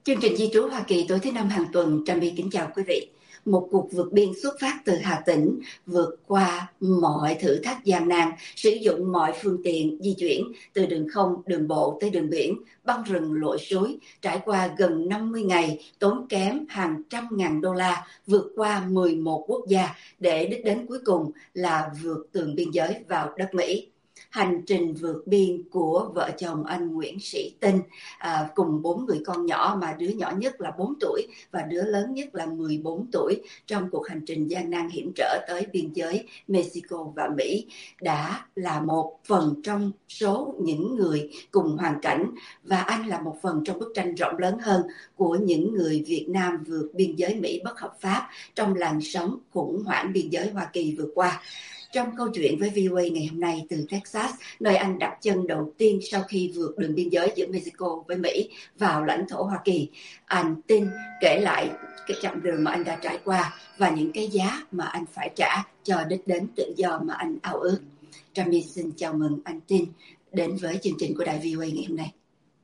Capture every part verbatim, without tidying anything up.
Chương trình Di trú Hoa Kỳ tối thứ năm hàng tuần, Trà My kính chào quý vị. Một cuộc vượt biên xuất phát từ Hà Tĩnh, vượt qua mọi thử thách gian nan, sử dụng mọi phương tiện di chuyển từ đường không, đường bộ tới đường biển, băng rừng lội suối, trải qua gần năm mươi ngày, tốn kém hàng trăm ngàn đô la, vượt qua mười một quốc gia để đích đến cuối cùng là vượt tường biên giới vào đất Mỹ. Hành trình vượt biên của vợ chồng anh Nguyễn Sĩ Tinh à, cùng bốn người con nhỏ, mà đứa nhỏ nhất là bốn tuổi và đứa lớn nhất là mười bốn tuổi, trong cuộc hành trình gian nan hiểm trở tới biên giới Mexico và Mỹ, đã là một phần trong số những người cùng hoàn cảnh, và anh là một phần trong bức tranh rộng lớn hơn của những người Việt Nam vượt biên giới Mỹ bất hợp pháp trong làn sóng khủng hoảng biên giới Hoa Kỳ vừa qua. Trong câu chuyện với vê o a ngày hôm nay từ Texas, nơi anh đặt chân đầu tiên sau khi vượt đường biên giới giữa Mexico với Mỹ vào lãnh thổ Hoa Kỳ, anh Tinh kể lại cái chặng đường mà anh đã trải qua và những cái giá mà anh phải trả cho đích đến tự do mà anh ao ước. Trà My xin chào mừng anh Tinh đến với chương trình của đài vê o a ngày hôm nay.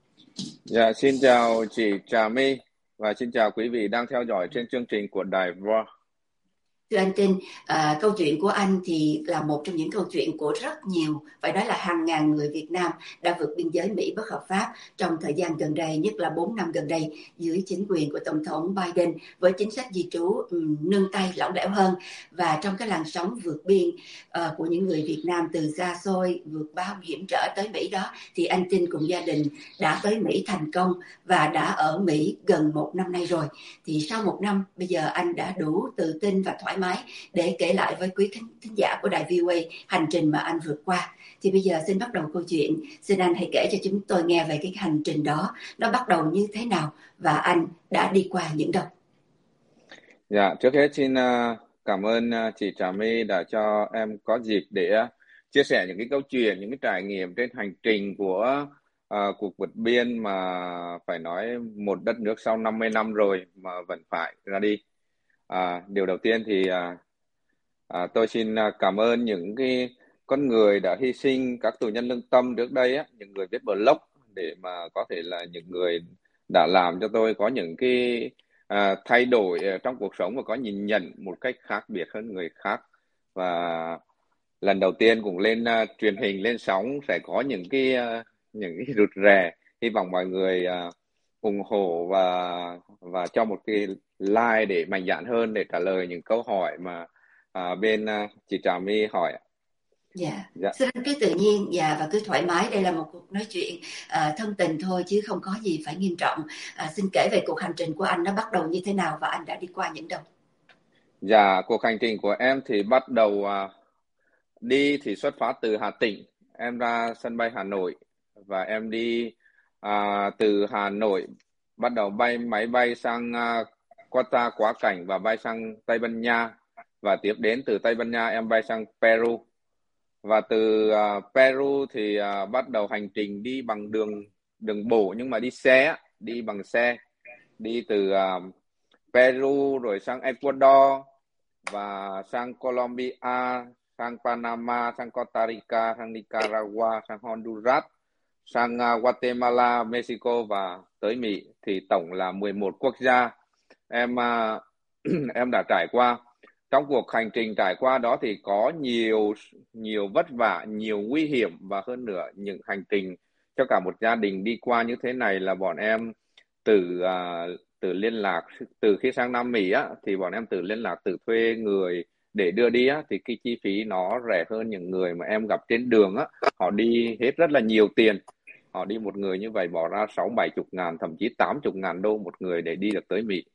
Dạ, xin chào chị Trà My và xin chào quý vị đang theo dõi trên chương trình của đài vê o a. Thưa anh Tinh, à, câu chuyện của anh thì là một trong những câu chuyện của rất nhiều, phải nói là hàng ngàn người Việt Nam đã vượt biên giới Mỹ bất hợp pháp trong thời gian gần đây, nhất là bốn năm gần đây dưới chính quyền của Tổng thống Biden với chính sách di trú um, nương tay lỏng lẻo hơn. Và trong cái làn sóng vượt biên uh, của những người Việt Nam từ xa xôi vượt bao hiểm trở tới Mỹ đó, thì anh Tinh cùng gia đình đã tới Mỹ thành công và đã ở Mỹ gần một năm nay rồi. Thì sau một năm, bây giờ anh đã đủ tự tin và thoải mái để kể lại với quý khán thính giả của đài vê o a hành trình mà anh vượt qua. Thì bây giờ xin bắt đầu câu chuyện, xin anh hãy kể cho chúng tôi nghe về cái hành trình đó, nó bắt đầu như thế nào và anh đã đi qua những đâu. Dạ, trước hết xin cảm ơn chị Trà My đã cho em có dịp để chia sẻ những cái câu chuyện, những cái trải nghiệm trên hành trình của uh, cuộc vượt biên mà phải nói một đất nước sau năm mươi năm rồi mà vẫn phải ra đi. À, điều đầu tiên thì à, à, tôi xin cảm ơn những cái con người đã hy sinh, các tù nhân lương tâm trước đây á, những người viết blog để mà có thể là những người đã làm cho tôi có những cái à, thay đổi trong cuộc sống và có nhìn nhận một cách khác biệt hơn người khác. Và lần đầu tiên cũng lên uh, truyền hình, lên sóng sẽ có những cái uh, những cái rụt rè. Hy vọng mọi người uh, ủng hộ và và cho một cái like để mạnh dạn hơn để trả lời những câu hỏi mà à, bên uh, chị Trà My hỏi. Dạ, dạ. Xin anh cứ tự nhiên dạ, và cứ thoải mái. Đây là một cuộc nói chuyện uh, thân tình thôi chứ không có gì phải nghiêm trọng. Uh, xin kể về cuộc hành trình của anh nó bắt đầu như thế nào và anh đã đi qua những đâu. Dạ, cuộc hành trình của em thì bắt đầu uh, đi thì xuất phát từ Hà Tĩnh. Em ra sân bay Hà Nội và em đi uh, từ Hà Nội bắt đầu bay máy bay sang uh, Qatar quá cảnh và bay sang Tây Ban Nha, và tiếp đến từ Tây Ban Nha em bay sang Peru, và từ uh, Peru thì uh, bắt đầu hành trình đi bằng đường đường bộ nhưng mà đi xe đi bằng xe đi từ uh, Peru rồi sang Ecuador và sang Colombia, sang Panama, sang Costa Rica, sang Nicaragua, sang Honduras, sang uh, Guatemala, Mexico và tới Mỹ. Thì tổng là mười một quốc gia em uh, em đã trải qua. Trong cuộc hành trình trải qua đó thì có nhiều nhiều vất vả, nhiều nguy hiểm, và hơn nữa những hành trình cho cả một gia đình đi qua như thế này là bọn em từ uh, từ liên lạc. Từ khi sang Nam Mỹ á thì bọn em tự liên lạc, tự thuê người để đưa đi á, thì cái chi phí nó rẻ hơn những người mà em gặp trên đường á. Họ đi hết rất là nhiều tiền. Họ đi một người như vậy bỏ ra sáu bảy chục ngàn, thậm chí tám chục ngàn đô một người để đi được tới Mỹ.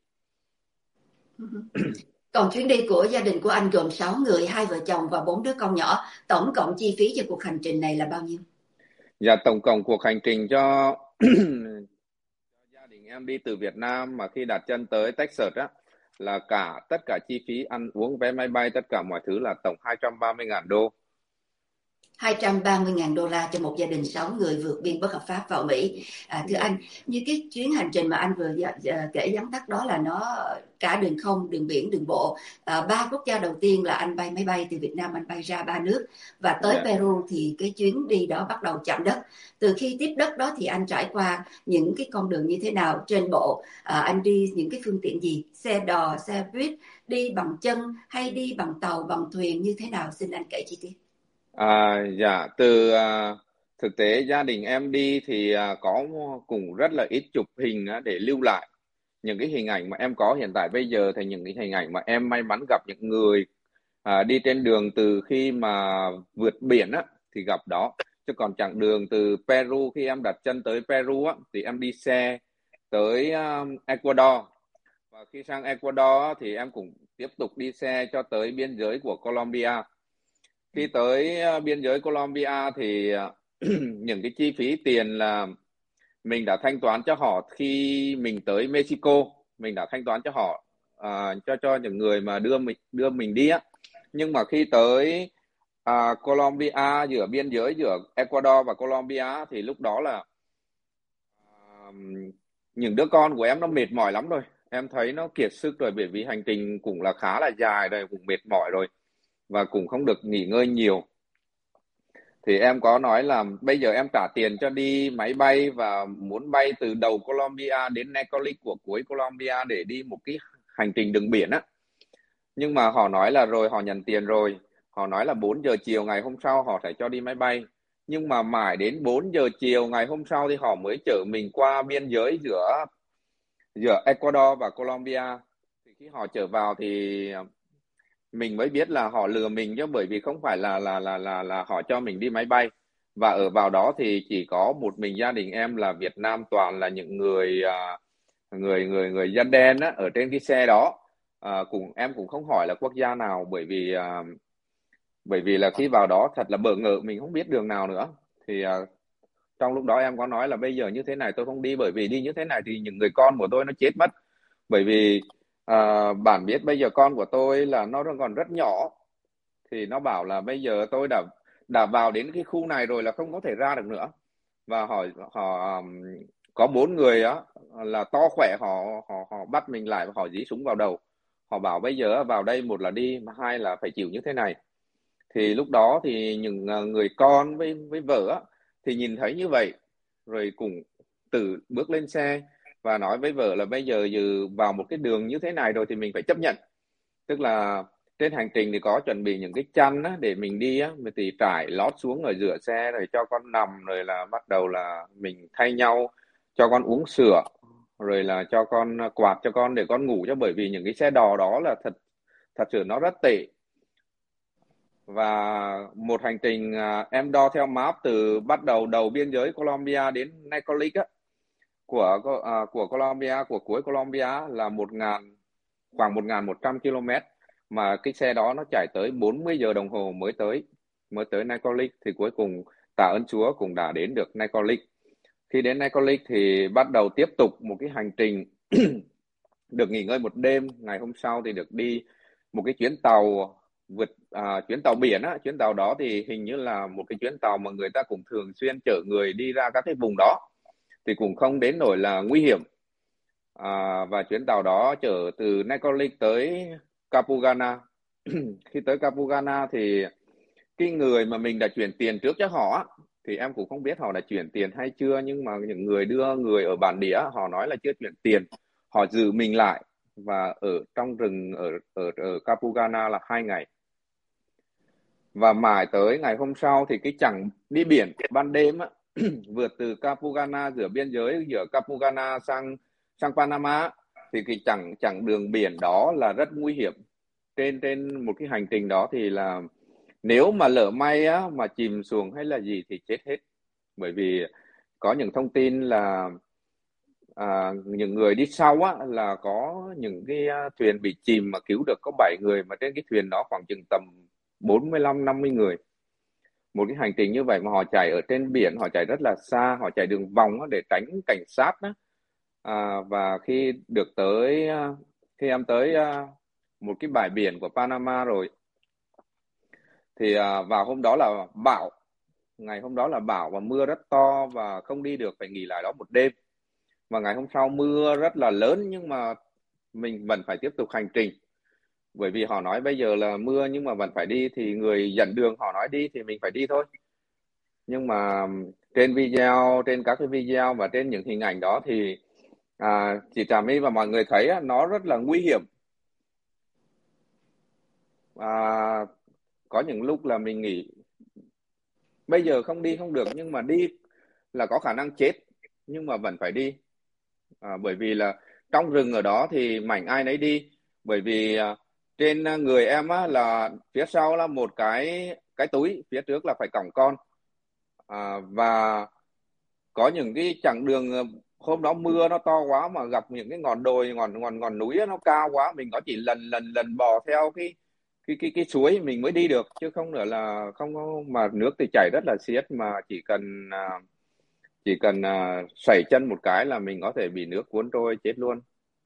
Còn chuyến đi của gia đình của anh gồm sáu người, hai vợ chồng và bốn đứa con nhỏ. Tổng cộng chi phí cho cuộc hành trình này là bao nhiêu? Dạ, tổng cộng cuộc hành trình cho gia đình em đi từ Việt Nam mà khi đặt chân tới Texas á, là cả tất cả chi phí ăn uống, vé máy bay, tất cả mọi thứ là tổng hai trăm ba mươi ngàn đô. hai trăm ba mươi nghìn đô la cho một gia đình sáu người vượt biên bất hợp pháp vào Mỹ. À, thưa anh, như cái chuyến hành trình mà anh vừa kể vắn tắt đó là nó cả đường không, đường biển, đường bộ. À, ba quốc gia đầu tiên là anh bay máy bay từ Việt Nam, anh bay ra ba nước và tới yeah. Peru thì cái chuyến đi đó bắt đầu chạm đất. Từ khi tiếp đất đó thì anh trải qua những cái con đường như thế nào trên bộ? À, anh đi những cái phương tiện gì? Xe đò, xe buýt, đi bằng chân hay đi bằng tàu, bằng thuyền như thế nào? Xin anh kể chi tiết. À, dạ, từ à, thực tế gia đình em đi thì à, có cũng rất là ít chụp hình á, để lưu lại những cái hình ảnh mà em có hiện tại bây giờ, thì những cái hình ảnh mà em may mắn gặp những người à, đi trên đường từ khi mà vượt biển á, thì gặp đó. Chứ còn chặng đường từ Peru, khi em đặt chân tới Peru á, thì em đi xe tới um, Ecuador, và khi sang Ecuador á, thì em cũng tiếp tục đi xe cho tới biên giới của Colombia. Khi tới uh, biên giới Colombia thì uh, những cái chi phí tiền là mình đã thanh toán cho họ khi mình tới Mexico, mình đã thanh toán cho họ, uh, cho cho những người mà đưa mình đưa mình đi á. Nhưng mà khi tới uh, Colombia, giữa biên giới giữa Ecuador và Colombia, thì lúc đó là uh, những đứa con của em nó mệt mỏi lắm rồi, em thấy nó kiệt sức rồi, bởi vì hành trình cũng là khá là dài rồi, cũng mệt mỏi rồi và cũng không được nghỉ ngơi nhiều. Thì em có nói là bây giờ em trả tiền cho đi máy bay và muốn bay từ đầu Colombia đến Necolic của cuối Colombia để đi một cái hành trình đường biển á. Nhưng mà họ nói là rồi họ nhận tiền rồi, họ nói là bốn giờ chiều ngày hôm sau họ sẽ cho đi máy bay. Nhưng mà mãi đến bốn giờ chiều ngày hôm sau thì họ mới chở mình qua biên giới giữa giữa Ecuador và Colombia. Thì khi họ chở vào thì mình mới biết là họ lừa mình, chứ bởi vì không phải là là là là là họ cho mình đi máy bay. Và ở vào đó thì chỉ có một mình gia đình em là Việt Nam, toàn là những người uh, người người người da đen á, ở trên cái xe đó. Uh, cũng em cũng không hỏi là quốc gia nào, bởi vì uh, bởi vì là khi vào đó thật là bỡ ngỡ, mình không biết đường nào nữa. Thì uh, trong lúc đó em có nói là bây giờ như thế này tôi không đi, bởi vì đi như thế này thì những người con của tôi nó chết mất. Bởi vì à, bạn biết bây giờ con của tôi là nó còn rất nhỏ, thì nó bảo là bây giờ tôi đã đã vào đến cái khu này rồi là không có thể ra được nữa. Và họ họ có bốn người á là to khỏe, họ họ họ bắt mình lại và họ dí súng vào đầu. Họ bảo bây giờ vào đây, một là đi, mà hai là phải chịu như thế này. Thì lúc đó thì những người con với với vợ á, thì nhìn thấy như vậy rồi cũng tự bước lên xe và nói với vợ là bây giờ giờ vào một cái đường như thế này rồi thì mình phải chấp nhận. Tức là trên hành trình thì có chuẩn bị những cái chăn á, để mình đi á, mình thì trải lót xuống ở giữa xe rồi cho con nằm, rồi là bắt đầu là mình thay nhau, cho con uống sữa, rồi là cho con quạt cho con để con ngủ, cho bởi vì những cái xe đò đó là thật thật sự nó rất tệ. Và một hành trình à, em đo theo map từ bắt đầu đầu biên giới Colombia đến Necolic á, của à, của Colombia, của cuối Colombia là một ngàn khoảng một nghìn một trăm ki lô mét, mà cái xe đó nó chạy tới bốn mươi giờ đồng hồ mới tới mới tới Necolic. Thì cuối cùng tạ ơn Chúa cũng đã đến được Necolic. Khi đến Necolic thì bắt đầu tiếp tục một cái hành trình được nghỉ ngơi một đêm. Ngày hôm sau thì được đi một cái chuyến tàu vượt à, chuyến tàu biển á. Chuyến tàu đó thì hình như là một cái chuyến tàu mà người ta cũng thường xuyên chở người đi ra các cái vùng đó, thì cũng không đến nỗi là nguy hiểm. À, và chuyến tàu đó chở từ Necolic tới Capugana. Khi tới Capugana thì cái người mà mình đã chuyển tiền trước cho họ thì em cũng không biết họ đã chuyển tiền hay chưa, nhưng mà những người đưa người ở bản địa họ nói là chưa chuyển tiền, họ giữ mình lại và ở trong rừng ở ở ở Capugana là hai ngày. Và mãi tới ngày hôm sau thì cái chặng đi biển ban đêm á, vượt từ Capugana, giữa biên giới giữa Capugana sang sang Panama, thì cái chặng chặng đường biển đó là rất nguy hiểm. Trên trên một cái hành trình đó thì là nếu mà lỡ may á mà chìm xuồng hay là gì thì chết hết. Bởi vì có những thông tin là à, những người đi sau á là có những cái thuyền bị chìm mà cứu được có bảy người, mà trên cái thuyền đó khoảng chừng tầm bốn mươi lăm năm mươi người. Một cái hành trình như vậy mà họ chạy ở trên biển, họ chạy rất là xa, họ chạy đường vòng á, để tránh cảnh sát á. À, và khi được tới khi em tới một cái bãi biển của Panama rồi thì à, vào hôm đó là bão ngày hôm đó là bão và mưa rất to và không đi được, phải nghỉ lại đó một đêm. Và ngày hôm sau mưa rất là lớn nhưng mà mình vẫn phải tiếp tục hành trình, bởi vì họ nói bây giờ là mưa nhưng mà vẫn phải đi, thì người dẫn đường họ nói đi thì mình phải đi thôi. Nhưng mà trên video, trên các cái video và trên những hình ảnh đó thì à, chị Trà My và mọi người thấy á, nó rất là nguy hiểm. à, có những lúc là mình nghĩ bây giờ không đi không được, nhưng mà đi là có khả năng chết, nhưng mà vẫn phải đi. à, bởi vì là trong rừng ở đó thì mảnh ai nấy đi. Bởi vì à, trên người em á, là phía sau là một cái cái túi, phía trước là phải cõng con. à, và có những cái chặng đường ờ, hôm đó mưa nó to quá mà gặp những cái ngọn đồi, ngọn ngọn ngọn núi nó cao quá, mình có chỉ lần lần lần bò theo cái cái cái cái suối mình mới đi được, chứ không nữa là không có, mà nước thì chảy rất là xiết, mà chỉ cần à, chỉ cần à, sẩy chân một cái là mình có thể bị nước cuốn trôi chết luôn.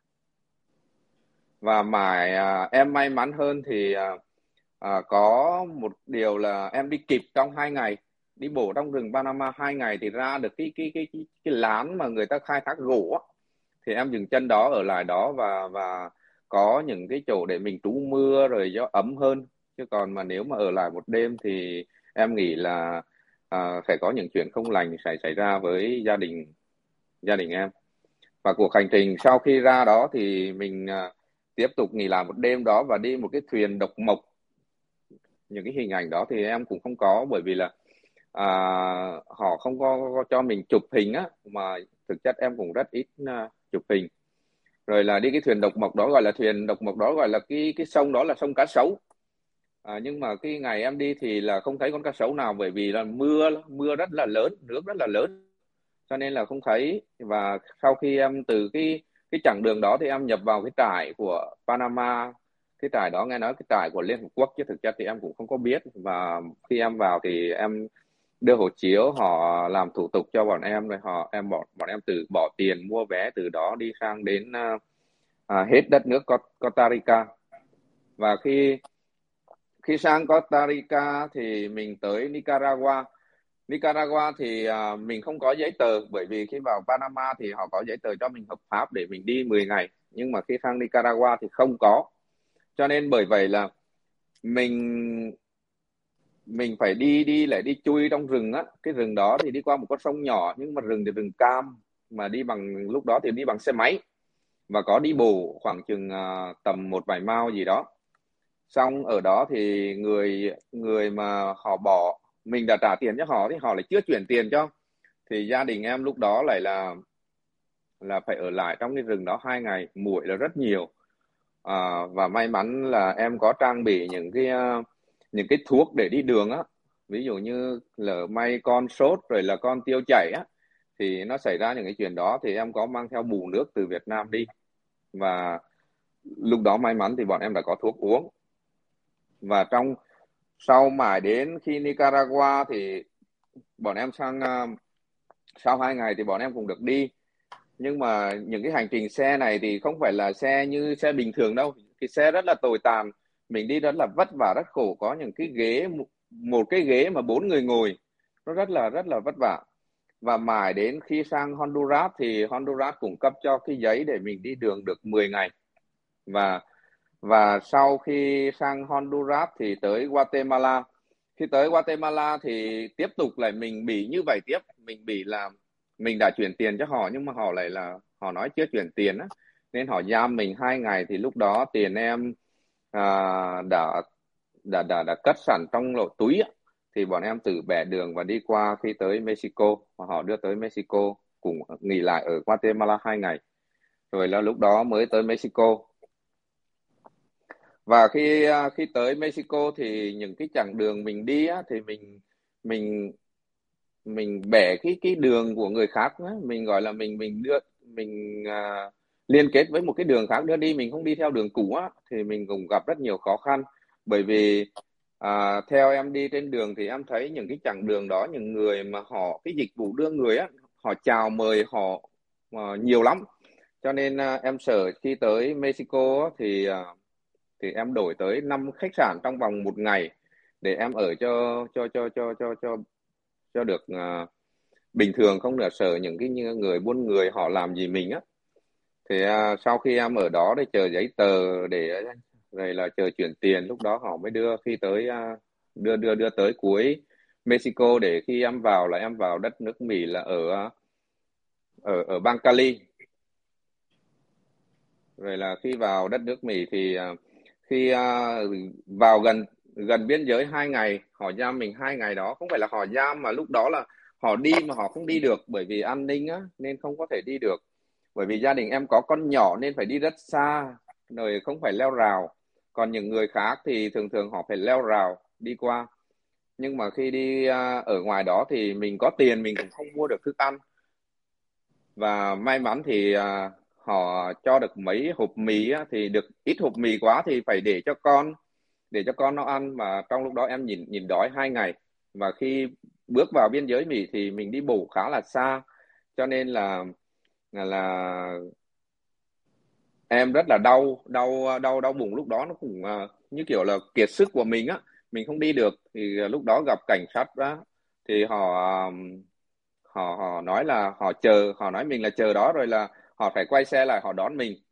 Và mãi à, em may mắn hơn thì à, à, có một điều là em đi kịp trong hai ngày, đi bộ trong rừng Panama hai ngày thì ra được cái cái cái cái, cái lán mà người ta khai thác gỗ á. Thì em dừng chân đó, ở lại đó và và có những cái chỗ để mình trú mưa rồi cho ấm hơn. Chứ còn mà nếu mà ở lại một đêm thì em nghĩ là à, sẽ có những chuyện không lành xảy xảy ra với gia đình gia đình em. Và cuộc hành trình sau khi ra đó thì mình à, tiếp tục nghỉ lại một đêm đó và đi một cái thuyền độc mộc. Những cái hình ảnh đó thì em cũng không có, bởi vì là à, họ không có, có cho mình chụp hình á, mà thực chất em cũng rất ít à, chụp hình. Rồi là đi cái thuyền độc mộc đó, gọi là thuyền độc mộc đó, gọi là cái cái sông đó là sông Cá Sấu. à, nhưng mà cái ngày em đi thì là không thấy con cá sấu nào, bởi vì là mưa mưa rất là lớn, nước rất là lớn, cho nên là không thấy. Và sau khi em từ cái cái chặng đường đó thì em nhập vào cái trại của Panama. Cái trại đó nghe nói cái trại của Liên Hợp Quốc, chứ thực chất thì em cũng không có biết. Và khi em vào thì em đưa hộ chiếu, họ làm thủ tục cho bọn em, rồi họ em bọn bọn em tự bỏ tiền mua vé từ đó đi sang đến à, à, hết đất nước Costa Rica. Và khi khi sang Costa Rica thì mình tới Nicaragua. Nicaragua thì à, mình không có giấy tờ, bởi vì khi vào Panama thì họ có giấy tờ cho mình hợp pháp để mình đi mười ngày, nhưng mà khi sang Nicaragua thì không có. Cho nên bởi vậy là mình mình phải đi đi lại đi chui trong rừng á. Cái rừng đó thì đi qua một con sông nhỏ, nhưng mà rừng thì rừng cam, mà đi bằng, lúc đó thì đi bằng xe máy và có đi bộ khoảng chừng à, tầm một vài mile gì đó. Xong ở đó thì người người mà họ bỏ, mình đã trả tiền cho họ thì họ lại chưa chuyển tiền cho. Thì gia đình em lúc đó lại là là phải ở lại trong cái rừng đó hai ngày, muỗi là rất nhiều. à, và may mắn là em có trang bị những cái uh, những cái thuốc để đi đường á. Ví dụ như lỡ may con sốt rồi là con tiêu chảy á, thì nó xảy ra những cái chuyện đó thì em có mang theo bù nước từ Việt Nam đi. Và lúc đó may mắn thì bọn em đã có thuốc uống. Và trong sau mãi đến khi Nicaragua thì bọn em sang uh, sau hai ngày thì bọn em cũng được đi. Nhưng mà những cái hành trình xe này thì không phải là xe như xe bình thường đâu, cái xe rất là tồi tàn, mình đi rất là vất vả, rất khổ. Có những cái ghế, một cái ghế mà bốn người ngồi, nó rất là rất là vất vả. Và mãi đến khi sang Honduras thì Honduras cung cấp cho cái giấy để mình đi đường được mười ngày. và và sau khi sang Honduras thì tới Guatemala. Khi tới Guatemala thì tiếp tục lại mình bị như vậy tiếp. Mình bị là mình đã chuyển tiền cho họ, nhưng mà họ lại là họ nói chưa chuyển tiền á, nên họ giam mình hai ngày. Thì lúc đó tiền em à, đã, đã đã đã cất sẵn trong lỗ túi á. Thì bọn em tự bẻ đường và đi qua. Khi tới Mexico, họ đưa tới Mexico, cùng nghỉ lại ở Guatemala hai ngày, rồi là lúc đó mới tới Mexico. Và khi à, khi tới Mexico thì những cái chặng đường mình đi á, thì mình mình mình bẻ cái cái đường của người khác á. Mình gọi là mình mình đưa mình à, liên kết với một cái đường khác đưa đi, mình không đi theo đường cũ á, thì mình cũng gặp rất nhiều khó khăn. Bởi vì à, theo em đi trên đường thì em thấy những cái chặng đường đó, những người mà họ cái dịch vụ đưa người á, họ chào mời họ à, nhiều lắm. Cho nên à, em sợ khi tới Mexico á, thì à, thì em đổi tới năm khách sạn trong vòng một ngày để em ở cho cho cho cho cho cho cho được uh, bình thường, không được sợ những cái người buôn người họ làm gì mình á. Thì uh, sau khi em ở đó để chờ giấy tờ để rồi là chờ chuyển tiền, lúc đó họ mới đưa khi tới uh, đưa đưa đưa tới cuối Mexico, để khi em vào là em vào đất nước Mỹ là ở uh, ở ở bang Cali. Rồi là khi vào đất nước Mỹ thì uh, khi uh, vào gần gần biên giới hai ngày, họ giam mình hai ngày đó. Không phải là họ giam mà lúc đó là họ đi mà họ không đi được, bởi vì an ninh á nên không có thể đi được. Bởi vì gia đình em có con nhỏ nên phải đi rất xa, rồi không phải leo rào. Còn những người khác thì thường thường họ phải leo rào đi qua. Nhưng mà khi đi uh, ở ngoài đó thì mình có tiền mình cũng không mua được thức ăn. Và may mắn thì uh, họ cho được mấy hộp mì á, thì được ít hộp mì quá thì phải để cho con để cho con nó ăn. Mà trong lúc đó em nhìn nhìn đói hai ngày. Và khi bước vào biên giới Mỹ thì mình đi bộ khá là xa, cho nên là là, là em rất là đau đau đau đau bụng. Lúc đó nó cũng uh, như kiểu là kiệt sức của mình á, mình không đi được. Thì uh, lúc đó gặp cảnh sát đó, thì họ uh, họ họ nói là họ chờ họ nói mình là chờ đó, rồi là họ phải quay xe lại họ đón mình.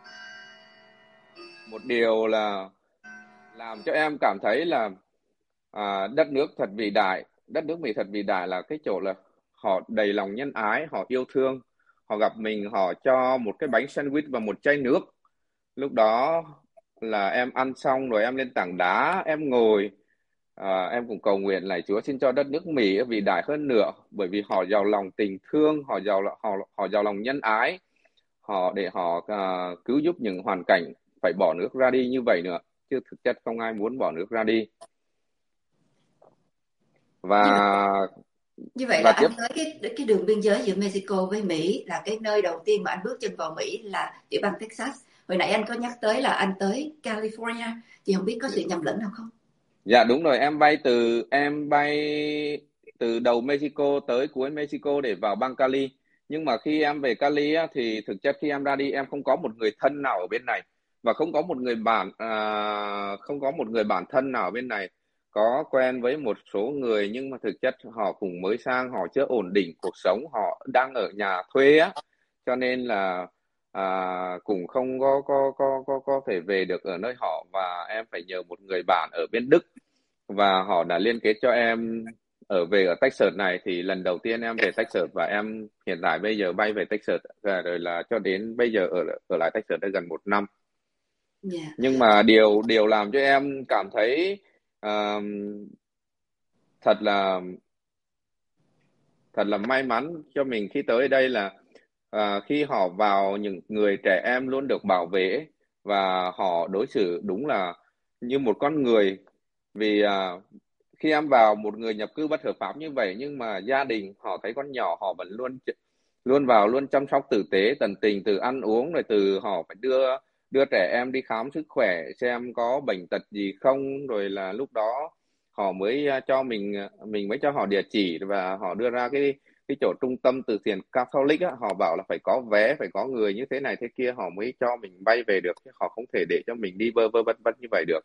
Một điều là làm cho em cảm thấy là à, đất nước thật vĩ đại, đất nước Mỹ thật vĩ đại là cái chỗ là họ đầy lòng nhân ái, họ yêu thương. Họ gặp mình họ cho một cái bánh sandwich và một chai nước. Lúc đó là em ăn xong rồi em lên tảng đá em ngồi. À, em cũng cầu nguyện lại Chúa xin cho đất nước Mỹ vĩ đại hơn nữa, bởi vì họ giàu lòng tình thương, họ giàu họ họ giàu lòng nhân ái, họ để họ uh, cứu giúp những hoàn cảnh phải bỏ nước ra đi như vậy nữa, chứ thực chất không ai muốn bỏ nước ra đi. Và như vậy, như vậy là và tiếp anh tới cái cái đường biên giới giữa Mexico với Mỹ, là cái nơi đầu tiên mà anh bước chân vào Mỹ là tiểu bang Texas. Hồi nãy anh có nhắc tới là anh tới California, thì không biết có sự nhầm lẫn nào không? Dạ đúng rồi, em bay từ em bay từ đầu Mexico tới cuối Mexico để vào bang Cali. Nhưng mà khi em về Cali á, thì thực chất khi em ra đi em không có một người thân nào ở bên này, và không có một người bạn à, không có một người bạn thân nào ở bên này. Có quen với một số người nhưng mà thực chất họ cũng mới sang, họ chưa ổn định cuộc sống, họ đang ở nhà thuê á, cho nên là à, cũng không có có có có có thể về được ở nơi họ. Và em phải nhờ một người bạn ở bên Đức, và họ đã liên kết cho em ở về ở Texas này. Thì lần đầu tiên em về Texas, và em hiện tại bây giờ bay về Texas, và rồi là cho đến bây giờ ở ở lại Texas đã gần một năm. Yeah. Nhưng mà điều điều làm cho em cảm thấy uh, thật là thật là may mắn cho mình khi tới đây là uh, khi họ vào, những người trẻ em luôn được bảo vệ, và họ đối xử đúng là như một con người. Vì uh, khi em vào một người nhập cư bất hợp pháp như vậy, nhưng mà gia đình họ thấy con nhỏ, họ vẫn luôn luôn vào, luôn chăm sóc tử tế tận tình, từ ăn uống, rồi từ họ phải đưa đưa trẻ em đi khám sức khỏe xem có bệnh tật gì không, rồi là lúc đó họ mới à, cho mình mình mới cho họ địa chỉ, và họ đưa ra cái cái chỗ trung tâm từ thiện Catholic á. Họ bảo là phải có vé, phải có người như thế này thế kia họ mới cho mình bay về được, chứ họ không thể để cho mình đi vơ vơ vất vất như vậy được.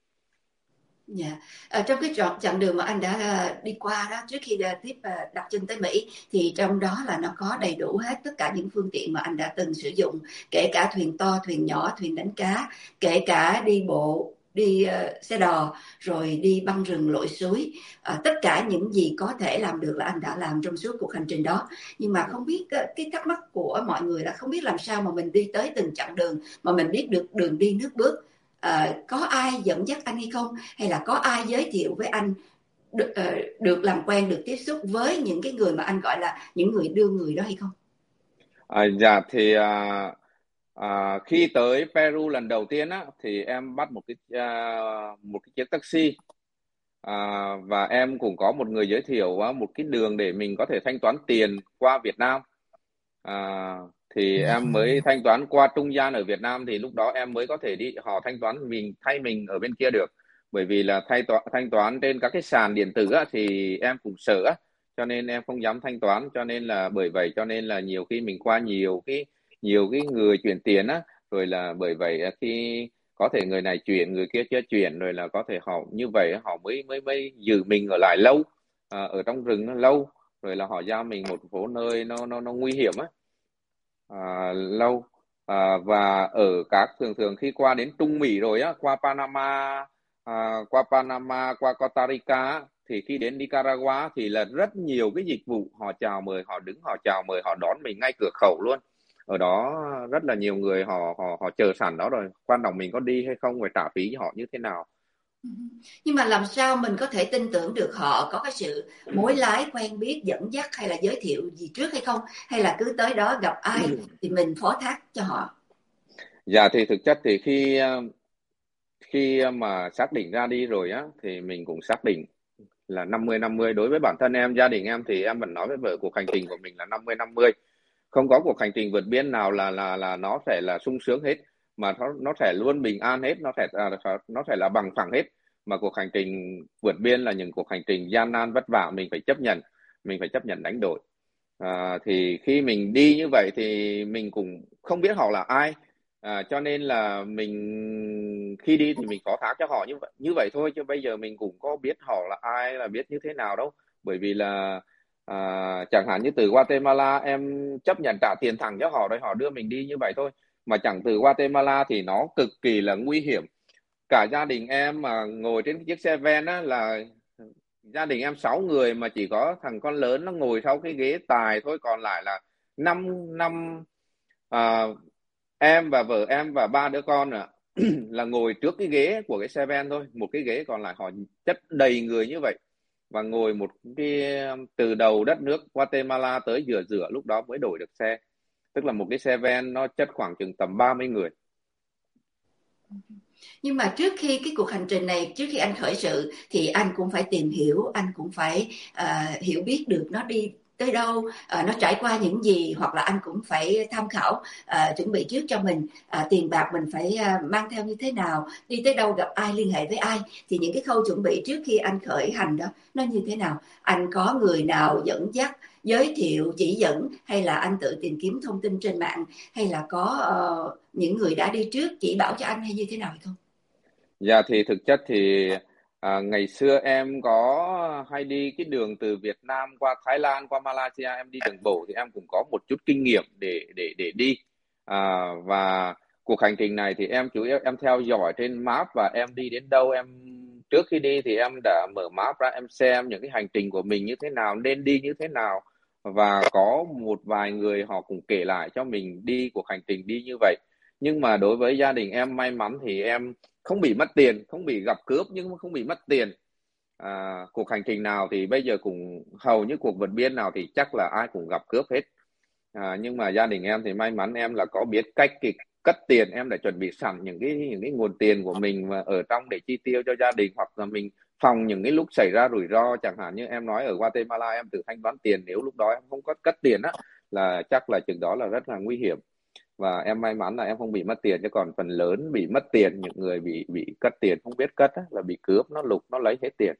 Dạ. Ở trong cái chặng chặng đường mà anh đã à, đi qua đó, trước khi à, tiếp à, đặt chân tới Mỹ, thì trong đó là nó có đầy đủ hết tất cả những phương tiện mà anh đã từng sử dụng, kể cả thuyền to, thuyền nhỏ, thuyền đánh cá, kể cả đi bộ, đi uh, xe đò, rồi đi băng rừng lội suối. À, tất cả những gì có thể làm được là anh đã làm trong suốt cuộc hành trình đó. Nhưng mà không biết uh, cái thắc mắc của mọi người là không biết làm sao mà mình đi tới từng chặng đường mà mình biết được đường đi nước bước. À, có ai dẫn dắt anh hay không, hay là có ai giới thiệu với anh được, uh, được làm quen, được tiếp xúc với những cái người mà anh gọi là những người đưa người đó hay không? À, dạ thì à, à, khi tới Peru lần đầu tiên á thì em bắt một cái à, một cái chiếc taxi. À, và em cũng có một người giới thiệu á, một cái đường để mình có thể thanh toán tiền qua Việt Nam. À, thì em mới thanh toán qua trung gian ở Việt Nam, thì lúc đó em mới có thể đi họ thanh toán mình thay mình ở bên kia được. Bởi vì là thanh toán thanh toán trên các cái sàn điện tử á, thì em cũng sợ á, cho nên em không dám thanh toán. Cho nên là bởi vậy cho nên là nhiều khi mình qua nhiều cái nhiều cái người chuyển tiền á, rồi là bởi vậy khi có thể người này chuyển, người kia chưa chuyển, rồi là có thể họ như vậy họ mới mới mới giữ mình ở lại lâu. à, ở trong rừng nó lâu, rồi là họ giao mình một số nơi nó nó nó nguy hiểm á, à, lâu. À, và ở các thường thường khi qua đến Trung Mỹ rồi á, qua Panama, à, qua Panama, qua Costa Rica á, thì khi đến Nicaragua thì là rất nhiều cái dịch vụ, họ chào mời, họ đứng họ chào mời, họ đón mình ngay cửa khẩu luôn. Ở đó rất là nhiều người họ họ họ chờ sẵn đó rồi, quan trọng mình có đi hay không, phải trả phí cho họ như thế nào. Nhưng mà làm sao mình có thể tin tưởng được họ có cái sự mối lái, quen biết, dẫn dắt hay là giới thiệu gì trước hay không? Hay là cứ tới đó gặp ai thì mình phó thác cho họ? Dạ thì thực chất thì khi khi mà xác định ra đi rồi á, thì mình cũng xác định là năm mươi năm mươi. Đối với bản thân em, gia đình em thì em vẫn nói với vợ cuộc hành trình của mình là năm mươi năm mươi. Không có cuộc hành trình vượt biên nào là là là nó sẽ là sung sướng hết, mà nó nó sẽ luôn bình an hết, nó sẽ là nó sẽ là bằng phẳng hết. Mà cuộc hành trình vượt biên là những cuộc hành trình gian nan vất vả, mình phải chấp nhận, mình phải chấp nhận đánh đổi. À, thì khi mình đi như vậy thì mình cũng không biết họ là ai, à, cho nên là mình khi đi thì mình phó thác cho họ như vậy như vậy thôi, chứ bây giờ mình cũng có biết họ là ai, là biết như thế nào đâu. Bởi vì là à, chẳng hạn như từ Guatemala em chấp nhận trả tiền thẳng cho họ rồi họ đưa mình đi như vậy thôi, mà chẳng từ Guatemala thì nó cực kỳ là nguy hiểm. Cả gia đình em mà ngồi trên chiếc xe van á, là gia đình em sáu người mà chỉ có thằng con lớn nó ngồi sau cái ghế tài thôi, còn lại là năm năm à, em và vợ em và ba đứa con ạ là ngồi trước cái ghế của cái xe van thôi, một cái ghế, còn lại họ chất đầy người như vậy, và ngồi một cái từ đầu đất nước Guatemala tới giữa giữa lúc đó mới đổi được xe, tức là một cái xe van nó chất khoảng chừng tầm ba mươi người. Nhưng mà trước khi cái cuộc hành trình này, trước khi anh khởi sự thì anh cũng phải tìm hiểu, anh cũng phải uh, hiểu biết được nó đi tới đâu, uh, nó trải qua những gì, hoặc là anh cũng phải tham khảo, uh, chuẩn bị trước cho mình, uh, tiền bạc mình phải uh, mang theo như thế nào, đi tới đâu gặp ai, liên hệ với ai. Thì những cái khâu chuẩn bị trước khi anh khởi hành đó nó như thế nào? Anh có người nào dẫn dắt, giới thiệu, chỉ dẫn, hay là anh tự tìm kiếm thông tin trên mạng, hay là có uh, những người đã đi trước chỉ bảo cho anh, hay như thế nào hay không? Dạ thì thực chất thì à, ngày xưa em có hay đi cái đường từ Việt Nam qua Thái Lan qua Malaysia, em đi đường bộ thì em cũng có một chút kinh nghiệm để để để đi. À, và cuộc hành trình này thì em chủ yếu em theo dõi trên map, và em đi đến đâu em trước khi đi thì em đã mở map ra, em xem những cái hành trình của mình như thế nào, nên đi như thế nào, và có một vài người họ cũng kể lại cho mình đi cuộc hành trình đi như vậy. Nhưng mà đối với gia đình em, may mắn thì em không bị mất tiền, không bị gặp cướp, nhưng không bị mất tiền. À, cuộc hành trình nào thì bây giờ cũng hầu như cuộc vượt biên nào thì chắc là ai cũng gặp cướp hết. À, nhưng mà gia đình em thì may mắn em là có biết cách kịch cất tiền, em đã chuẩn bị sẵn những cái những cái nguồn tiền của mình mà ở trong để chi tiêu cho gia đình, hoặc là mình phòng những cái lúc xảy ra rủi ro, chẳng hạn như em nói ở Guatemala em tự thanh toán tiền, nếu lúc đó em không có cất tiền á là chắc là chừng đó là rất là nguy hiểm. Và em may mắn là em không bị mất tiền, chứ còn phần lớn bị mất tiền, những người bị bị cất tiền không biết cất á, là bị cướp, nó lục, nó lấy hết tiền.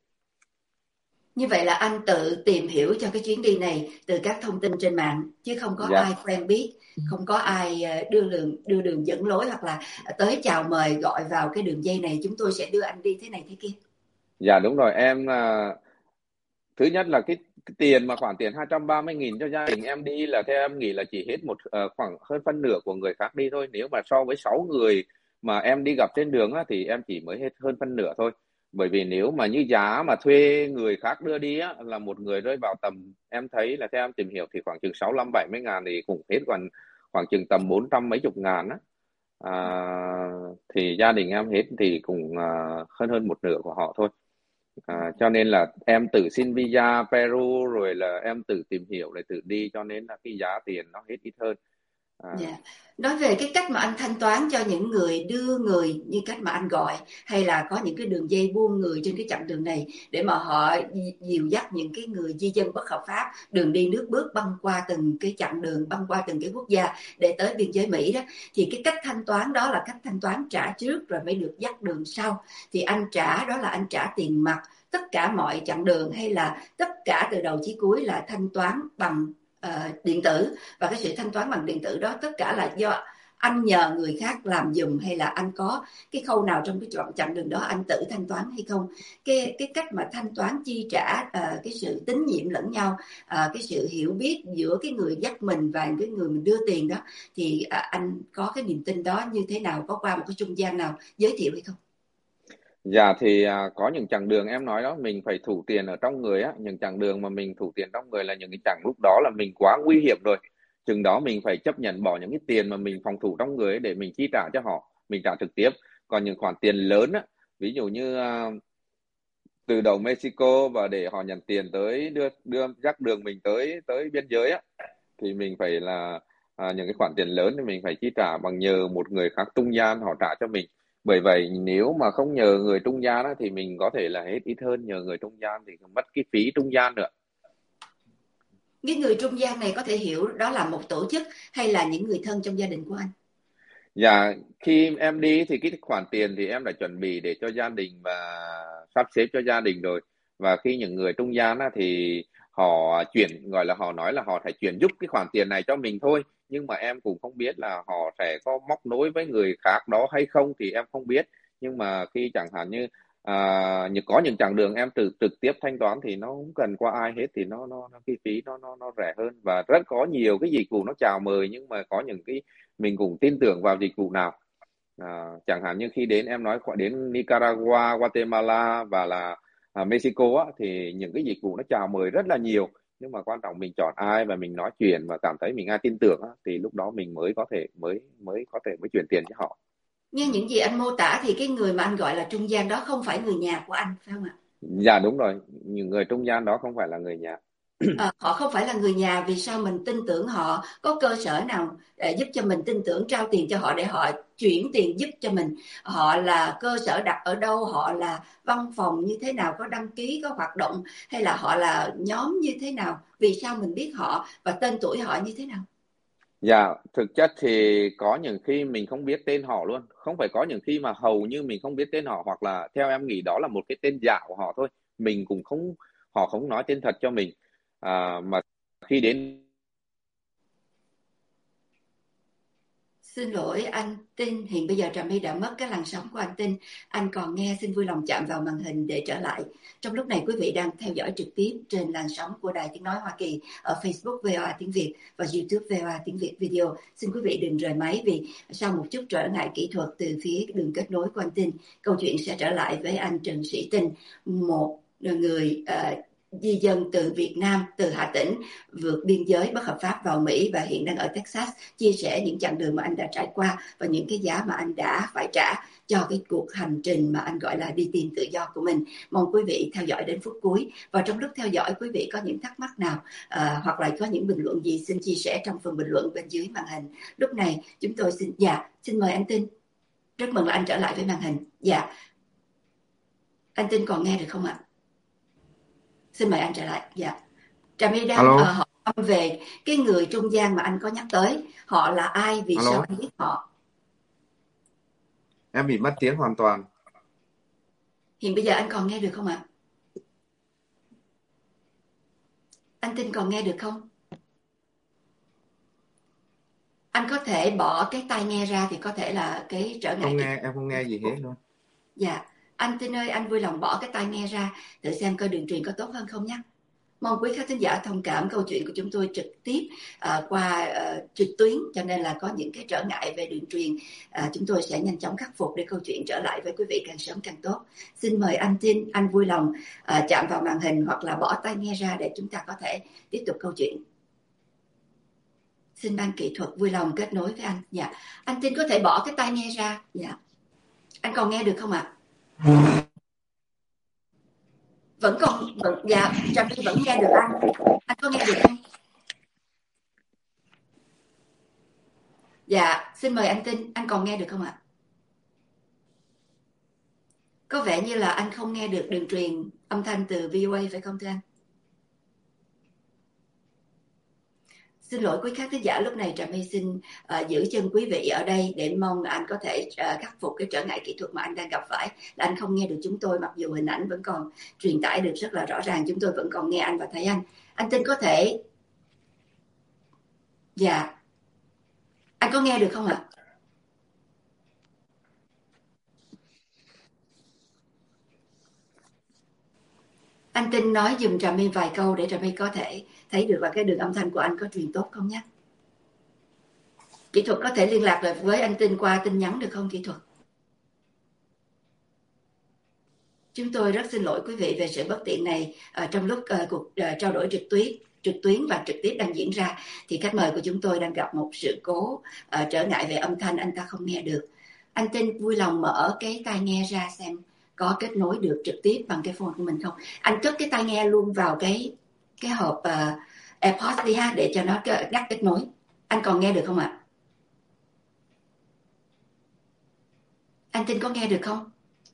Như vậy là anh tự tìm hiểu cho cái chuyến đi này từ các thông tin trên mạng, chứ không có Dạ. ai quen biết, không có ai đưa đường đưa đường dẫn lối, hoặc là tới chào mời gọi vào cái đường dây này chúng tôi sẽ đưa anh đi thế này thế kia. Dạ đúng rồi em. À, thứ nhất là cái, cái tiền mà khoản tiền hai trăm ba mươi nghìn cho gia đình em đi là theo em nghĩ là chỉ hết một uh, khoảng hơn phân nửa của người khác đi thôi. Nếu mà so với sáu người mà em đi gặp trên đường á, thì em chỉ mới hết hơn phân nửa thôi. Bởi vì nếu mà như giá mà thuê người khác đưa đi á, là một người rơi vào tầm, em thấy là theo em tìm hiểu thì khoảng chừng sáu lăm bảy mươi ngàn, thì cũng hết còn khoảng chừng tầm bốn trăm mấy chục ngàn á. À, thì gia đình em hết thì cũng uh, hơn hơn một nửa của họ thôi. À, cho nên là em tự xin visa Peru, rồi là em tự tìm hiểu để tự đi, cho nên là cái giá tiền nó hết ít hơn. À, Yeah. Nói về cái cách mà anh thanh toán cho những người đưa người như cách mà anh gọi, hay là có những cái đường dây buôn người trên cái chặng đường này để mà họ dìu dắt những cái người di dân bất hợp pháp đường đi nước bước băng qua từng cái chặng đường, băng qua từng cái quốc gia để tới biên giới Mỹ đó, thì cái cách thanh toán đó là cách thanh toán trả trước rồi mới được dắt đường sau. Thì anh trả đó là anh trả tiền mặt tất cả mọi chặng đường, hay là tất cả từ đầu chí cuối là thanh toán bằng uh, điện tử, và cái sự thanh toán bằng điện tử đó tất cả là do anh nhờ người khác làm giùm hay là anh có cái khâu nào trong cái chặng đường đó anh tự thanh toán hay không? Cái cái cách mà thanh toán chi trả, uh, cái sự tín nhiệm lẫn nhau, uh, cái sự hiểu biết giữa cái người dắt mình và cái người mình đưa tiền đó, thì uh, anh có cái niềm tin đó như thế nào? Có qua một cái trung gian nào giới thiệu hay không? Dạ thì à, có những chặng đường em nói đó, mình phải thủ tiền ở trong người á, những chặng đường mà mình thủ tiền trong người là những cái chặng lúc đó là mình quá nguy hiểm rồi. Chừng đó mình phải chấp nhận bỏ những cái tiền mà mình phòng thủ trong người ấy để mình chi trả cho họ, mình trả trực tiếp. Còn những khoản tiền lớn á, ví dụ như à, từ đầu Mexico và để họ nhận tiền tới đưa đưa dắt đường mình tới tới biên giới á, thì mình phải là à, những cái khoản tiền lớn thì mình phải chi trả bằng nhờ một người khác trung gian họ trả cho mình. Bởi vậy nếu mà không nhờ người trung gian á, thì mình có thể là hết ít hơn, nhờ người trung gian thì mất cái phí trung gian nữa. Cái người trung gian này có thể hiểu đó là một tổ chức hay là những người thân trong gia đình của anh? Dạ, khi em đi thì cái khoản tiền thì em đã chuẩn bị để cho gia đình và sắp xếp cho gia đình rồi. Và khi những người trung gian á, thì họ chuyển, gọi là họ nói là họ phải chuyển giúp cái khoản tiền này cho mình thôi. Nhưng mà em cũng không biết là họ sẽ có móc nối với người khác đó hay không thì em không biết. Nhưng mà khi chẳng hạn như à, như có những chặng đường em trực trực tiếp thanh toán thì nó không cần qua ai hết, thì nó nó, nó cái phí nó nó nó rẻ hơn, và rất có nhiều cái dịch vụ nó chào mời, nhưng mà có những cái mình cũng tin tưởng vào dịch vụ nào. À, chẳng hạn như khi đến em nói đến Nicaragua, Guatemala và là à, Mexico á, thì những cái dịch vụ nó chào mời rất là nhiều, nhưng mà quan trọng mình chọn ai và mình nói chuyện và cảm thấy mình ai tin tưởng á, thì lúc đó mình mới có thể mới mới có thể mới chuyển tiền cho họ. Nghe những gì anh mô tả thì cái người mà anh gọi là trung gian đó không phải người nhà của anh, phải không ạ? Dạ đúng rồi, những người trung gian đó không phải là người nhà. À, họ không phải là người nhà, vì sao mình tin tưởng họ? Có cơ sở nào để giúp cho mình tin tưởng trao tiền cho họ để họ chuyển tiền giúp cho mình? Họ là cơ sở đặt ở đâu? Họ là văn phòng như thế nào? Có đăng ký, có hoạt động, hay là họ là nhóm như thế nào? Vì sao mình biết họ và tên tuổi họ như thế nào? Dạ, thực chất thì có những khi mình không biết tên họ luôn. Không phải, có những khi mà hầu như mình không biết tên họ, hoặc là theo em nghĩ đó là một cái tên giả của họ thôi. Mình cũng không, họ không nói tên thật cho mình. À, mà khi đến Xin lỗi anh Tin, hiện bây giờ Trà My đã mất cái làn sóng của anh Tin. Anh còn nghe, xin vui lòng chạm vào màn hình để trở lại. Trong lúc này quý vị đang theo dõi trực tiếp trên làn sóng của Đài Tiếng Nói Hoa Kỳ ở Facebook vê o a Tiếng Việt và YouTube vê o a Tiếng Việt Video. Xin quý vị đừng rời máy, vì sau một chút trở ngại kỹ thuật từ phía đường kết nối của anh Tin, câu chuyện sẽ trở lại với anh Trần Sĩ Tinh, một người uh, di dân từ Việt Nam, từ Hà Tĩnh, vượt biên giới bất hợp pháp vào Mỹ và hiện đang ở Texas, chia sẻ những chặng đường mà anh đã trải qua và những cái giá mà anh đã phải trả cho cái cuộc hành trình mà anh gọi là đi tìm tự do của mình. Mong quý vị theo dõi đến phút cuối, và trong lúc theo dõi quý vị có những thắc mắc nào à, hoặc là có những bình luận gì, xin chia sẻ trong phần bình luận bên dưới màn hình. Lúc này chúng tôi xin dạ xin mời anh Tin. Rất mừng là anh trở lại với màn hình. Dạ, anh Tin còn nghe được không ạ? Xin mời anh trở lại. Dạ, Trà My đang uh, hỏi về cái người trung gian mà anh có nhắc tới. Họ là ai? Vì Alo. Sao anh biết họ? Em bị mất tiếng hoàn toàn. Hiện bây giờ anh còn nghe được không ạ? Anh Tin còn nghe được không? Anh có thể bỏ cái tai nghe ra thì có thể là cái trở ngại. Không nghe, em không nghe gì hết luôn. Dạ, anh Tin ơi, anh vui lòng bỏ cái tai nghe ra thử xem coi đường truyền có tốt hơn không nhé. Mong quý khán thính giả thông cảm, câu chuyện của chúng tôi trực tiếp uh, qua uh, trực tuyến, cho nên là có những cái trở ngại về đường truyền. Uh, chúng tôi sẽ nhanh chóng khắc phục để câu chuyện trở lại với quý vị càng sớm càng tốt. Xin mời anh Tin, anh vui lòng uh, chạm vào màn hình hoặc là bỏ tai nghe ra để chúng ta có thể tiếp tục câu chuyện. Xin ban kỹ thuật vui lòng kết nối với anh. Dạ, anh Tin có thể bỏ cái tai nghe ra. Dạ, anh còn nghe được không ạ? Vẫn còn, vẫn, dạ, Trà My vẫn nghe được anh. Anh có nghe được không? Dạ, xin mời anh Tin, anh còn nghe được không ạ? Có vẻ như là anh không nghe được đường truyền âm thanh từ vê o a phải không thưa anh? Xin lỗi quý khán thính giả, lúc này Trà My xin uh, giữ chân quý vị ở đây để mong anh có thể uh, khắc phục cái trở ngại kỹ thuật mà anh đang gặp phải, là anh không nghe được chúng tôi, mặc dù hình ảnh vẫn còn truyền tải được rất là rõ ràng, chúng tôi vẫn còn nghe anh và thấy anh. Anh Tin có thể... Dạ, anh có nghe được không ạ? Anh Tinh nói dùm Trà My vài câu để Trà My có thể thấy được là cái đường âm thanh của anh có truyền tốt không nhé. Kỹ thuật có thể liên lạc được với anh Tinh qua tin nhắn được không kỹ thuật? Chúng tôi rất xin lỗi quý vị về sự bất tiện này. À, trong lúc uh, cuộc uh, trao đổi trực tuyến trực tuyến và trực tiếp đang diễn ra thì khách mời của chúng tôi đang gặp một sự cố uh, trở ngại về âm thanh, anh ta không nghe được. Anh Tinh vui lòng mở cái tai nghe ra xem có kết nối được trực tiếp bằng cái phone của mình không. Anh cất cái tai nghe luôn vào cái cái hộp uh, AirPods đi ha, để cho nó ngắt kết nối. Anh còn nghe được không ạ? Anh Tinh có nghe được không?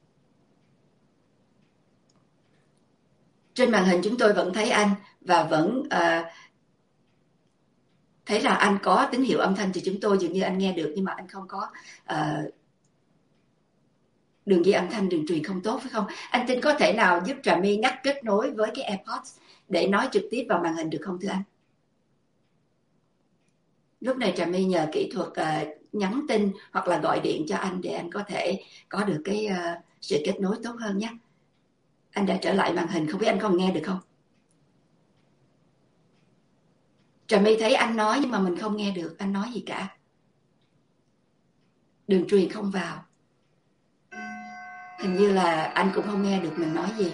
Trên màn hình chúng tôi vẫn thấy anh và vẫn uh, thấy là anh có tín hiệu âm thanh từ chúng tôi, dường như anh nghe được nhưng mà anh không có uh, đường dây âm thanh, đường truyền không tốt phải không? Anh Tinh có thể nào giúp Trà My ngắt kết nối với cái AirPods để nói trực tiếp vào màn hình được không thưa anh? Lúc này Trà My nhờ kỹ thuật uh, nhắn tin hoặc là gọi điện cho anh để anh có thể có được cái uh, sự kết nối tốt hơn nhé. Anh đã trở lại màn hình, không biết anh còn nghe được không? Trà My thấy anh nói nhưng mà mình không nghe được anh nói gì cả. Đường truyền không vào. Hình như là anh cũng không nghe được mình nói gì.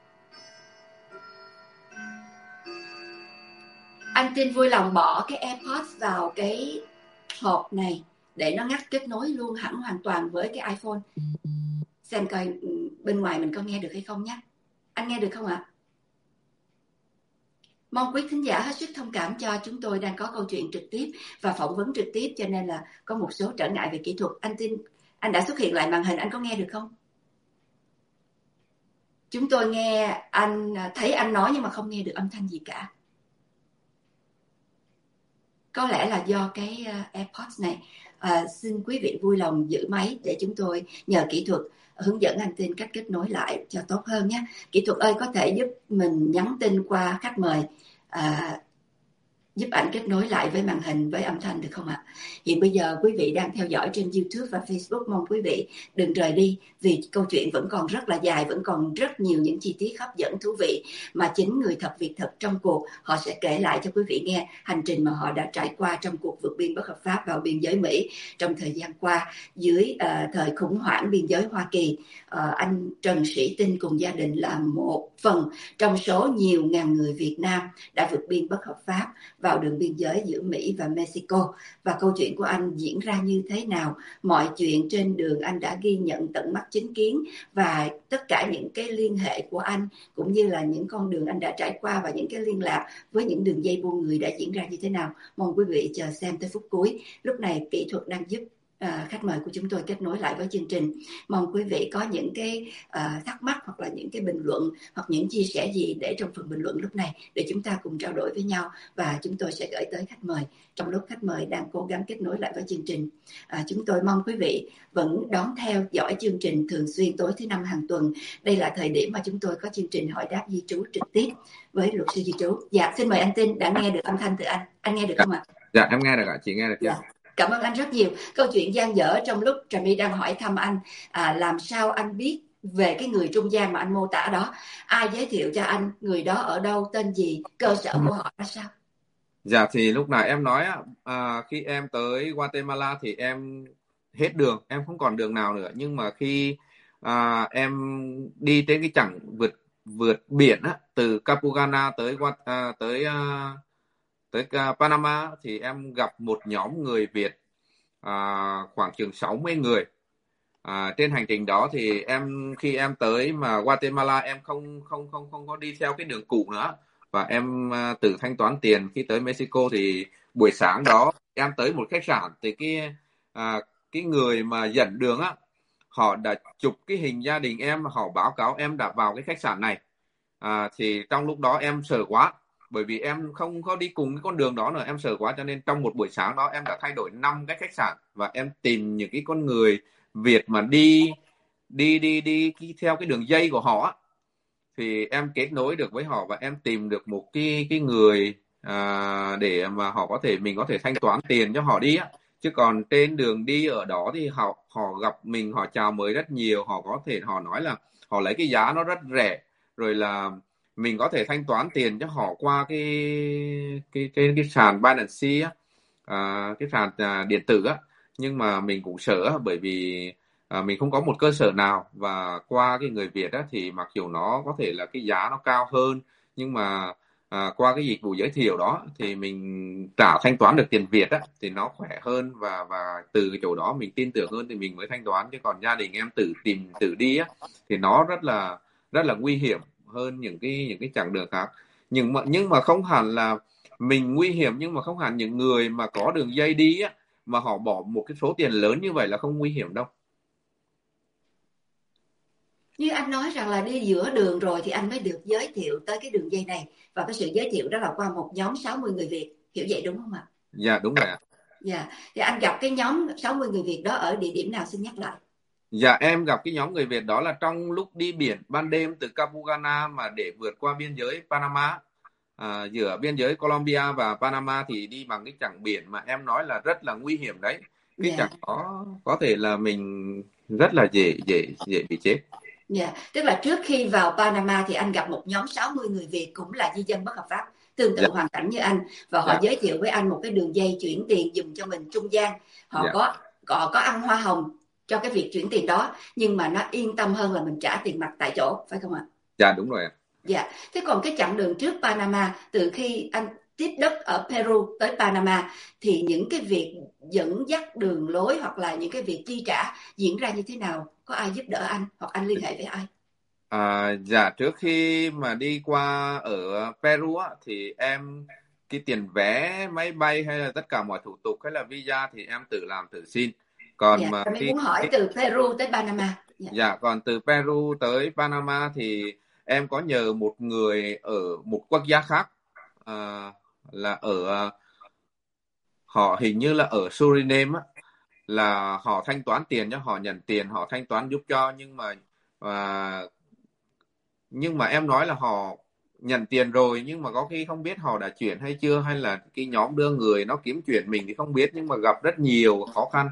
Anh Tinh vui lòng bỏ cái AirPods vào cái hộp này để nó ngắt kết nối luôn hẳn hoàn toàn với cái iPhone. Xem coi bên ngoài mình có nghe được hay không nhé. Anh nghe được không ạ? Mong quý thính giả hết sức thông cảm cho chúng tôi đang có câu chuyện trực tiếp và phỏng vấn trực tiếp, cho nên là có một số trở ngại về kỹ thuật. Anh Tinh, anh đã xuất hiện lại màn hình, anh có nghe được không? Chúng tôi nghe anh, thấy anh nói nhưng mà không nghe được âm thanh gì cả. Có lẽ là do cái AirPods này. À, xin quý vị vui lòng giữ máy để chúng tôi nhờ kỹ thuật hướng dẫn anh Tinh cách kết nối lại cho tốt hơn nhé. Kỹ thuật ơi, có thể giúp mình nhắn tin qua khách mời à, giúp ảnh kết nối lại với màn hình, với âm thanh được không ạ? Hiện bây giờ quý vị đang theo dõi trên YouTube và Facebook, mong quý vị đừng rời đi vì câu chuyện vẫn còn rất là dài, vẫn còn rất nhiều những chi tiết hấp dẫn thú vị mà chính người thật việc thật trong cuộc họ sẽ kể lại cho quý vị nghe hành trình mà họ đã trải qua trong cuộc vượt biên bất hợp pháp vào biên giới Mỹ trong thời gian qua dưới uh, thời khủng hoảng biên giới Hoa Kỳ. Uh, anh Trần Sĩ Tinh cùng gia đình là một phần trong số nhiều ngàn người Việt Nam đã vượt biên bất hợp pháp vào đường biên giới giữa Mỹ và Mexico. Và câu chuyện của anh diễn ra như thế nào, mọi chuyện trên đường anh đã ghi nhận tận mắt chứng kiến, và tất cả những cái liên hệ của anh cũng như là những con đường anh đã trải qua và những cái liên lạc với những đường dây buôn người đã diễn ra như thế nào. Mong quý vị chờ xem tới phút cuối. Lúc này kỹ thuật đang giúp À, khách mời của chúng tôi kết nối lại với chương trình. Mong quý vị có những cái à, thắc mắc hoặc là những cái bình luận hoặc những chia sẻ gì để trong phần bình luận lúc này để chúng ta cùng trao đổi với nhau và chúng tôi sẽ gửi tới khách mời trong lúc khách mời đang cố gắng kết nối lại với chương trình. À, chúng tôi mong quý vị vẫn đón theo dõi chương trình thường xuyên tối thứ năm hàng tuần. Đây là thời điểm mà chúng tôi có chương trình hỏi đáp di trú trực tiếp với luật sư di trú. Dạ, xin mời anh Tinh, đã nghe được âm thanh từ anh. Anh nghe được không ạ? Dạ, em nghe được ạ, chị nghe được chưa? Dạ. Cảm ơn anh rất nhiều. Câu chuyện dang dở trong lúc Trà My đang hỏi thăm anh à, làm sao anh biết về cái người trung gian mà anh mô tả đó, ai giới thiệu cho anh, người đó ở đâu, tên gì, cơ sở của họ là sao? Dạ thì lúc này em nói à, khi em tới Guatemala thì em hết đường, em không còn đường nào nữa. Nhưng mà khi à, em đi trên cái chặng vượt vượt biển á, từ Capugana tới à, tới à, tới Panama thì em gặp một nhóm người Việt à, khoảng chừng sáu mươi người. À, trên hành trình đó thì em khi em tới mà Guatemala em không không không không có đi theo cái đường cũ nữa và em uh, tự thanh toán tiền. Khi tới Mexico thì buổi sáng đó em tới một khách sạn thì cái à, cái người mà dẫn đường á, họ đã chụp cái hình gia đình em, họ báo cáo em đã vào cái khách sạn này. À, thì trong lúc đó em sợ quá, bởi vì em không có đi cùng cái con đường đó nữa, em sợ quá cho nên trong một buổi sáng đó em đã thay đổi năm cái khách sạn và em tìm những cái con người Việt mà đi đi đi đi, đi theo cái đường dây của họ. Thì em kết nối được với họ và em tìm được một cái cái người à, để mà họ có thể mình có thể thanh toán tiền cho họ đi á. Chứ còn trên đường đi ở đó thì họ họ gặp mình, họ chào mời rất nhiều, họ có thể họ nói là họ lấy cái giá nó rất rẻ, rồi là mình có thể thanh toán tiền cho họ qua cái cái cái, cái sàn Binance á, à, cái sàn à, điện tử á, nhưng mà mình cũng sợ bởi vì à, mình không có một cơ sở nào, và qua cái người Việt á thì mặc dù nó có thể là cái giá nó cao hơn, nhưng mà à, qua cái dịch vụ giới thiệu đó thì mình trả thanh toán được tiền Việt á thì nó khỏe hơn, và và từ cái chỗ đó mình tin tưởng hơn thì mình mới thanh toán. Chứ còn gia đình em tự tìm tự đi á thì nó rất là rất là nguy hiểm hơn những cái những cái chặng đường khác. Nhưng mà nhưng mà không hẳn là mình nguy hiểm, nhưng mà không hẳn những người mà có đường dây đi á mà họ bỏ một cái số tiền lớn như vậy là không nguy hiểm đâu. Như anh nói rằng là đi giữa đường rồi thì anh mới được giới thiệu tới cái đường dây này, và cái sự giới thiệu đó là qua một nhóm sáu mươi người Việt, hiểu vậy đúng không ạ? Dạ đúng rồi ạ. Dạ, thì anh gặp cái nhóm sáu mươi người Việt đó ở địa điểm nào, xin nhắc lại? Dạ em gặp cái nhóm người Việt đó là trong lúc đi biển ban đêm từ Capugana mà để vượt qua biên giới Panama, à, giữa biên giới Colombia và Panama thì đi bằng cái chặng biển mà em nói là rất là nguy hiểm đấy. Cái Dạ. chặng đó có thể là mình rất là dễ dễ dễ bị chết. Dạ, tức là trước khi vào Panama thì anh gặp một nhóm sáu mươi người Việt cũng là di dân bất hợp pháp, tương tự Dạ, hoàn cảnh như anh, và họ dạ, giới thiệu với anh một cái đường dây chuyển tiền dùm cho mình trung gian. Họ dạ, có họ có ăn hoa hồng cho cái việc chuyển tiền đó, nhưng mà nó yên tâm hơn là mình trả tiền mặt tại chỗ, phải không ạ? dạ đúng rồi ạ. Dạ, thế còn cái chặng đường trước Panama, từ khi anh tiếp đất ở Peru tới Panama, thì những cái việc dẫn dắt đường lối hoặc là những cái việc chi trả diễn ra như thế nào? Có ai giúp đỡ anh hoặc anh liên hệ với ai? À, dạ trước khi mà đi qua ở Peru á, thì em cái tiền vé máy bay hay là tất cả mọi thủ tục hay là visa thì em tự làm tự xin. Còn Dạ, mà tôi mới khi muốn hỏi từ Peru tới Panama. Dạ. dạ còn từ Peru tới Panama thì em có nhờ một người ở một quốc gia khác, à, là ở họ hình như là ở Suriname á, là họ thanh toán tiền cho họ, nhận tiền họ thanh toán giúp cho, nhưng mà à, nhưng mà em nói là họ nhận tiền rồi, nhưng mà có khi không biết họ đã chuyển hay chưa, hay là cái nhóm đưa người nó kiếm chuyện mình thì không biết, nhưng mà gặp rất nhiều khó khăn.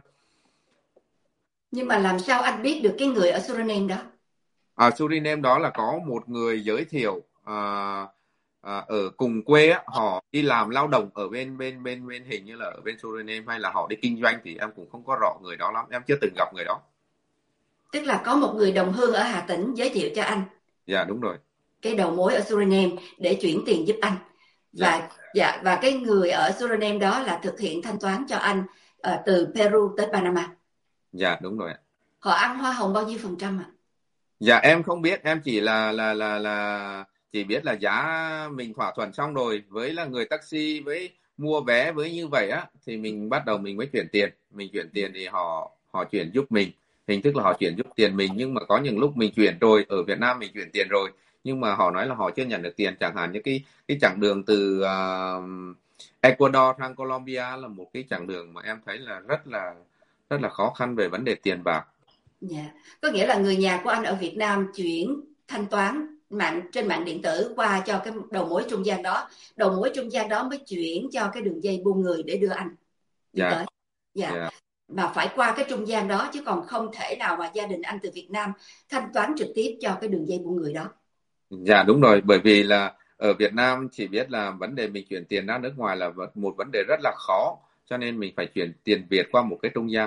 Nhưng mà làm sao anh biết được cái người ở Suriname đó? Ở Suriname đó là có một người giới thiệu, à, à, ở cùng quê á, họ đi làm lao động ở bên bên bên bên hình như là ở bên Suriname hay là họ đi kinh doanh thì em cũng không có rõ người đó lắm, em chưa từng gặp người đó. Tức là có một người đồng hương ở Hà Tĩnh giới thiệu cho anh Dạ đúng rồi. cái đầu mối ở Suriname để chuyển tiền giúp anh. Dạ, Và dạ, và cái người ở Suriname đó là thực hiện thanh toán cho anh uh, từ Peru tới Panama. dạ đúng rồi. Họ ăn hoa hồng bao nhiêu phần trăm ạ? À? Dạ em không biết, em chỉ là là là là chỉ biết là giá mình thỏa thuận xong rồi với là người taxi, với mua vé với như vậy á thì mình bắt đầu mình mới chuyển tiền, mình chuyển tiền thì họ họ chuyển giúp mình, hình thức là họ chuyển giúp tiền mình. Nhưng mà có những lúc mình chuyển rồi, ở Việt Nam mình chuyển tiền rồi nhưng mà họ nói là họ chưa nhận được tiền, chẳng hạn như cái cái chặng đường từ uh, Ecuador sang Colombia là một cái chặng đường mà em thấy là rất là rất là khó khăn về vấn đề tiền bạc. Dạ, có nghĩa là người nhà của anh ở Việt Nam chuyển thanh toán mạng trên mạng điện tử qua cho cái đầu mối trung gian đó, đầu mối trung gian đó mới chuyển cho cái đường dây buôn người để đưa anh đi Dạ, tới. Dạ, dạ. mà phải qua cái trung gian đó, chứ còn không thể nào mà gia đình anh từ Việt Nam thanh toán trực tiếp cho cái đường dây buôn người đó. Dạ đúng rồi, bởi vì là ở Việt Nam chỉ biết là vấn đề mình chuyển tiền ra nước ngoài là một vấn đề rất là khó, cho nên mình phải chuyển tiền Việt qua một cái trung gian.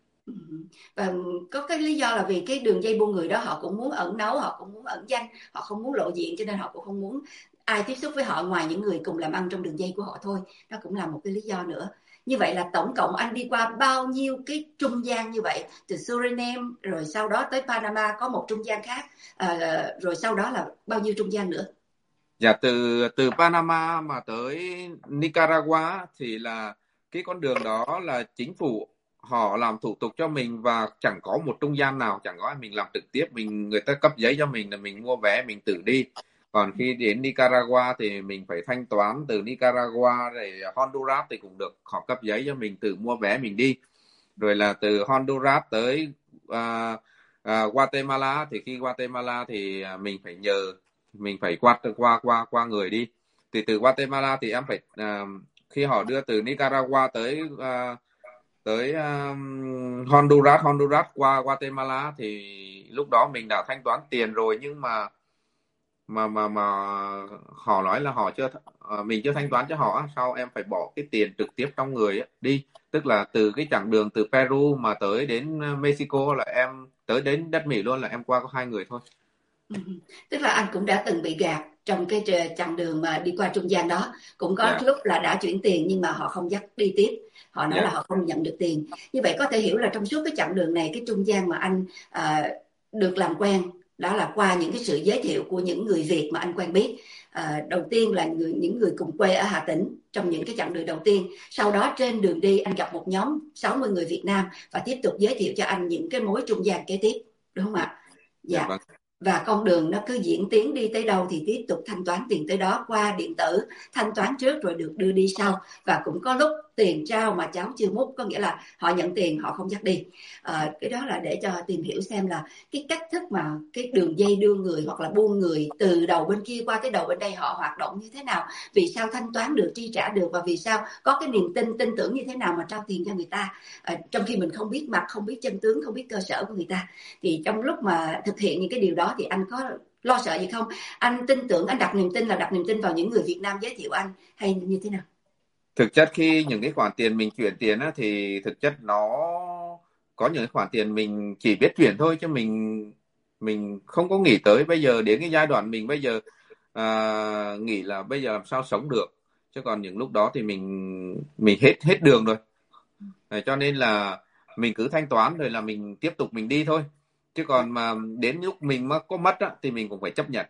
Và có cái lý do là vì cái đường dây buôn người đó họ cũng muốn ẩn náu, họ cũng muốn ẩn danh, họ không muốn lộ diện, cho nên họ cũng không muốn ai tiếp xúc với họ ngoài những người cùng làm ăn trong đường dây của họ thôi. Đó cũng là một cái lý do nữa. Như vậy là tổng cộng anh đi qua bao nhiêu cái trung gian như vậy? Từ Suriname rồi sau đó tới Panama có một trung gian khác, à, rồi sau đó là bao nhiêu trung gian nữa? Dạ từ từ Panama mà tới Nicaragua thì là cái con đường đó là chính phủ họ làm thủ tục cho mình, và chẳng có một trung gian nào, chẳng có mình làm trực tiếp, mình người ta cấp giấy cho mình là mình mua vé mình tự đi. Còn khi đến Nicaragua thì mình phải thanh toán từ Nicaragua, rồi Honduras thì cũng được họ cấp giấy cho mình tự mua vé mình đi. Rồi là từ Honduras tới uh, uh, Guatemala thì khi Guatemala thì mình phải nhờ mình phải qua qua qua qua người đi. Thì từ Guatemala thì em phải uh, khi họ đưa từ Nicaragua tới uh, tới um, Honduras Honduras qua Guatemala thì lúc đó mình đã thanh toán tiền rồi, nhưng mà mà mà mà họ nói là họ chưa uh, mình chưa thanh toán cho họ, sao em phải bỏ cái tiền trực tiếp trong người á, đi, tức là từ cái chặng đường từ Peru mà tới đến Mexico là em tới đến đất Mỹ luôn, là em qua có hai người thôi. Ừ. Tức là anh cũng đã từng bị gạt trong cái chặng đường mà đi qua trung gian đó, cũng có Dạ. lúc là đã chuyển tiền nhưng mà họ không dắt đi tiếp, họ nói Dạ. là họ không nhận được tiền. Như vậy có thể hiểu là trong suốt cái chặng đường này, cái trung gian mà anh à, được làm quen đó là qua những cái sự giới thiệu của những người Việt mà anh quen biết. À, đầu tiên là người, những người cùng quê ở Hà Tĩnh trong những cái chặng đường đầu tiên, sau đó trên đường đi anh gặp một nhóm sáu mươi người Việt Nam và tiếp tục giới thiệu cho anh những cái mối trung gian kế tiếp, đúng không ạ? Dạ. Dạ. Vâng. Và con đường nó cứ diễn tiến đi tới đâu thì tiếp tục thanh toán tiền tới đó qua điện tử, thanh toán trước rồi được đưa đi sau. Và cũng có lúc tiền trao mà cháu chưa múc, có nghĩa là họ nhận tiền họ không dắt đi. À, cái đó là để cho tìm hiểu xem là cái cách thức mà cái đường dây đưa người hoặc là buôn người từ đầu bên kia qua tới đầu bên đây họ hoạt động như thế nào, vì sao thanh toán được, chi trả được, và vì sao có cái niềm tin tin tưởng như thế nào mà trao tiền cho người ta, à, trong khi mình không biết mặt, không biết chân tướng, không biết cơ sở của người ta. Thì trong lúc mà thực hiện những cái điều đó thì anh có lo sợ gì không? Anh tin tưởng, anh đặt niềm tin là đặt niềm tin vào những người Việt Nam giới thiệu anh hay như thế nào? Thực chất khi những cái khoản tiền mình chuyển tiền á, thì thực chất nó có những cái khoản tiền mình chỉ biết chuyển thôi, chứ mình mình không có nghĩ tới bây giờ đến cái giai đoạn mình bây giờ à, nghĩ là bây giờ làm sao sống được, chứ còn những lúc đó thì mình mình hết hết đường rồi. Đấy, cho nên là mình cứ thanh toán rồi là mình tiếp tục mình đi thôi, chứ còn mà đến lúc mình mà có mất á, thì mình cũng phải chấp nhận.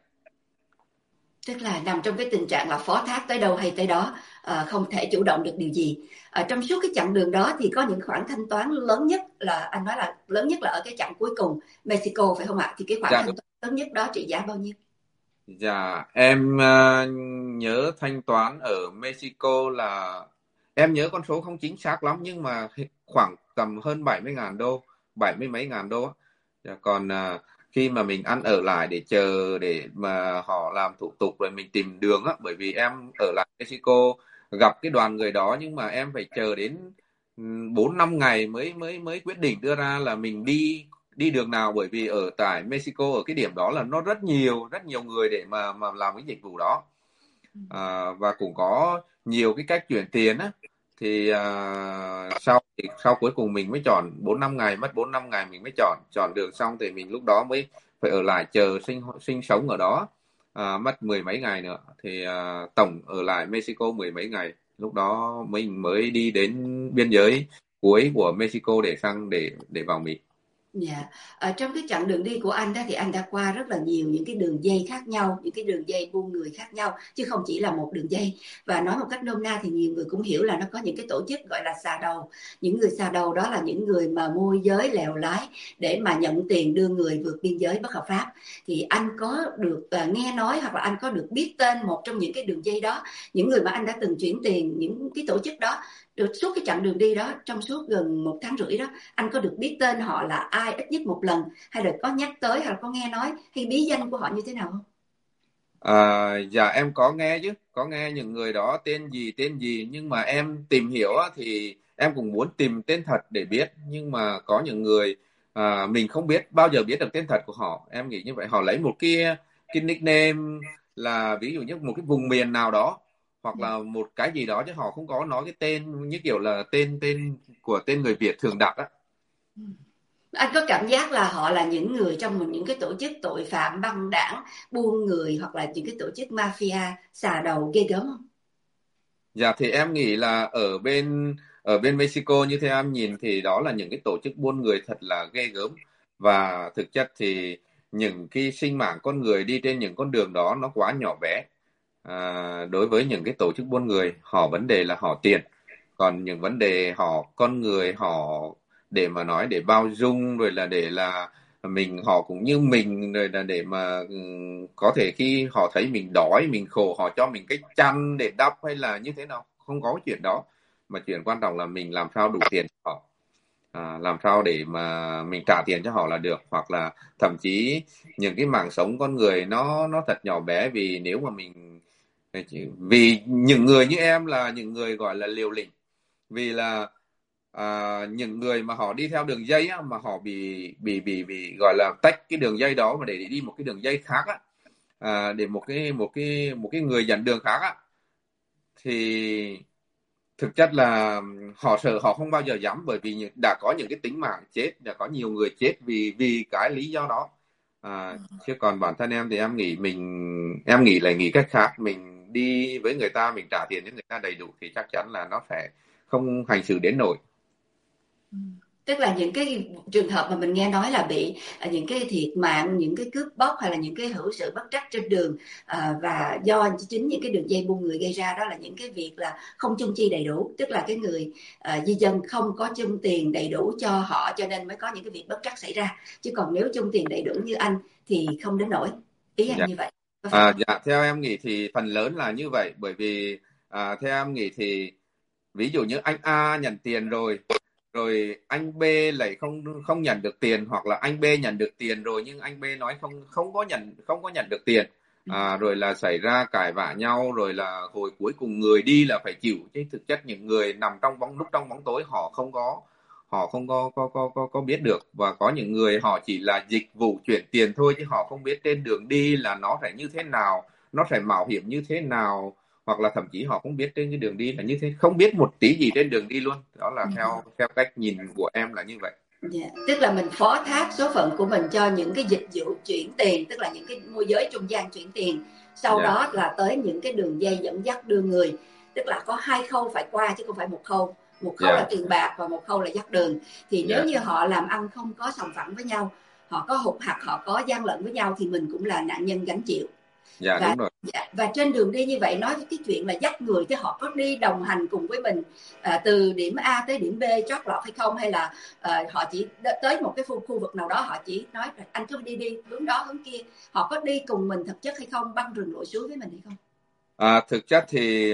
Tức là nằm trong cái tình trạng là phó thác tới đâu hay tới đó, à, không thể chủ động được điều gì. À, trong suốt cái chặng đường đó thì có những khoản thanh toán lớn nhất, là anh nói là lớn nhất là ở cái chặng cuối cùng Mexico phải không ạ? Thì cái khoản Dạ thanh đúng. toán lớn nhất đó trị giá bao nhiêu? Dạ em ờ, nhớ thanh toán ở Mexico là em nhớ con số không chính xác lắm, nhưng mà khoảng tầm hơn bảy mươi ngàn đô, bảy mươi mấy ngàn đô á. Dạ, còn ờ, khi mà mình ăn ở lại để chờ để mà họ làm thủ tục rồi mình tìm đường á, bởi vì em ở lại Mexico gặp cái đoàn người đó, nhưng mà em phải chờ đến bốn năm ngày mới mới mới quyết định đưa ra là mình đi đi đường nào, bởi vì ở tại Mexico ở cái điểm đó là nó rất nhiều rất nhiều người để mà mà làm cái dịch vụ đó, à, và cũng có nhiều cái cách chuyển tiền á, thì à, sau thì sau cuối cùng mình mới chọn bốn năm ngày, mất bốn năm ngày mình mới chọn chọn được, xong thì mình lúc đó mới phải ở lại chờ sinh sinh sống ở đó, à, mất mười mấy ngày nữa, thì à, tổng ở lại Mexico mười mấy ngày, lúc đó mình mới đi đến biên giới cuối của Mexico để sang để để vào Mỹ. Dạ, ở trong cái chặng đường đi của anh đó thì anh đã qua rất là nhiều những cái đường dây khác nhau, những cái đường dây buôn người khác nhau, chứ không chỉ là một đường dây. Và nói một cách nôm na thì nhiều người cũng hiểu là nó có những cái tổ chức gọi là xà đầu. Những người xà đầu đó là những người mà môi giới lèo lái để mà nhận tiền đưa người vượt biên giới bất hợp pháp. Thì anh có được uh, nghe nói hoặc là anh có được biết tên một trong những cái đường dây đó, những người mà anh đã từng chuyển tiền, những cái tổ chức đó, được suốt cái chặng đường đi đó, trong suốt gần một tháng rưỡi đó, anh có được biết tên họ là ai ít nhất một lần, hay là có nhắc tới, hay là có nghe nói, hay bí danh của họ như thế nào không? À, dạ em có nghe chứ, có nghe những người đó tên gì tên gì, nhưng mà em tìm hiểu á, thì em cũng muốn tìm tên thật để biết, nhưng mà có những người à, mình không biết bao giờ biết được tên thật của họ, em nghĩ như vậy, họ lấy một cái cái nickname là ví dụ như một cái vùng miền nào đó, hoặc là một cái gì đó, chứ họ không có nói cái tên như kiểu là tên tên của tên người Việt thường đặt á. Anh có cảm giác là họ là những người trong một những cái tổ chức tội phạm băng đảng, buôn người, hoặc là những cái tổ chức mafia xà đầu ghê gớm không? Dạ thì em nghĩ là ở bên ở bên Mexico như thế em nhìn thì đó là những cái tổ chức buôn người thật là ghê gớm, và thực chất thì những cái sinh mạng con người đi trên những con đường đó nó quá nhỏ bé, à, đối với những cái tổ chức buôn người, họ vấn đề là họ tiền, còn những vấn đề họ con người, họ để mà nói để bao dung, rồi là để là mình họ cũng như mình, rồi là để mà ừ, có thể khi họ thấy mình đói mình khổ họ cho mình cái chăn để đắp hay là như thế nào, không có chuyện đó, mà chuyện quan trọng là mình làm sao đủ tiền cho họ, à, làm sao để mà mình trả tiền cho họ là được, hoặc là thậm chí những cái mạng sống con người nó nó thật nhỏ bé, vì nếu mà mình vì những người như em là những người gọi là liều lĩnh, vì là à, những người mà họ đi theo đường dây á, mà họ bị bị bị bị gọi là tách cái đường dây đó mà để đi một cái đường dây khác á, à, để một cái một cái một cái người dẫn đường khác á, thì thực chất là họ sợ, họ không bao giờ dám, bởi vì đã có những cái tính mạng chết, đã có nhiều người chết vì vì cái lý do đó. À, chứ còn bản thân em thì em nghĩ mình em nghĩ là nghĩ cách khác, mình đi với người ta, mình trả tiền cho người ta đầy đủ thì chắc chắn là nó sẽ không hành xử đến nổi. Tức là những cái trường hợp mà mình nghe nói là bị à, những cái thiệt mạng, những cái cướp bóc hay là những cái hữu sự bất trắc trên đường, à, và do chính những cái đường dây buôn người gây ra, đó là những cái việc là không chung chi đầy đủ, tức là cái người à, di dân không có chung tiền đầy đủ cho họ, cho nên mới có những cái việc bất trắc xảy ra. Chứ còn nếu chung tiền đầy đủ như anh thì không đến nổi. Ý anh Dạ. như vậy có phải À, không? dạ, theo em nghĩ thì phần lớn là như vậy, bởi vì à, theo em nghĩ thì ví dụ như anh A nhận tiền rồi rồi anh B lại không không nhận được tiền, hoặc là anh B nhận được tiền rồi nhưng anh B nói không không có nhận không có nhận được tiền, à, rồi là xảy ra cãi vã nhau, rồi là hồi cuối cùng người đi là phải chịu, chứ thực chất những người nằm trong bóng lúc trong bóng tối họ không có họ không có có có có, có biết được, và có những người họ chỉ là dịch vụ chuyển tiền thôi, chứ họ không biết trên đường đi là nó sẽ như thế nào, nó sẽ mạo hiểm như thế nào, hoặc là thậm chí họ không biết trên cái đường đi là như thế, không biết một tí gì trên đường đi luôn. Đó là theo theo cách nhìn của em là như vậy. Yeah. Tức là mình phó thác số phận của mình cho những cái dịch vụ chuyển tiền, tức là những cái môi giới trung gian chuyển tiền, sau Dạ, đó là tới những cái đường dây dẫn dắt đưa người, tức là có hai khâu phải qua chứ không phải một khâu. Một khâu dạ, là tiền bạc và một khâu là dắt đường. Thì nếu dạ, như họ làm ăn không có sòng phẳng với nhau, họ có hụt hặc, họ có gian lận với nhau, thì mình cũng là nạn nhân gánh chịu. dạ, và đúng rồi. và trên đường đi như vậy, nói cái chuyện là dắt người, thì họ có đi đồng hành cùng với mình à, từ điểm A tới điểm B trót lọt hay không, hay là à, họ chỉ tới một cái khu, khu vực nào đó họ chỉ nói anh cứ đi đi hướng đó hướng kia, họ có đi cùng mình thực chất hay không, băng rừng lội suối với mình hay không? À, thực chất thì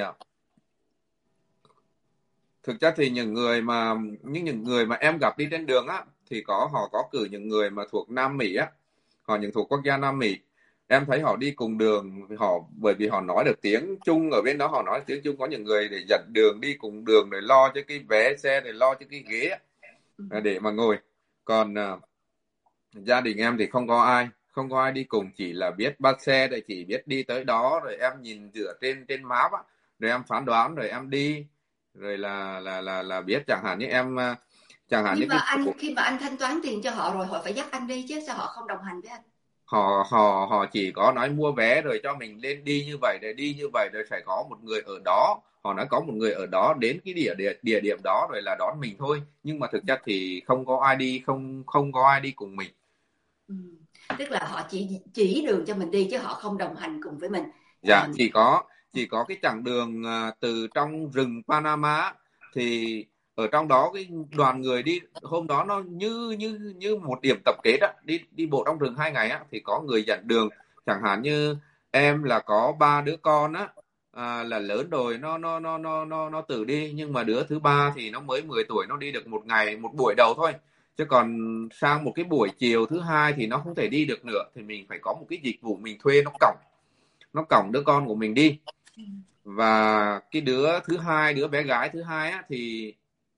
thực chất thì những người mà những những người mà em gặp đi trên đường á, thì có họ có cử những người mà thuộc Nam Mỹ á, họ những thuộc quốc gia Nam Mỹ, em thấy họ đi cùng đường, họ bởi vì họ nói được tiếng Trung, ở bên đó họ nói tiếng Trung, có những người để dẫn đường đi cùng đường, để lo cho cái vé xe, để lo cho cái ghế á, để mà ngồi. Còn uh, gia đình em thì không có ai không có ai đi cùng, chỉ là biết bắt xe, để chỉ biết đi tới đó, rồi em nhìn dựa trên trên map á, rồi em phán đoán, rồi em đi, rồi là là là là biết. Chẳng hạn như em uh, chẳng hạn như Nhưng mà cái anh, vụ khi mà anh thanh toán tiền cho họ rồi, họ phải dắt anh đi chứ, sao họ không đồng hành với anh? họ họ họ chỉ có nói mua vé rồi cho mình lên đi như vậy, để đi như vậy rồi phải có một người ở đó, họ nói có một người ở đó đến cái địa địa địa điểm đó rồi là đón mình thôi, nhưng mà thực chất thì không có ai đi không không có ai đi cùng mình. Ừ. Tức là họ chỉ chỉ đường cho mình đi chứ họ không đồng hành cùng với mình. Dạ, À, chỉ có chỉ có cái chặng đường à, từ trong rừng Panama, thì ở trong đó cái đoàn người đi hôm đó nó như như như một điểm tập kết á, đi đi bộ trong rừng hai ngày á, thì có người dẫn đường. Chẳng hạn như em là có ba đứa con á, à, là lớn rồi, nó nó nó nó nó nó tự đi, nhưng mà đứa thứ ba thì nó mới mười tuổi, nó đi được một ngày một buổi đầu thôi, chứ còn sang một cái buổi chiều thứ hai thì nó không thể đi được nữa, thì mình phải có một cái dịch vụ mình thuê nó cõng nó cõng đứa con của mình đi. Và cái đứa thứ hai, đứa bé gái thứ hai á, thì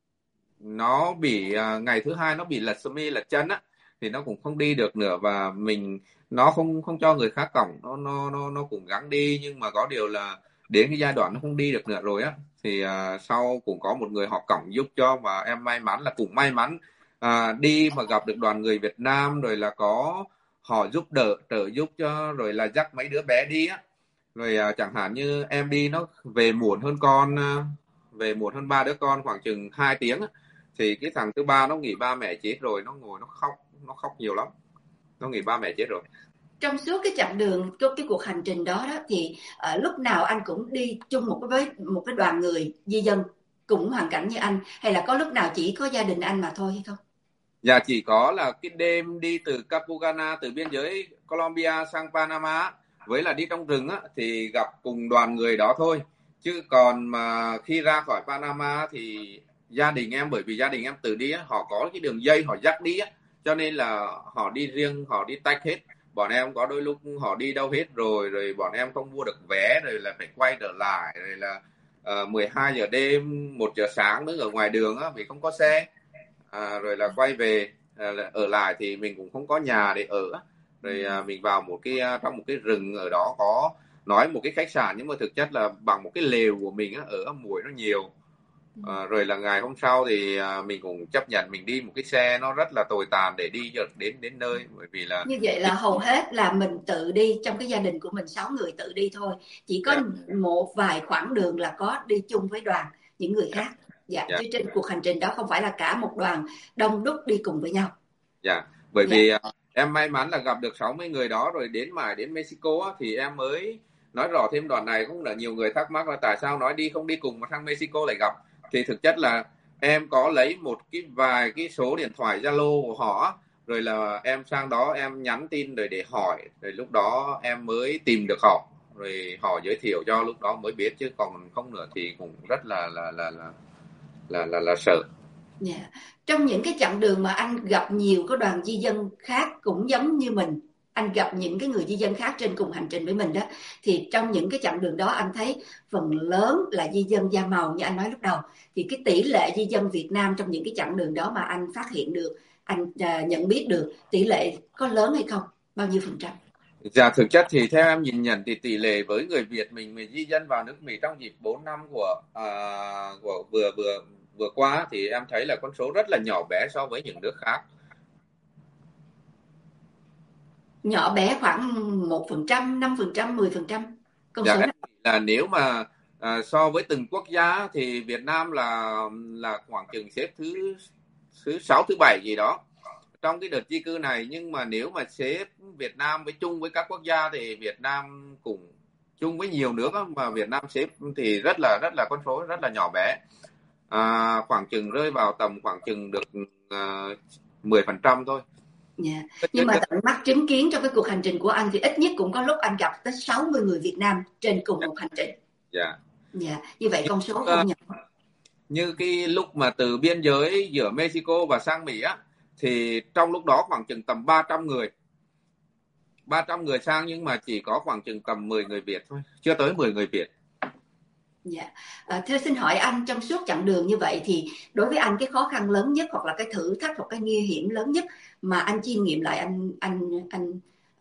nó bị à, ngày thứ hai nó bị lật sơ mi lật chân á, thì nó cũng không đi được nữa, và mình nó không không cho người khác cõng, nó nó nó nó cũng gắng đi, nhưng mà có điều là đến cái giai đoạn nó không đi được nữa rồi á, thì à, sau cũng có một người họ cõng giúp cho, và em may mắn là cũng may mắn à, đi mà gặp được đoàn người Việt Nam, rồi là có họ giúp đỡ trợ giúp cho, rồi là dắt mấy đứa bé đi á. Rồi à, chẳng hạn như em đi nó về muộn hơn con à, về muộn hơn ba đứa con khoảng chừng hai tiếng á, thì cái thằng thứ ba nó nghĩ ba mẹ chết rồi, nó ngồi nó khóc nó khóc nhiều lắm, nó nghĩ ba mẹ chết rồi. trong suốt cái chặng đường, cái, cái cuộc hành trình đó đó, thì uh, lúc nào anh cũng đi chung một cái với một cái đoàn người di dân cũng hoàn cảnh như anh, hay là có lúc nào chỉ có gia đình anh mà thôi hay không? Dạ, chỉ có là cái đêm đi từ Capugana, từ biên giới Colombia sang Panama, với là đi trong rừng á, thì gặp cùng đoàn người đó thôi. Chứ còn mà khi ra khỏi Panama thì gia đình em, bởi vì gia đình em tự đi á, họ có cái đường dây họ dắt đi á, cho nên là họ đi riêng, họ đi tách hết. Bọn em có đôi lúc họ đi đâu hết rồi, rồi bọn em không mua được vé, rồi là phải quay trở lại, rồi là uh, mười hai giờ đêm, một giờ sáng đứng ở ngoài đường á, vì không có xe. À, rồi là quay về, à, ở lại thì mình cũng không có nhà để ở, rồi à, mình vào một cái à, trong một cái rừng ở đó, có nói một cái khách sạn nhưng mà thực chất là bằng một cái lều của mình á, ở muỗi nó nhiều. À, rồi là ngày hôm sau thì à, mình cũng chấp nhận mình đi một cái xe nó rất là tồi tàn để đi được đến đến nơi, bởi vì là Như vậy là hầu hết là mình tự đi, trong cái gia đình của mình sáu người tự đi thôi, chỉ có dạ, một vài khoảng đường là có đi chung với đoàn những người dạ, khác. Dạ, dạ, chứ trên cuộc hành trình đó không phải là cả một đoàn đông đúc đi cùng với nhau. dạ. Bởi Dạ. vì à, em may mắn là gặp được sáu mươi người đó, rồi đến mãi đến Mexico á, thì em mới nói rõ thêm đoạn này. Cũng là nhiều người thắc mắc là tại sao nói đi không đi cùng mà sang Mexico lại gặp, thì thực chất là em có lấy một cái vài cái số điện thoại Zalo của họ, rồi là em sang đó em nhắn tin rồi để hỏi, rồi lúc đó em mới tìm được họ, rồi họ giới thiệu cho, lúc đó mới biết, chứ còn không nữa thì cũng rất là là là là là là, là sợ. Dạ. Trong những cái chặng đường mà anh gặp nhiều cái đoàn di dân khác cũng giống như mình, anh gặp những cái người di dân khác trên cùng hành trình với mình đó, thì trong những cái chặng đường đó anh thấy phần lớn là di dân da màu như anh nói lúc đầu, thì cái tỷ lệ di dân Việt Nam trong những cái chặng đường đó mà anh phát hiện được, anh à, nhận biết được, tỷ lệ có lớn hay không, bao nhiêu phần trăm? Dạ, thực chất thì theo em nhìn nhận thì tỷ lệ với người Việt mình mình di dân vào nước Mỹ trong dịp bốn năm của à, của vừa vừa vừa qua thì em thấy là con số rất là nhỏ bé so với những nước khác. Nhỏ bé khoảng một phần trăm, năm phần trăm, mười phần trăm, con Dạ, số em đó. nghĩ là nếu mà à, so với từng quốc gia thì Việt Nam là là khoảng chừng xếp thứ thứ sáu thứ bảy gì đó trong cái đợt di cư này. Nhưng mà nếu mà xếp Việt Nam với chung với các quốc gia thì Việt Nam cùng chung với nhiều nước á, mà Việt Nam xếp thì rất là rất là con số rất là nhỏ bé, à, khoảng chừng rơi vào tầm khoảng chừng được uh, mười phần trăm thôi. Yeah. Nhưng mà tận mắt chứng kiến trong cái cuộc hành trình của anh thì ít nhất cũng có lúc anh gặp tới sáu mươi người Việt Nam trên cùng một hành trình. Dạ. Dạ, như vậy con số như, không nhỏ. như cái lúc mà từ biên giới giữa Mexico và sang Mỹ á, thì trong lúc đó khoảng chừng tầm ba trăm người ba trăm người sang, nhưng mà chỉ có khoảng chừng tầm mười người Việt thôi, chưa tới mười người Việt. Dạ. À, thưa xin hỏi anh, trong suốt chặng đường như vậy thì đối với anh cái khó khăn lớn nhất hoặc là cái thử thách hoặc cái nguy hiểm lớn nhất mà anh chiêm nghiệm lại, anh anh anh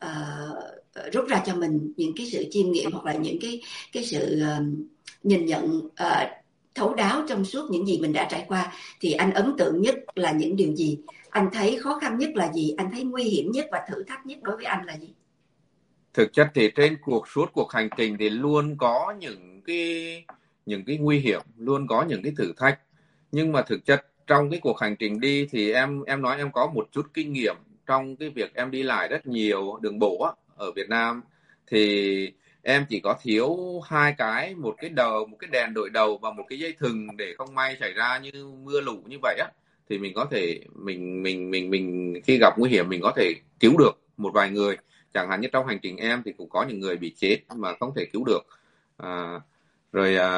uh, rút ra cho mình những cái sự chiêm nghiệm hoặc là những cái cái sự uh, nhìn nhận uh, thấu đáo trong suốt những gì mình đã trải qua, thì anh ấn tượng nhất là những điều gì? Anh thấy khó khăn nhất là gì? Anh thấy nguy hiểm nhất và thử thách nhất đối với anh là gì? Thực chất thì trên cuộc suốt cuộc hành trình thì luôn có những cái những cái nguy hiểm, luôn có những cái thử thách. Nhưng mà thực chất trong cái cuộc hành trình đi thì em em nói em có một chút kinh nghiệm trong cái việc em đi lại rất nhiều đường bộ á, ở Việt Nam. Thì em chỉ có thiếu hai cái, một cái đầu một cái đèn đội đầu và một cái dây thừng, để không may xảy ra như mưa lũ như vậy á, thì mình có thể mình mình mình mình khi gặp nguy hiểm mình có thể cứu được một vài người. Chẳng hạn như trong hành trình em thì cũng có những người bị chết mà không thể cứu được. à, rồi à,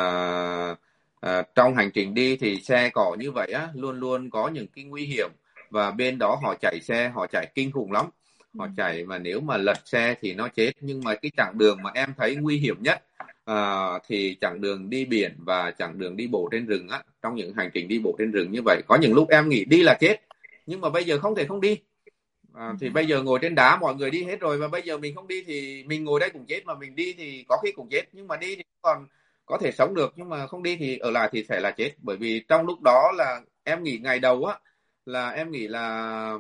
à, trong hành trình đi thì xe cộ như vậy á, luôn luôn có những cái nguy hiểm, và bên đó họ chạy xe họ chạy kinh khủng lắm. Họ chạy mà nếu mà lật xe thì nó chết. Nhưng mà cái chặng đường mà em thấy nguy hiểm nhất à, thì chặng đường đi biển và chặng đường đi bộ trên rừng á. Trong những hành trình đi bộ trên rừng như vậy, có những lúc em nghĩ đi là chết, nhưng mà bây giờ không thể không đi. À, thì bây giờ ngồi trên đá mọi người đi hết rồi, và bây giờ mình không đi thì mình ngồi đây cũng chết, mà mình đi thì có khi cũng chết. Nhưng mà đi thì còn có thể sống được, nhưng mà không đi thì ở lại thì phải là chết. Bởi vì trong lúc đó là em nghĩ ngày đầu á, là em nghĩ là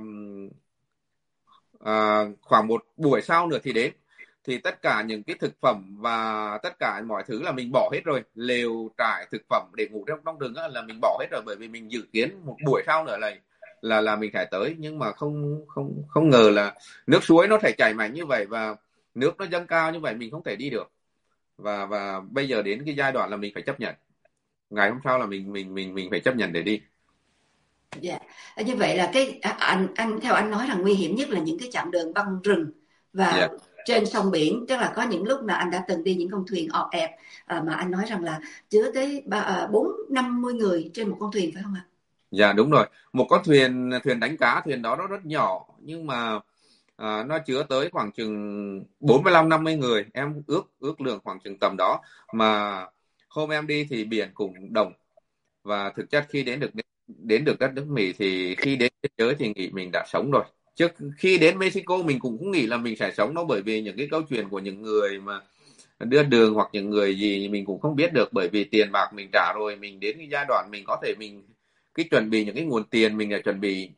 à, khoảng một buổi sau nữa thì đến, thì tất cả những cái thực phẩm và tất cả mọi thứ là mình bỏ hết rồi. Lều trại thực phẩm để ngủ trong trong rừng á, là mình bỏ hết rồi, bởi vì mình dự kiến một buổi sau nữa là là là mình phải tới. Nhưng mà không không không ngờ là nước suối nó thể chảy mạnh như vậy, và nước nó dâng cao như vậy, mình không thể đi được. và và bây giờ đến cái giai đoạn là mình phải chấp nhận, ngày hôm sau là mình mình mình mình phải chấp nhận để đi. Dạ. Như vậy là cái à, anh anh theo anh nói là nguy hiểm nhất là những cái chặng đường băng rừng và Yeah. trên sông biển, tức là có những lúc mà anh đã từng đi những con thuyền ọp ẹp à, mà anh nói rằng là chứa tới bốn năm mươi người trên một con thuyền, phải không ạ? Dạ đúng rồi, một con thuyền thuyền đánh cá, thuyền đó nó rất nhỏ, nhưng mà à, nó chứa tới khoảng chừng bốn mươi lăm năm mươi người, em ước ước lượng khoảng chừng tầm đó. Mà hôm em đi thì biển cũng đồng, và thực chất khi đến được đến được đất nước Mỹ thì khi đến biên giới thì nghĩ mình đã sống rồi, Trước khi đến Mexico mình cũng không nghĩ là mình sẽ sống đâu, bởi vì những cái câu chuyện của những người mà đưa đường hoặc những người gì mình cũng không biết được, bởi vì tiền bạc mình trả rồi, mình đến cái giai đoạn mình có thể mình cái chuẩn bị những cái nguồn tiền mình là chuẩn bị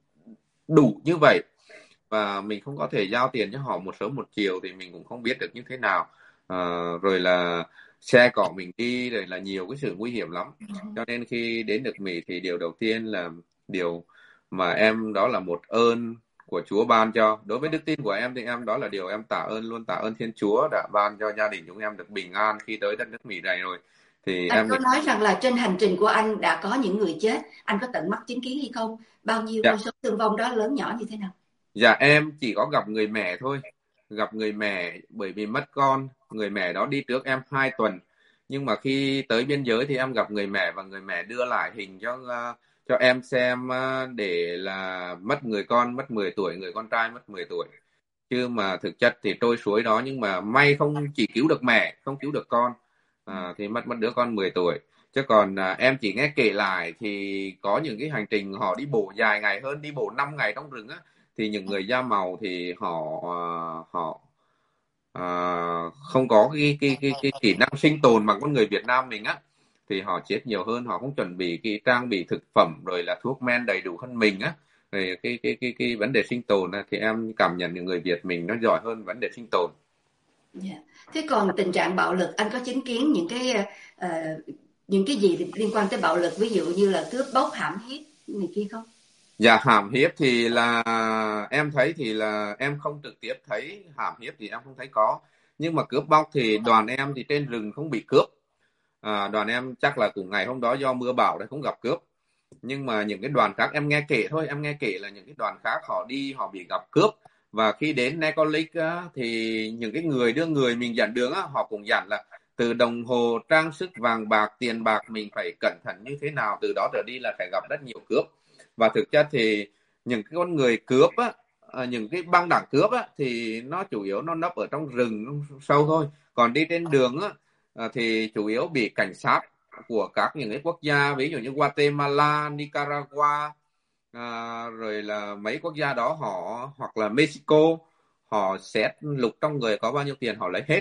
đủ như vậy, và mình không có thể giao tiền cho họ một sớm một chiều thì mình cũng không biết được như thế nào. À, rồi là xe cộ mình đi, rồi là nhiều cái sự nguy hiểm lắm. Cho nên khi đến được Mỹ thì điều đầu tiên là điều mà em, đó là một ơn của Chúa ban cho. Đối với đức tin của em thì em, đó là điều em tạ ơn, luôn tạ ơn Thiên Chúa đã ban cho gia đình chúng em được bình an khi tới đất nước Mỹ này rồi. Thì Anh em có nghĩ nói rằng là trên hành trình của anh đã có những người chết, anh có tận mắt chứng kiến hay không? Bao nhiêu dạ, con số thương vong đó, lớn nhỏ như thế nào? dạ em chỉ có gặp người mẹ thôi, gặp người mẹ bởi vì mất con. Người mẹ đó đi trước em hai tuần, nhưng mà khi tới biên giới thì em gặp người mẹ, và người mẹ đưa lại hình cho uh, cho em xem, uh, để là mất người con, mất mười tuổi, người con trai mất mười tuổi. Chứ mà thực chất thì trôi suối đó, nhưng mà may không chỉ cứu được mẹ, không cứu được con, à, thì mất mất đứa con mười tuổi. Chứ còn à, em chỉ nghe kể lại thì có những cái hành trình họ đi bộ dài ngày hơn, đi bộ năm ngày trong rừng á, thì những người da màu thì họ à, họ à, không có cái, cái cái cái kỹ năng sinh tồn bằng con người Việt Nam mình á, thì họ chết nhiều hơn. Họ không chuẩn bị cái trang bị thực phẩm rồi là thuốc men đầy đủ hơn mình á, rồi cái cái cái cái vấn đề sinh tồn á, thì em cảm nhận những người Việt mình nó giỏi hơn vấn đề sinh tồn. Yeah. Thế còn tình trạng bạo lực, anh có chứng kiến những cái uh, những cái gì liên quan tới bạo lực, ví dụ như là cướp bóc, hãm hiếp này kia không? Dạ, hãm hiếp thì là em thấy thì là em không trực tiếp thấy. Hãm hiếp thì em không thấy có, nhưng mà cướp bóc thì đoàn em thì trên rừng không bị cướp. À, đoàn em chắc là cùng ngày hôm đó do mưa bão đấy không gặp cướp, nhưng mà những cái đoàn khác em nghe kể thôi, em nghe kể là những cái đoàn khác họ đi họ bị gặp cướp. Và khi đến Necolic á, thì những cái người đưa người mình dẫn đường á, họ cũng dặn là từ đồng hồ, trang sức, vàng bạc, tiền bạc mình phải cẩn thận như thế nào, từ đó trở đi là phải gặp rất nhiều cướp. Và thực chất thì những cái con người cướp á, những cái băng đảng cướp á, thì nó chủ yếu nó nấp ở trong rừng sâu thôi. Còn đi trên đường á, thì chủ yếu bị cảnh sát của các những cái quốc gia, ví dụ như Guatemala, Nicaragua, à, rồi là mấy quốc gia đó họ, hoặc là Mexico, họ xét lục trong người có bao nhiêu tiền họ lấy hết.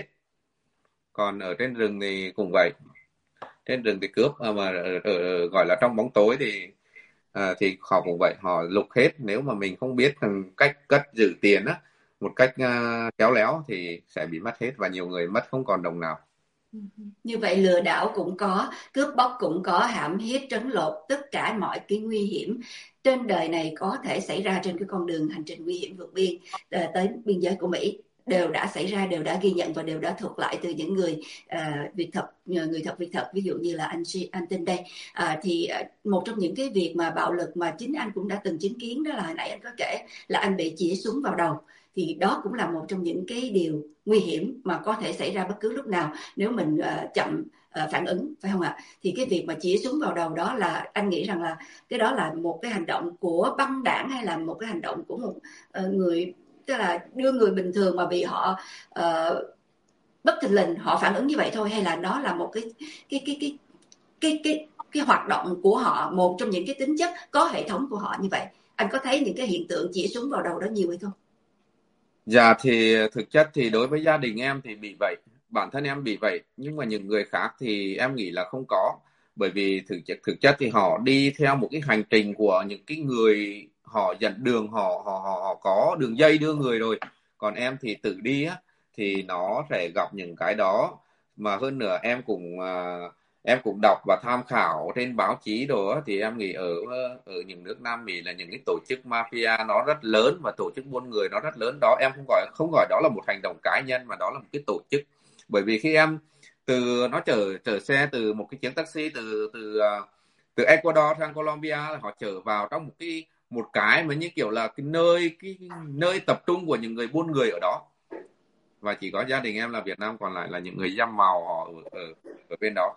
Còn ở trên rừng thì cũng vậy, trên rừng thì cướp, mà ở, ở, gọi là trong bóng tối thì à, thì họ cũng vậy, họ lục hết. Nếu mà mình không biết cách cất giữ tiền á một cách uh, khéo léo thì sẽ bị mất hết, và nhiều người mất không còn đồng nào. Như vậy lừa đảo cũng có, cướp bóc cũng có, hãm hiếp, trấn lột, tất cả mọi cái nguy hiểm trên đời này có thể xảy ra trên cái con đường hành trình nguy hiểm vượt biên tới biên giới của Mỹ đều đã xảy ra, đều đã ghi nhận và đều đã thuật lại từ những người uh, việc thật, người thật việc thật, ví dụ như là anh anh Tinh đây. À, thì một trong những cái việc mà bạo lực mà chính anh cũng đã từng chứng kiến đó là hồi nãy anh có kể là anh bị chĩa súng vào đầu. Thì đó cũng là một trong những cái điều nguy hiểm mà có thể xảy ra bất cứ lúc nào nếu mình uh, chậm uh, phản ứng, phải không ạ? Thì cái việc mà chĩa súng vào đầu đó là anh nghĩ rằng là cái đó là một cái hành động của băng đảng, hay là một cái hành động của một uh, người, tức là đưa người bình thường mà bị họ uh, bất thình lình họ phản ứng như vậy thôi, hay là nó là một cái cái cái cái cái cái cái hoạt động của họ, một trong những cái tính chất có hệ thống của họ như vậy? Anh có thấy những cái hiện tượng chĩa súng vào đầu đó nhiều hay không? Dạ thì thực chất thì đối với gia đình em thì bị vậy, bản thân em bị vậy, nhưng mà những người khác thì em nghĩ là không có. Bởi vì thực chất, thực chất thì họ đi theo một cái hành trình của những cái người họ dẫn đường, họ họ họ, họ có đường dây đưa người rồi. Còn em thì tự đi á, thì nó sẽ gặp những cái đó. Mà hơn nữa em cũng uh, em cũng đọc và tham khảo trên báo chí đồ á, thì em nghĩ ở ở những nước Nam Mỹ là những cái tổ chức mafia nó rất lớn, và tổ chức buôn người nó rất lớn đó. Em không gọi không gọi đó là một hành động cá nhân, mà đó là một cái tổ chức. Bởi vì khi em từ nó chở chở xe từ một cái chuyến taxi từ từ từ Ecuador sang Colombia, họ chở vào trong một cái một cái mà như kiểu là cái nơi cái nơi tập trung của những người buôn người ở đó, và chỉ có gia đình em là Việt Nam, còn lại là những người da màu họ ở, ở, ở bên đó.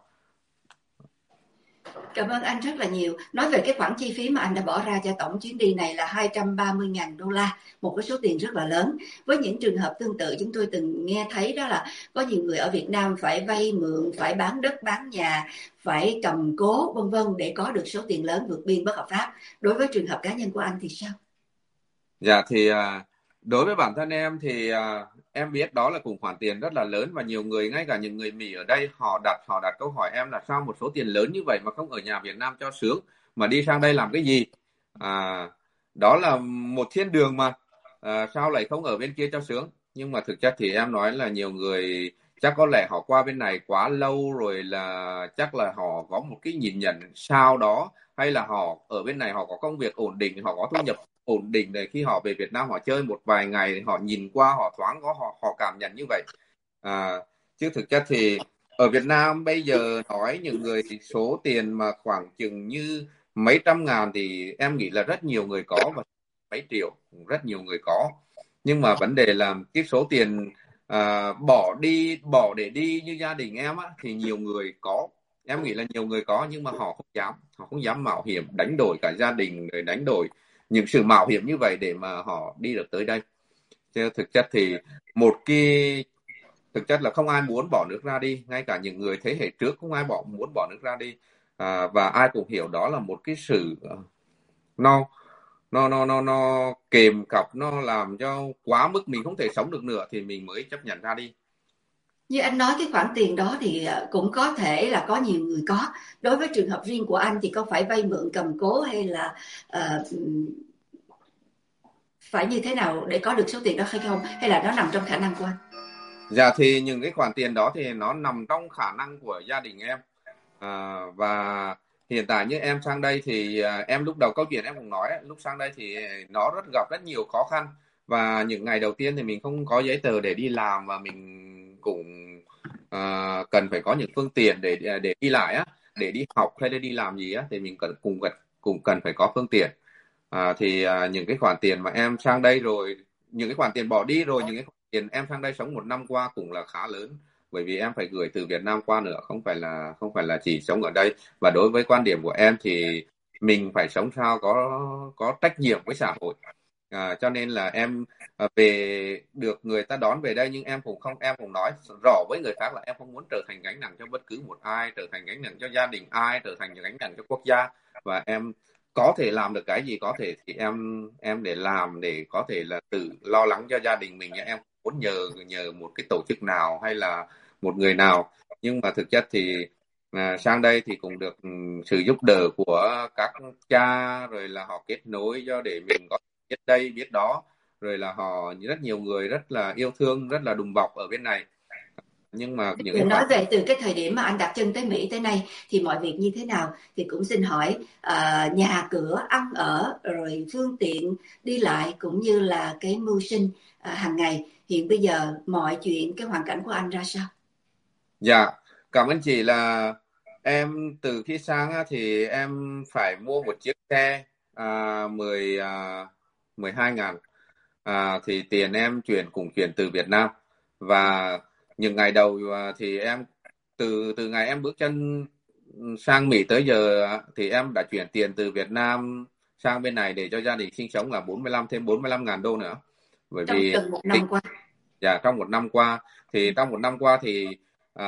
Cảm ơn anh rất là nhiều. Nói về cái khoản chi phí mà anh đã bỏ ra cho tổng chuyến đi này là hai trăm ba mươi nghìn đô la, một cái số tiền rất là lớn. Với những trường hợp tương tự chúng tôi từng nghe thấy đó là có nhiều người ở Việt Nam phải vay mượn, phải bán đất, bán nhà, phải cầm cố vân vân để có được số tiền lớn vượt biên bất hợp pháp. Đối với trường hợp cá nhân của anh thì sao? Dạ thì à, đối với bản thân em thì à, em biết đó là cùng khoản tiền rất là lớn, và nhiều người, ngay cả những người Mỹ ở đây, họ đặt họ đặt câu hỏi em là sao một số tiền lớn như vậy mà không ở nhà Việt Nam cho sướng, mà đi sang đây làm cái gì. à, Đó là một thiên đường mà, à, sao lại không ở bên kia cho sướng. Nhưng mà thực chất thì em nói là nhiều người chắc có lẽ họ qua bên này quá lâu rồi, là chắc là họ có một cái nhìn nhận sao đó, hay là họ ở bên này họ có công việc ổn định, họ có thu nhập ổn định, để khi họ về Việt Nam họ chơi một vài ngày, họ nhìn qua họ thoáng có họ họ cảm nhận như vậy. à, Chứ thực chất thì ở Việt Nam bây giờ nói những người số tiền mà khoảng chừng như mấy trăm ngàn thì em nghĩ là rất nhiều người có, và mấy triệu rất nhiều người có. Nhưng mà vấn đề là cái số tiền à, bỏ đi bỏ để đi như gia đình em á, thì nhiều người có. Em nghĩ là nhiều người có, nhưng mà họ không dám họ không dám mạo hiểm đánh đổi cả gia đình, rồi đánh đổi những sự mạo hiểm như vậy để mà họ đi được tới đây. Chứ thực chất thì một cái thực chất là không ai muốn bỏ nước ra đi, ngay cả những người thế hệ trước không ai bỏ muốn bỏ nước ra đi. À, và ai cũng hiểu đó là một cái sự no nó nó nó nó kèm cặp, nó làm cho quá mức mình không thể sống được nữa thì mình mới chấp nhận ra đi. Như anh nói cái khoản tiền đó thì ờ, cũng có thể là có nhiều người có. Đối với trường hợp riêng của anh thì có phải vay mượn cầm cố hay là uh, phải như thế nào để có được số tiền đó hay không, hay là nó nằm trong khả năng của anh? Dạ thì những cái khoản tiền đó thì nó nằm trong khả năng của gia đình em. à, và hiện tại như em sang đây thì à, em lúc đầu câu chuyện em cũng nói ấy, lúc sang đây thì nó rất gặp rất nhiều khó khăn. Và những ngày đầu tiên thì mình không có giấy tờ để đi làm, và mình cũng à, cần phải có những phương tiện để để đi lại á, để đi học hay để đi làm gì á, thì mình cần cùng cần cùng cần phải có phương tiện. à, thì à, những cái khoản tiền mà em sang đây rồi, những cái khoản tiền bỏ đi rồi, những cái khoản tiền em sang đây sống một năm qua cũng là khá lớn, bởi vì em phải gửi từ Việt Nam qua nữa, không phải là không phải là chỉ sống ở đây. Và đối với quan điểm của em thì mình phải sống sao có có trách nhiệm với xã hội. à, cho nên là em à, về được người ta đón về đây, nhưng em cũng không em cũng nói rõ với người khác là em không muốn trở thành gánh nặng cho bất cứ một ai, trở thành gánh nặng cho gia đình ai, trở thành gánh nặng cho quốc gia. Và em có thể làm được cái gì có thể thì em em để làm, để có thể là tự lo lắng cho gia đình mình. Em muốn nhờ nhờ một cái tổ chức nào hay là một người nào. Nhưng mà thực chất thì à, sang đây thì cũng được um, sự giúp đỡ của các cha, rồi là họ kết nối cho để mình có biết đây biết đó, rồi là họ rất nhiều người rất là yêu thương, rất là đùm bọc ở bên này. Nhưng mà những cái Để nói khoản về từ cái thời điểm mà anh đặt chân tới Mỹ tới nay thì mọi việc như thế nào, thì cũng xin hỏi uh, nhà cửa, ăn ở, rồi phương tiện đi lại, cũng như là cái mưu sinh uh, hàng ngày, hiện bây giờ mọi chuyện, cái hoàn cảnh của anh ra sao? Dạ, cảm ơn chị. Là em từ khi sang á, thì em phải mua một chiếc xe à, mười à, mười hai ngàn. À, thì tiền em chuyển cũng chuyển từ Việt Nam. Và những ngày đầu à, thì em từ từ ngày em bước chân sang Mỹ tới giờ á, thì em đã chuyển tiền từ Việt Nam sang bên này để cho gia đình sinh sống là bốn mươi lăm thêm bốn mươi lăm ngàn đô nữa. Bởi Trong vì gần một năm qua. dạ trong một năm qua thì trong một năm qua thì à,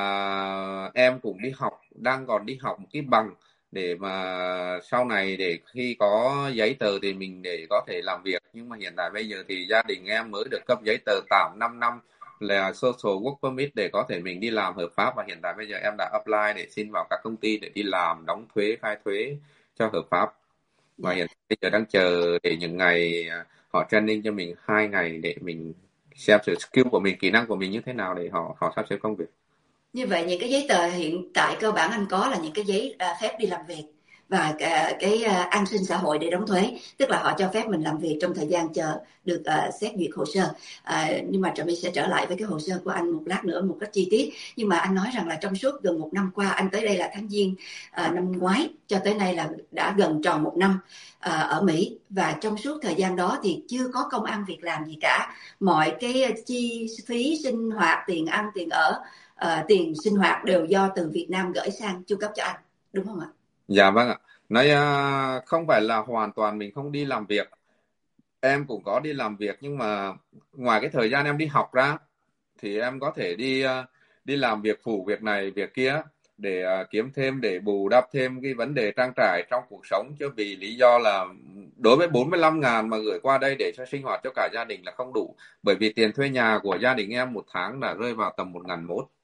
em cũng đi học, đang còn đi học một cái bằng để mà sau này để khi có giấy tờ thì mình để có thể làm việc. Nhưng mà hiện tại bây giờ thì gia đình em mới được cấp giấy tờ tạm 5 năm là social work permit để có thể mình đi làm hợp pháp. Và hiện tại bây giờ em đã apply để xin vào các công ty để đi làm, đóng thuế, khai thuế cho hợp pháp. Và Dạ. hiện bây giờ đang chờ để những ngày à, họ training cho mình hai ngày để mình xem sự skill của mình, kỹ năng của mình như thế nào để họ họ sắp xếp công việc. Như vậy những cái giấy tờ hiện tại cơ bản anh có là những cái giấy à, phép đi làm việc và cái, cái à, an sinh xã hội để đóng thuế, tức là họ cho phép mình làm việc trong thời gian chờ được à, xét duyệt hồ sơ. À, nhưng mà Trà My sẽ trở lại với cái hồ sơ của anh một lát nữa một cách chi tiết. Nhưng mà anh nói rằng là trong suốt gần một năm qua, anh tới đây là tháng Giêng à, năm ngoái, cho tới nay là đã gần tròn một năm à, ở Mỹ, và trong suốt thời gian đó thì chưa có công ăn việc làm gì cả. Mọi cái chi phí sinh hoạt, tiền ăn tiền ở, uh, tiền sinh hoạt đều do từ Việt Nam gửi sang chu cấp cho anh, đúng không ạ? Dạ vâng ạ. Nói à, không phải là hoàn toàn mình không đi làm việc, em cũng có đi làm việc. Nhưng mà ngoài cái thời gian em đi học ra thì em có thể đi à, đi làm việc phụ, việc này việc kia. để uh, kiếm thêm, để bù đắp thêm cái vấn đề trang trải trong cuộc sống, chứ vì lý do là đối với bốn mươi lăm ngàn mà gửi qua đây để cho sinh hoạt cho cả gia đình là không đủ, bởi vì tiền thuê nhà của gia đình em một tháng là rơi vào tầm một ngàn mốt.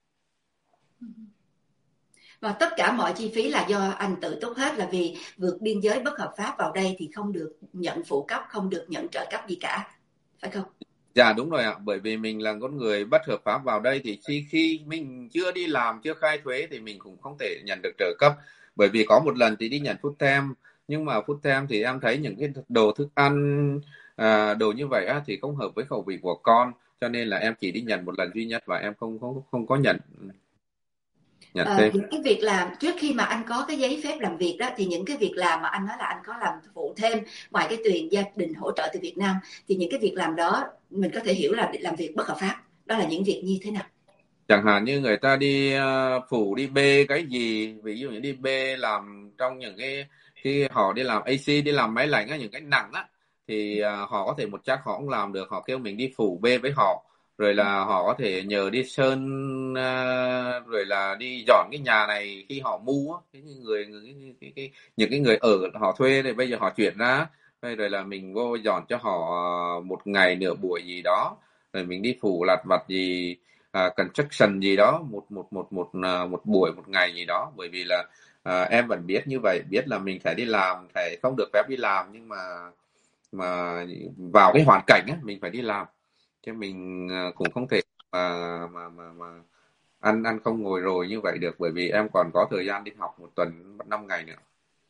Và tất cả mọi chi phí là do anh tự túc hết, là vì vượt biên giới bất hợp pháp vào đây thì không được nhận phụ cấp, không được nhận trợ cấp gì cả, phải không? Dạ đúng rồi ạ, bởi vì mình là con người bất hợp pháp vào đây thì khi khi mình chưa đi làm, chưa khai thuế thì mình cũng không thể nhận được trợ cấp. Bởi vì có một lần thì đi nhận food stamp, nhưng mà food stamp thì em thấy những cái đồ thức ăn, à, đồ như vậy á, thì không hợp với khẩu vị của con, cho nên là em chỉ đi nhận một lần duy nhất và em không không không có nhận nhận Ờ, thêm. những cái việc làm trước khi mà anh có cái giấy phép làm việc đó, thì những cái việc làm mà anh nói là anh có làm phụ thêm ngoài cái tiền gia đình hỗ trợ từ Việt Nam, thì những cái việc làm đó mình có thể hiểu là làm việc bất hợp pháp. Đó là những việc như thế nào? Chẳng hạn như người ta đi uh, phủ đi bê cái gì, ví dụ như đi bê làm trong những cái khi họ đi làm a xê, đi làm máy lạnh á, những cái nặng á, thì uh, họ có thể một chắc họ không làm được, họ kêu mình đi phủ bê với họ, rồi là họ có thể nhờ đi sơn, uh, rồi là đi dọn cái nhà này khi họ mua á, cái người, người cái, cái, cái, những cái người ở họ thuê thì bây giờ họ chuyển ra, rồi là mình vô dọn cho họ một ngày nửa buổi gì đó, rồi mình đi phủ lặt vặt gì, à, construction gì đó, một một một một à, một buổi một ngày gì đó, bởi vì là à, em vẫn biết như vậy, biết là mình phải đi làm, phải không được phép đi làm, nhưng mà mà vào cái hoàn cảnh á mình phải đi làm, chứ mình à, cũng không thể mà mà mà, mà ăn ăn không ngồi rồi như vậy được, bởi vì em còn có thời gian đi học một tuần năm ngày nữa.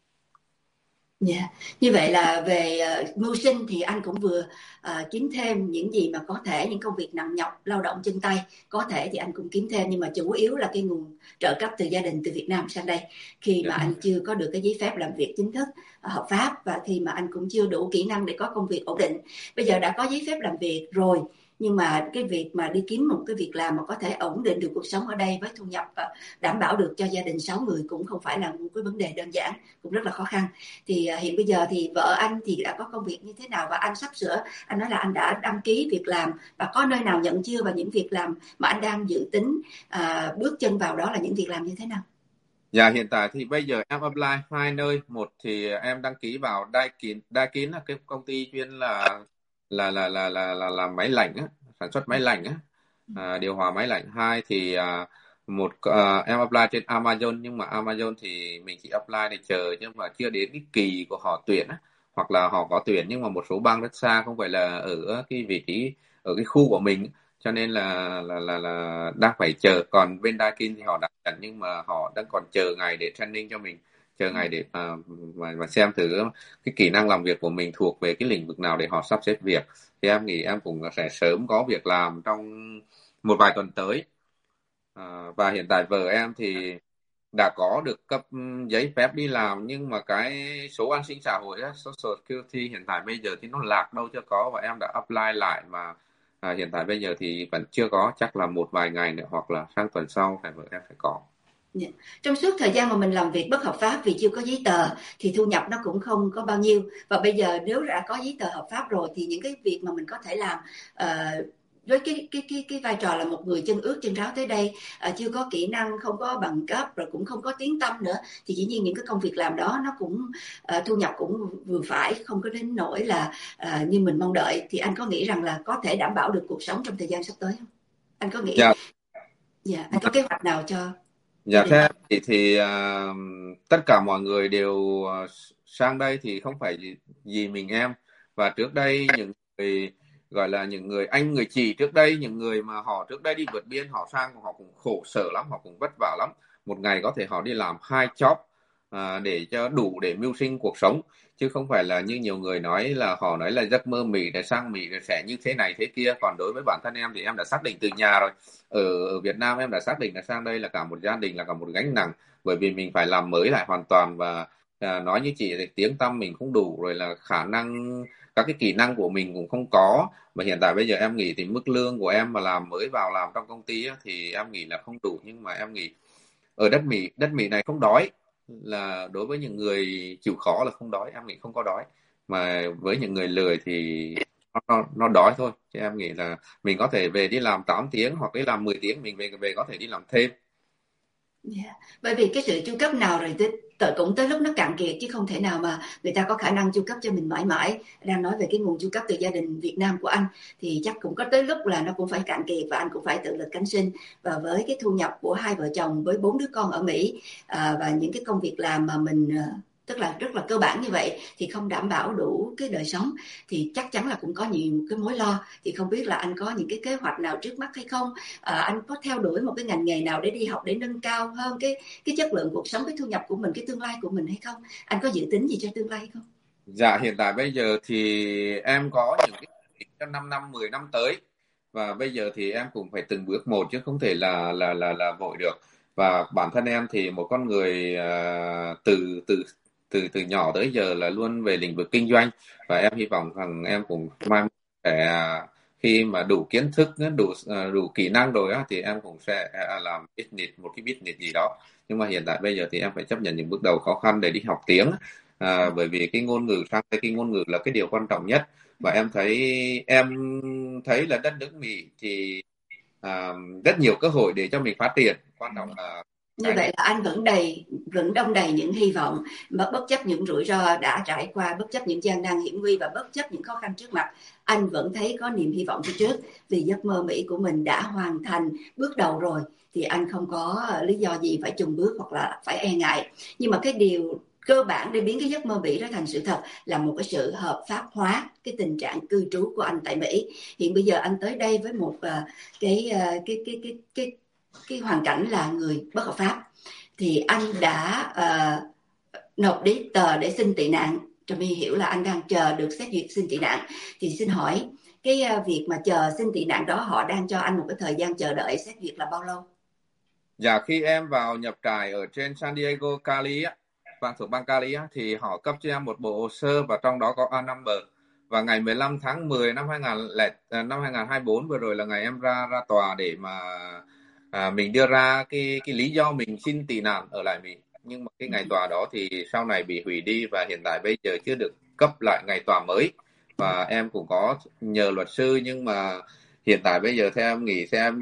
Dạ, yeah. Như vậy là về uh, mưu sinh thì anh cũng vừa uh, kiếm thêm những gì mà có thể, những công việc nặng nhọc, lao động chân tay có thể thì anh cũng kiếm thêm, nhưng mà chủ yếu là cái nguồn trợ cấp từ gia đình từ Việt Nam sang đây, khi mà Yeah. anh chưa có được cái giấy phép làm việc chính thức uh, hợp pháp, và khi mà anh cũng chưa đủ kỹ năng để có công việc ổn định. Bây giờ đã có giấy phép làm việc rồi, nhưng mà cái việc mà đi kiếm một cái việc làm mà có thể ổn định được cuộc sống ở đây với thu nhập uh, đảm bảo được cho gia đình sáu người cũng không phải là một cái vấn đề đơn giản, cũng rất là khó khăn. Thì hiện bây giờ thì vợ anh thì đã có công việc như thế nào, và anh sắp sửa, anh nói là anh đã đăng ký việc làm và có nơi nào nhận chưa, và những việc làm mà anh đang dự tính à, bước chân vào đó là những việc làm như thế nào? Dạ hiện tại thì bây giờ em apply hai nơi, một thì em đăng ký vào Daikin, Daikin là cái công ty chuyên là là là là là là làm máy lạnh á, sản xuất máy lạnh á, à, điều hòa máy lạnh. Hai thì à, một à, em apply trên Amazon, nhưng mà Amazon thì mình chỉ apply để chờ, nhưng mà chưa đến cái kỳ của họ tuyển á, hoặc là họ có tuyển nhưng mà một số bang rất xa, không phải là ở cái vị trí ở cái khu của mình, cho nên là là là là đang phải chờ. Còn bên Daikin thì họ đã nhận, nhưng mà họ đang còn chờ ngày để training cho mình, chờ ngày để mà mà, mà xem thử cái kỹ năng làm việc của mình thuộc về cái lĩnh vực nào để họ sắp xếp việc. Thì em nghĩ em cũng sẽ sớm có việc làm trong một vài tuần tới. À, và hiện tại vợ em thì đã có được cấp giấy phép đi làm, nhưng mà cái số an sinh xã hội á, Social Security hiện tại bây giờ thì nó lạc đâu chưa có, và em đã apply lại mà à, hiện tại bây giờ thì vẫn chưa có, chắc là một vài ngày nữa hoặc là sang tuần sau phải vợ em phải có. Yeah. Trong suốt thời gian mà mình làm việc bất hợp pháp vì chưa có giấy tờ thì thu nhập nó cũng không có bao nhiêu, và bây giờ nếu đã có giấy tờ hợp pháp rồi thì những cái việc mà mình có thể làm uh, với cái cái cái cái vai trò là một người chân ướt chân ráo tới đây, uh, chưa có kỹ năng, không có bằng cấp, rồi cũng không có tiếng tăm nữa, thì dĩ nhiên những cái công việc làm đó nó cũng uh, thu nhập cũng vừa phải, không có đến nỗi là uh, như mình mong đợi. Thì anh có nghĩ rằng là có thể đảm bảo được cuộc sống trong thời gian sắp tới không? Anh có nghĩ, Dạ, dạ, anh có kế hoạch nào cho gia dạ đình? thế thì, thì à, tất cả mọi người đều à, sang đây thì không phải gì, gì mình em, và trước đây những người gọi là những người anh người chị trước đây, những người mà họ trước đây đi vượt biên họ sang, họ cũng khổ sở lắm, họ cũng vất vả lắm, một ngày có thể họ đi làm hai job à, để cho đủ để mưu sinh cuộc sống, chứ không phải là như nhiều người nói là họ nói là giấc mơ Mỹ để sang Mỹ để sẽ như thế này thế kia. Còn đối với bản thân em thì em đã xác định từ nhà rồi, ở, ở Việt Nam em đã xác định là sang đây là cả một gia đình, là cả một gánh nặng, bởi vì mình phải làm mới lại hoàn toàn. Và à, nói như chị thì tiếng tăm mình không đủ, rồi là khả năng các cái kỹ năng của mình cũng không có, và hiện tại bây giờ em nghĩ thì mức lương của em mà làm mới vào làm trong công ty á, thì em nghĩ là không đủ. Nhưng mà em nghĩ ở đất Mỹ đất Mỹ này không đói, là đối với những người chịu khó là không đói, em nghĩ không có đói, mà với những người lười thì nó, nó, nó đói thôi. Chứ em nghĩ là mình có thể về đi làm tám tiếng hoặc đi làm mười tiếng, mình về về có thể đi làm thêm. Yeah. Bởi vì cái sự chu cấp nào rồi tới, tới cũng tới lúc nó cạn kiệt, chứ không thể nào mà người ta có khả năng chu cấp cho mình mãi mãi. Đang nói về cái nguồn chu cấp từ gia đình Việt Nam của anh thì chắc cũng có tới lúc là nó cũng phải cạn kiệt và anh cũng phải tự lực cánh sinh. Và với cái thu nhập của hai vợ chồng với bốn đứa con ở Mỹ, à, và những cái công việc làm mà mình à, tức là rất là cơ bản như vậy thì không đảm bảo đủ cái đời sống, thì chắc chắn là cũng có nhiều cái mối lo. Thì không biết là anh có những cái kế hoạch nào trước mắt hay không? À, anh có theo đuổi một cái ngành nghề nào để đi học để nâng cao hơn cái cái chất lượng cuộc sống, cái thu nhập của mình, cái tương lai của mình hay không? Anh có dự tính gì cho tương lai hay không? Dạ, hiện tại bây giờ thì em có những cái cho năm năm, mười năm tới, và bây giờ thì em cũng phải từng bước một chứ không thể là là là là vội được. Và bản thân em thì một con người à, từ từ từ từ nhỏ tới giờ là luôn về lĩnh vực kinh doanh, và em hy vọng rằng em cũng mai mốt sẽ à, khi mà đủ kiến thức, đủ à, đủ kỹ năng rồi á thì em cũng sẽ à, làm business, một cái business gì đó. Nhưng mà hiện tại bây giờ thì em phải chấp nhận những bước đầu khó khăn để đi học tiếng. À, bởi vì cái ngôn ngữ sang cái ngôn ngữ là cái điều quan trọng nhất. Và em thấy em thấy là đất nước Mỹ thì à, rất nhiều cơ hội để cho mình phát triển, quan trọng là Như cái vậy này. là anh vẫn đầy vẫn đong đầy những hy vọng, mà bất chấp những rủi ro đã trải qua, bất chấp những gian nan hiểm nguy và bất chấp những khó khăn trước mặt, anh vẫn thấy có niềm hy vọng phía trước, vì giấc mơ Mỹ của mình đã hoàn thành bước đầu rồi, thì anh không có lý do gì phải chùn bước hoặc là phải e ngại. Nhưng mà cái điều cơ bản để biến cái giấc mơ Mỹ đó thành sự thật là một cái sự hợp pháp hóa cái tình trạng cư trú của anh tại Mỹ. Hiện bây giờ anh tới đây với một uh, cái, uh, cái cái cái cái cái hoàn cảnh là người bất hợp pháp, thì anh đã uh, nộp giấy tờ để xin tị nạn. Trà My hiểu là anh đang chờ được xét duyệt xin tị nạn, thì xin hỏi cái uh, việc mà chờ xin tị nạn đó, họ đang cho anh một cái thời gian chờ đợi xét duyệt là bao lâu? Dạ, khi em vào nhập trại ở trên San Diego, Cali á, bang thuộc bang Cali á, thì họ cấp cho em một bộ hồ sơ và trong đó có A number. Và ngày mười lăm tháng mười năm hai không năm hai không hai bốn vừa rồi là ngày em ra ra tòa để mà à, mình đưa ra cái cái lý do mình xin tị nạn ở lại Mỹ. Nhưng mà cái ngày tòa đó thì sau này bị hủy đi, và hiện tại bây giờ chưa được cấp lại ngày tòa mới. Và em cũng có nhờ luật sư, nhưng mà hiện tại bây giờ theo em nghĩ xem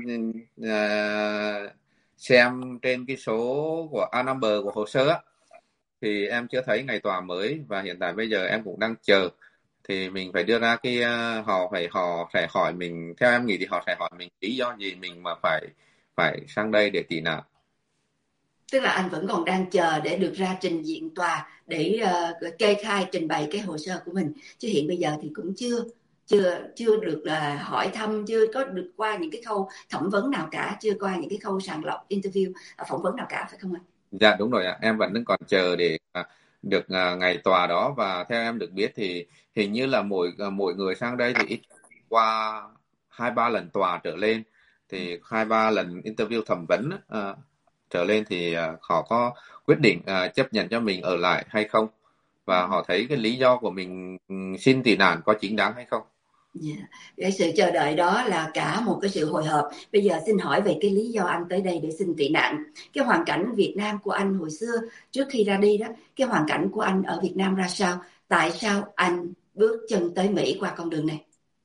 à, xem trên cái số của A number của hồ sơ á, thì em chưa thấy ngày tòa mới, và hiện tại bây giờ em cũng đang chờ. Thì mình phải đưa ra cái uh, họ phải họ sẽ hỏi mình, theo em nghĩ thì họ sẽ hỏi mình lý do gì mình mà phải phải sang đây để tị nạn. Tức là anh vẫn còn đang chờ để được ra trình diện tòa để uh, kê khai trình bày cái hồ sơ của mình, chứ hiện bây giờ thì cũng chưa chưa chưa được uh, hỏi thăm, chưa có được qua những cái khâu thẩm vấn nào cả, chưa qua những cái khâu sàng lọc interview, uh, phỏng vấn nào cả, phải không anh? Dạ đúng rồi ạ, em vẫn đang còn chờ để à, được à, ngày tòa đó. Và theo em được biết thì hình như là mỗi à, mỗi người sang đây thì ít qua hai ba lần tòa trở lên, thì hai ba lần interview thẩm vấn à, trở lên thì à, họ có quyết định à, chấp nhận cho mình ở lại hay không, và họ thấy cái lý do của mình ừ, xin tị nạn có chính đáng hay không. Yeah. Cái sự chờ đợi đó là cả một cái sự hồi hộp. Bây giờ xin hỏi về cái lý do anh tới đây để xin tị nạn. Cái hoàn cảnh Việt Nam của anh hồi xưa trước khi ra đi đó, cái hoàn cảnh của anh ở Việt Nam ra sao? Tại sao anh bước chân tới Mỹ qua con đường này?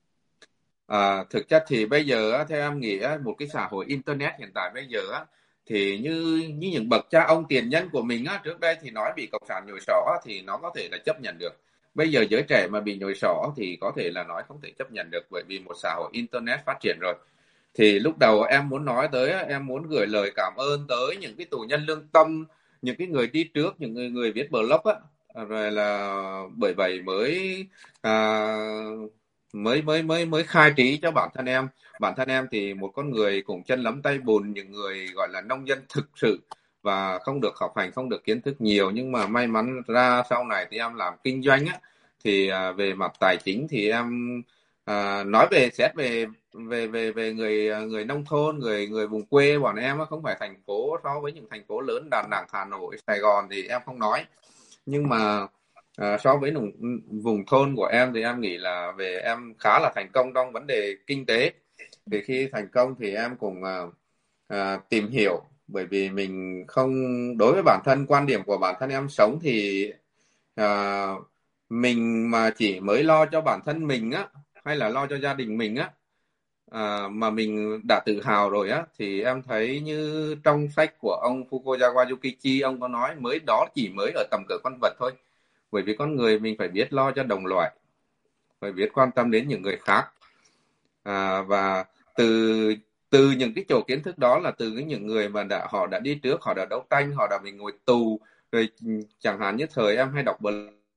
À, thực chất thì bây giờ á, theo em nghĩ á, một cái xã hội internet hiện tại bây giờ á, thì như như những bậc cha ông tiền nhân của mình á, trước đây thì nói bị cộng sản nhồi sọ á, thì nó có thể là chấp nhận được. Bây giờ giới trẻ mà bị nhồi sọ thì có thể là nói không thể chấp nhận được, bởi vì một xã hội internet phát triển rồi. Thì lúc đầu em muốn nói tới á, em muốn gửi lời cảm ơn tới những cái tù nhân lương tâm, những cái người đi trước, những người người viết blog á, rồi là bởi vậy mới à, mới mới mới mới khai trí cho bản thân em. Bản thân em thì một con người cũng chân lấm tay bùn, những người gọi là nông dân thực sự, và không được học hành, không được kiến thức nhiều, nhưng mà may mắn ra sau này thì em làm kinh doanh á, thì à, về mặt tài chính thì em à, nói về xét về về về về người người nông thôn, người người vùng quê bọn em á, không phải thành phố, so với những thành phố lớn Đà Nẵng, Hà Nội, Sài Gòn thì em không nói, nhưng mà à, so với vùng, vùng thôn của em thì em nghĩ là về em khá là thành công trong vấn đề kinh tế. Thì khi thành công thì em cũng à, à, tìm hiểu, bởi vì mình không, đối với bản thân, quan điểm của bản thân em sống thì à, mình mà chỉ mới lo cho bản thân mình á, hay là lo cho gia đình mình á, à, mà mình đã tự hào rồi á, thì em thấy như trong sách của ông Fukuzawa Yukichi, ông có nói mới đó chỉ mới ở tầm cỡ con vật thôi. Bởi vì con người mình phải biết lo cho đồng loại, phải biết quan tâm đến những người khác. À, và từ từ những cái chỗ kiến thức đó là từ cái những người mà đã họ đã đi trước, họ đã đấu tranh, họ đã bị ngồi tù rồi. Chẳng hạn như thời em hay đọc bờ.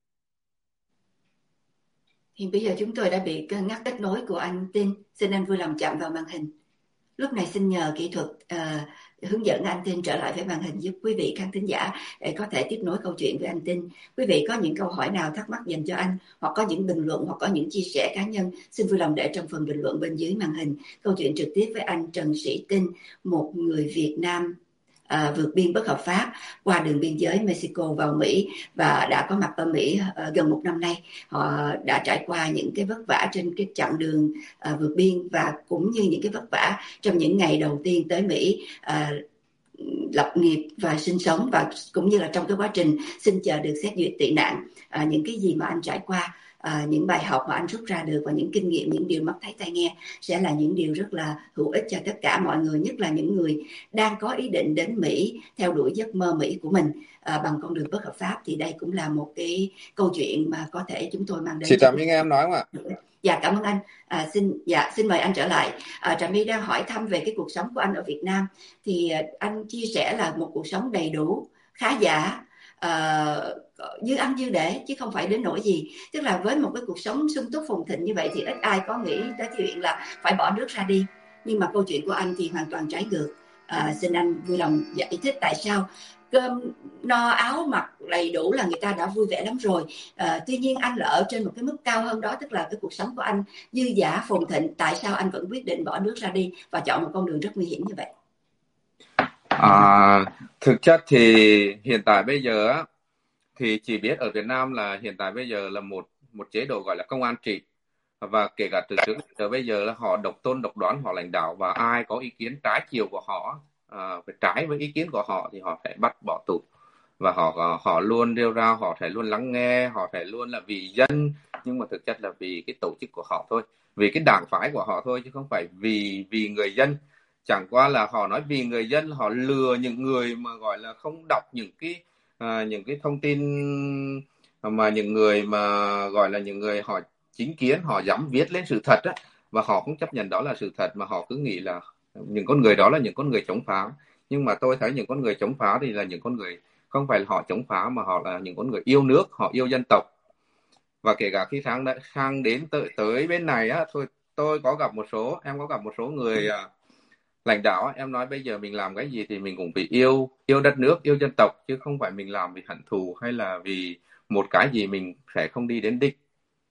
Thì bây giờ chúng tôi đã bị ngắt kết nối của anh Tin, xin anh vui lòng chạm vào màn hình. Lúc này xin nhờ kỹ thuật uh, hướng dẫn anh Tin trở lại với màn hình giúp quý vị khán thính giả để có thể tiếp nối câu chuyện với anh Tin. Quý vị có những câu hỏi nào thắc mắc dành cho anh, hoặc có những bình luận hoặc có những chia sẻ cá nhân, xin vui lòng để trong phần bình luận bên dưới màn hình. Câu chuyện trực tiếp với anh Trần Sĩ Tin, một người Việt Nam À, vượt biên bất hợp pháp qua đường biên giới Mexico vào Mỹ và đã có mặt ở Mỹ uh, gần một năm nay. Họ đã trải qua những cái vất vả trên cái chặng đường uh, vượt biên, và cũng như những cái vất vả trong những ngày đầu tiên tới Mỹ uh, lập nghiệp và sinh sống, và cũng như là trong cái quá trình xin chờ được xét duyệt tị nạn. À, những cái gì mà anh trải qua, à, những bài học mà anh rút ra được và những kinh nghiệm, những điều mắt thấy tai nghe sẽ là những điều rất là hữu ích cho tất cả mọi người, nhất là những người đang có ý định đến Mỹ theo đuổi giấc mơ Mỹ của mình à, bằng con đường bất hợp pháp. Thì đây cũng là một cái câu chuyện mà có thể chúng tôi mang đến. Chị Trà My nghe em nói không ạ? Dạ, cảm ơn anh. À, xin dạ xin mời anh trở lại. À, Trà My đang hỏi thăm về cái cuộc sống của anh ở Việt Nam. Thì à, anh chia sẻ là một cuộc sống đầy đủ, khá giả, à, dư ăn dư để, chứ không phải đến nỗi gì. Tức là với một cái cuộc sống sung túc phồn thịnh như vậy thì ít ai có nghĩ tới chuyện là phải bỏ nước ra đi. Nhưng mà câu chuyện của anh thì hoàn toàn trái ngược. À, xin anh vui lòng giải thích tại sao cơm no áo mặc đầy đủ là người ta đã vui vẻ lắm rồi. À, tuy nhiên anh là ở trên một cái mức cao hơn đó, tức là cái cuộc sống của anh dư dả phồn thịnh. Tại sao anh vẫn quyết định bỏ nước ra đi và chọn một con đường rất nguy hiểm như vậy? À, thực chất thì hiện tại bây giờ á, thì chỉ biết ở Việt Nam là hiện tại bây giờ là một một chế độ gọi là công an trị, và kể cả từ trước tới bây giờ là họ độc tôn độc đoán, họ lãnh đạo, và ai có ý kiến trái chiều của họ, à, trái với ý kiến của họ thì họ phải bắt bỏ tù, và họ họ luôn nêu ra, họ phải luôn lắng nghe, họ phải luôn là vì dân, nhưng mà thực chất là vì cái tổ chức của họ thôi, vì cái đảng phái của họ thôi, chứ không phải vì vì người dân. Chẳng qua là họ nói vì người dân, họ lừa những người mà gọi là không đọc những cái à, những cái thông tin mà những người mà gọi là những người họ chính kiến, họ dám viết lên sự thật á, và họ không chấp nhận đó là sự thật, mà họ cứ nghĩ là những con người đó là những con người chống phá. Nhưng mà tôi thấy những con người chống phá thì là những con người không phải là họ chống phá, mà họ là những con người yêu nước, họ yêu dân tộc. Và kể cả khi sang sang đến tới tới bên này á, thôi tôi có gặp một số em có gặp một số người à, lãnh đạo, em nói bây giờ mình làm cái gì thì mình cũng vì yêu yêu đất nước, yêu dân tộc, chứ không phải mình làm vì hận thù hay là vì một cái gì mình sẽ không đi đến đích.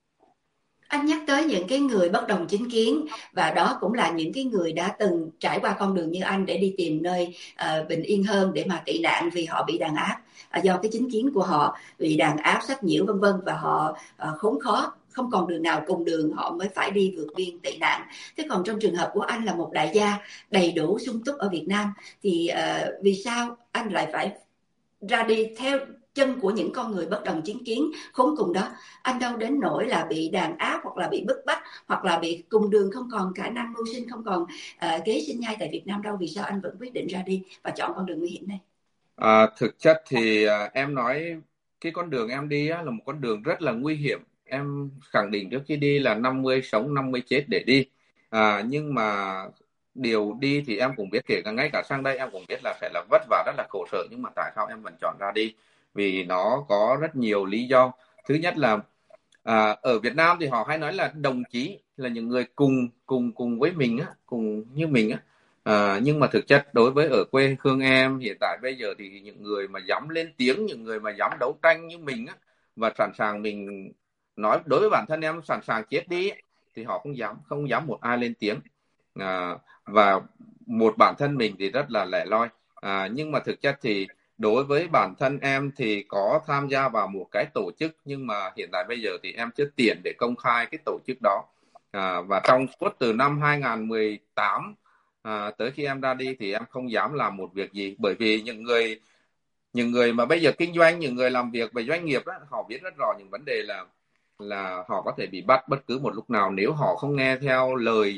Anh nhắc tới những cái người bất đồng chính kiến, và đó cũng là những cái người đã từng trải qua con đường như anh để đi tìm nơi uh, bình yên hơn để mà tị nạn, vì họ bị đàn áp uh, do cái chính kiến của họ bị đàn áp, sách nhiễu vân vân, và họ uh, khốn khó, không còn đường nào cùng đường, họ mới phải đi vượt biên tị nạn. Thế còn trong trường hợp của anh là một đại gia đầy đủ sung túc ở Việt Nam, thì uh, vì sao anh lại phải ra đi theo chân của những con người bất đồng chính kiến khốn cùng đó? Anh đâu đến nỗi là bị đàn áp, hoặc là bị bức bách, hoặc là bị cùng đường, không còn khả năng mưu sinh, không còn uh, kế sinh nhai tại Việt Nam đâu. Vì sao anh vẫn quyết định ra đi và chọn con đường nguy hiểm này? À, thực chất thì à, em nói cái con đường em đi á, là một con đường rất là nguy hiểm. Em khẳng định trước khi đi là năm mươi sống năm mươi chết để đi. À, nhưng mà điều đi thì em cũng biết, kể cả ngay cả sang đây em cũng biết là sẽ là vất vả, rất là khổ sở, nhưng mà tại sao em vẫn chọn ra đi? Vì nó có rất nhiều lý do. Thứ nhất là à, ở Việt Nam thì họ hay nói là đồng chí là những người cùng cùng cùng với mình á, cùng như mình á. À, nhưng mà thực chất đối với ở quê hương em hiện tại bây giờ thì những người mà dám lên tiếng, những người mà dám đấu tranh như mình á, và sẵn sàng, mình nói đối với bản thân em sẵn sàng chết đi ấy, thì họ không dám, không dám một ai lên tiếng. À, và một bản thân mình thì rất là lẻ loi. À, nhưng mà thực chất thì đối với bản thân em thì có tham gia vào một cái tổ chức, nhưng mà hiện tại bây giờ thì em chưa tiện để công khai cái tổ chức đó. À, và trong suốt từ năm hai không một tám à, tới khi em ra đi thì em không dám làm một việc gì, bởi vì những người những người mà bây giờ kinh doanh, những người làm việc về doanh nghiệp đó, họ biết rất rõ những vấn đề là là họ có thể bị bắt bất cứ một lúc nào nếu họ không nghe theo lời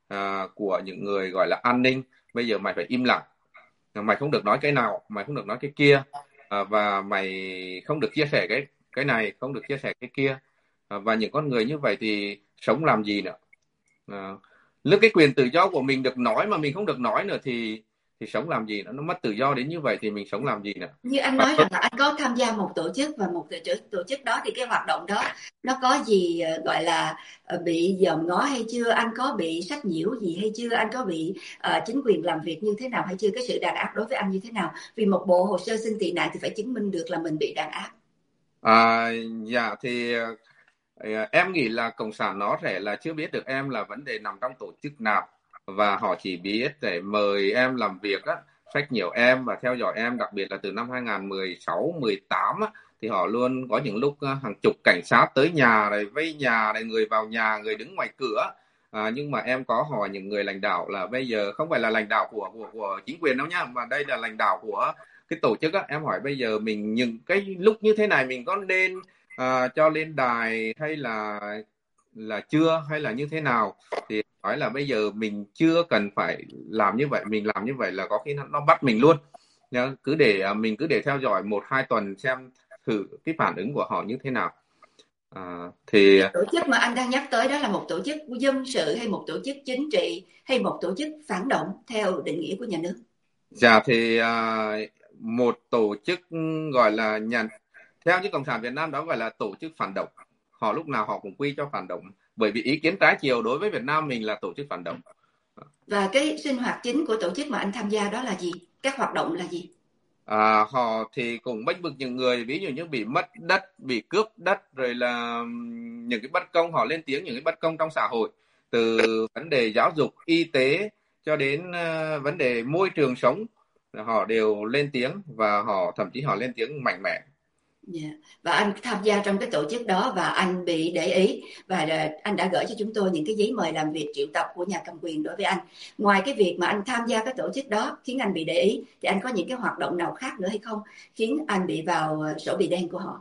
à, của những người gọi là an ninh. Bây giờ mày phải im lặng, mày không được nói cái nào, mày không được nói cái kia, à, và mày không được chia sẻ cái cái này, không được chia sẻ cái kia. À, và những con người như vậy thì sống làm gì nữa? À, lúc cái quyền tự do của mình được nói mà mình không được nói nữa thì thì sống làm gì nữa? Nó mất tự do đến như vậy thì mình sống làm gì nữa? Như anh Và nói rằng là anh có tham gia một tổ chức, và một tổ chức tổ chức đó thì cái hoạt động đó nó có gì ờ, gọi là ờ, bị dòm ngó hay chưa, anh có bị sách nhiễu gì hay chưa, anh có bị uh, chính quyền làm việc như thế nào hay chưa, cái sự đàn áp đối với anh như thế nào, vì một bộ hồ sơ xin tị nạn thì phải chứng minh được là mình bị đàn áp. À, dạ thì ờ, em nghĩ là cộng sản nó sẽ là chưa biết được em là vấn đề nằm trong tổ chức nào, và họ chỉ biết để mời em làm việc á, sách nhiều em và theo dõi em. Đặc biệt là từ năm hai không một sáu mười tám á, thì họ luôn có những lúc á, hàng chục cảnh sát tới nhà này, vây nhà này, người vào nhà, người đứng ngoài cửa. À, nhưng mà em có hỏi những người lãnh đạo là bây giờ không phải là lãnh đạo của của của chính quyền đâu nhá, mà đây là lãnh đạo của cái tổ chức á. Em hỏi bây giờ mình những cái lúc như thế này mình có nên à, cho lên đài hay là là chưa, hay là như thế nào? Thì nói là bây giờ mình chưa cần phải làm như vậy, mình làm như vậy là có khi nó, nó bắt mình luôn. Nhá, cứ để mình cứ để theo dõi một hai tuần xem thử cái phản ứng của họ như thế nào. À, thì Cái tổ chức mà anh đang nhắc tới đó là một tổ chức dân sự hay một tổ chức chính trị hay một tổ chức phản động theo định nghĩa của nhà nước? dạ thì à, một tổ chức gọi là nhà theo như Cộng sản Việt Nam đó gọi là tổ chức phản động. Họ lúc nào họ cũng quy cho phản động, bởi vì ý kiến trái chiều đối với Việt Nam mình là tổ chức phản động. Và cái sinh hoạt chính của tổ chức mà anh tham gia đó là gì? Các hoạt động là gì? À, họ thì cũng bênh vực những người ví dụ như bị mất đất, bị cướp đất, rồi là những cái bất công, họ lên tiếng những cái bất công trong xã hội, từ vấn đề giáo dục, y tế cho đến uh, vấn đề môi trường sống, họ đều lên tiếng, và họ thậm chí họ lên tiếng mạnh mẽ. Yeah. Và anh tham gia trong cái tổ chức đó và anh bị để ý, và anh đã gửi cho chúng tôi những cái giấy mời làm việc triệu tập của nhà cầm quyền đối với anh. Ngoài cái việc mà anh tham gia cái tổ chức đó khiến anh bị để ý, thì anh có những cái hoạt động nào khác nữa hay không khiến anh bị vào sổ bị đen của họ?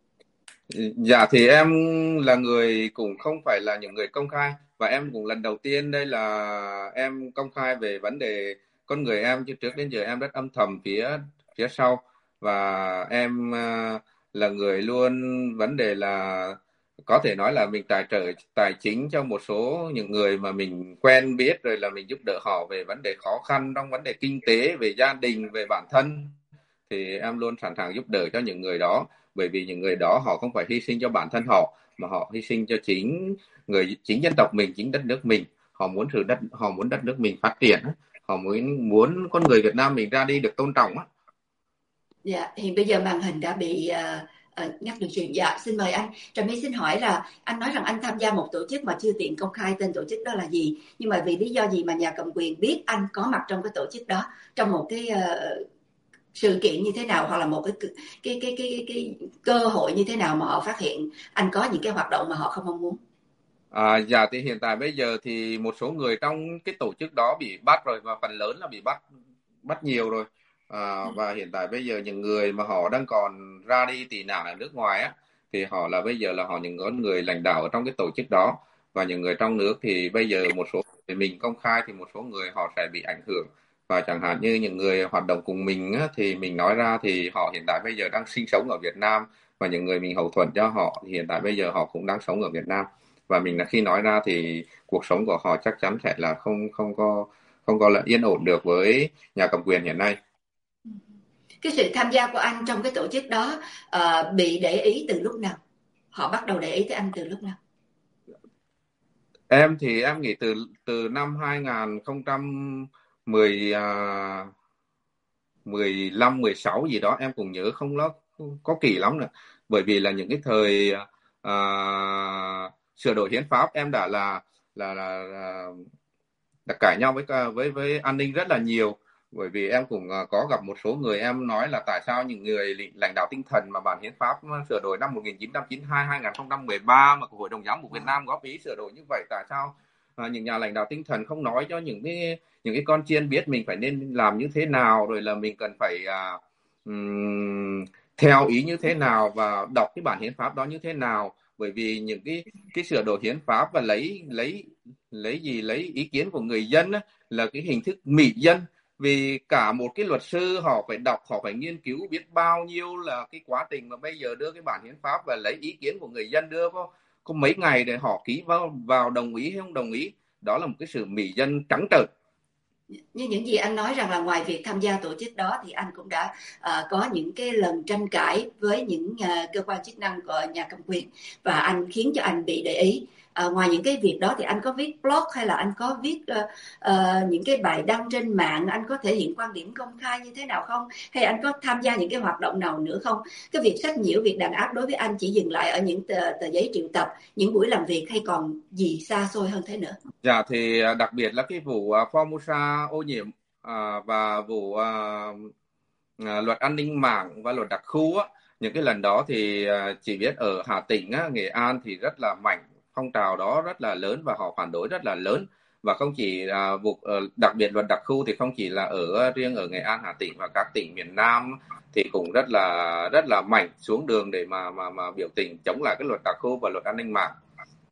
Dạ thì em là người cũng không phải là những người công khai, và em cũng lần đầu tiên đây là em công khai về vấn đề con người em, chứ trước đến giờ em rất âm thầm phía phía sau. Và em à, là người luôn vấn đề là có thể nói là mình tài trợ tài chính cho một số những người mà mình quen biết, rồi là mình giúp đỡ họ về vấn đề khó khăn trong vấn đề kinh tế, về gia đình, về bản thân. Thì em luôn sẵn sàng giúp đỡ cho những người đó, bởi vì những người đó họ không phải hy sinh cho bản thân họ, mà họ hy sinh cho chính người chính dân tộc mình, chính đất nước mình. Họ muốn sự đất họ muốn đất nước mình phát triển, họ muốn muốn con người Việt Nam mình ra đi được tôn trọng á. Dạ, hiện bây giờ màn hình đã bị uh, uh, ngắt đường truyền. Dạ, xin mời anh. Trà My xin hỏi là anh nói rằng anh tham gia một tổ chức mà chưa tiện công khai tên tổ chức đó là gì, nhưng mà vì lý do gì mà nhà cầm quyền biết anh có mặt trong cái tổ chức đó, trong một cái uh, sự kiện như thế nào, hoặc là một cái cái cái cái cái, cái cơ hội như thế nào mà họ phát hiện anh có những cái hoạt động mà họ không mong muốn? À, dạ thì hiện tại bây giờ thì một số người trong cái tổ chức đó bị bắt rồi, và phần lớn là bị bắt bắt nhiều rồi. À, và hiện tại bây giờ những người mà họ đang còn ra đi tị nạn ở nước ngoài á, thì họ là bây giờ là họ những con người lãnh đạo ở trong cái tổ chức đó. Và những người trong nước thì bây giờ một số thì mình công khai thì một số người họ sẽ bị ảnh hưởng. Và chẳng hạn như những người hoạt động cùng mình á, thì mình nói ra thì họ hiện tại bây giờ đang sinh sống ở Việt Nam, và những người mình hậu thuẫn cho họ thì hiện tại bây giờ họ cũng đang sống ở Việt Nam. Và mình là khi nói ra thì cuộc sống của họ chắc chắn sẽ là không không có không có là yên ổn được với nhà cầm quyền hiện nay. Cái sự tham gia của anh trong cái tổ chức đó uh, bị để ý từ lúc nào? Họ bắt đầu để ý tới anh từ lúc nào? Em thì em nghĩ từ từ năm hai không một lăm mười sáu gì đó, em cũng nhớ không nó có kỳ lắm nữa. Bởi vì là những cái thời à, sửa đổi hiến pháp em đã là là là, là đã cãi nhau với với với an ninh rất là nhiều. Bởi vì em cũng có gặp một số người, em nói là tại sao những người lãnh đạo tinh thần mà bản hiến pháp sửa đổi năm một nghìn chín trăm chín mươi hai hai không một ba mà của Hội đồng Giám mục Việt Nam góp ý sửa đổi như vậy, tại sao à, những nhà lãnh đạo tinh thần không nói cho những cái những cái con chiên biết mình phải nên làm như thế nào, rồi là mình cần phải à, um, theo ý như thế nào và đọc cái bản hiến pháp đó như thế nào, bởi vì những cái cái sửa đổi hiến pháp và lấy lấy lấy gì lấy ý kiến của người dân á, là cái hình thức mỹ dân. Vì cả một cái luật sư họ phải đọc, họ phải nghiên cứu biết bao nhiêu là cái quá trình mà bây giờ đưa cái bản hiến pháp và lấy ý kiến của người dân, đưa có có mấy ngày để họ ký vào vào đồng ý hay không đồng ý. Đó là một cái sự mỹ dân trắng trợn. Như những gì anh nói rằng là ngoài việc tham gia tổ chức đó thì anh cũng đã uh, có những cái lần tranh cãi với những uh, cơ quan chức năng của nhà cầm quyền, và anh khiến cho anh bị để ý. Uh, ngoài những cái việc đó thì anh có viết blog hay là anh có viết uh, uh, những cái bài đăng trên mạng, anh có thể hiện quan điểm công khai như thế nào không, hay anh có tham gia những cái hoạt động nào nữa không? Cái việc sách nhiễu, việc đàn áp đối với anh chỉ dừng lại ở những tờ, tờ giấy triệu tập, những buổi làm việc, hay còn gì xa xôi hơn thế nữa? Dạ thì đặc biệt là cái vụ uh, Formosa ô nhiễm uh, và vụ uh, uh, luật an ninh mạng và luật đặc khu á, những cái lần đó thì uh, chỉ biết ở Hà Tĩnh á, Nghệ An thì rất là mạnh, phong trào đó rất là lớn và họ phản đối rất là lớn. Và không chỉ uh, vụ uh, đặc biệt luật đặc khu thì không chỉ là ở riêng ở Nghệ An, Hà Tĩnh và các tỉnh miền Nam thì cũng rất là rất là mạnh xuống đường để mà mà mà biểu tình chống lại cái luật đặc khu và luật an ninh mạng.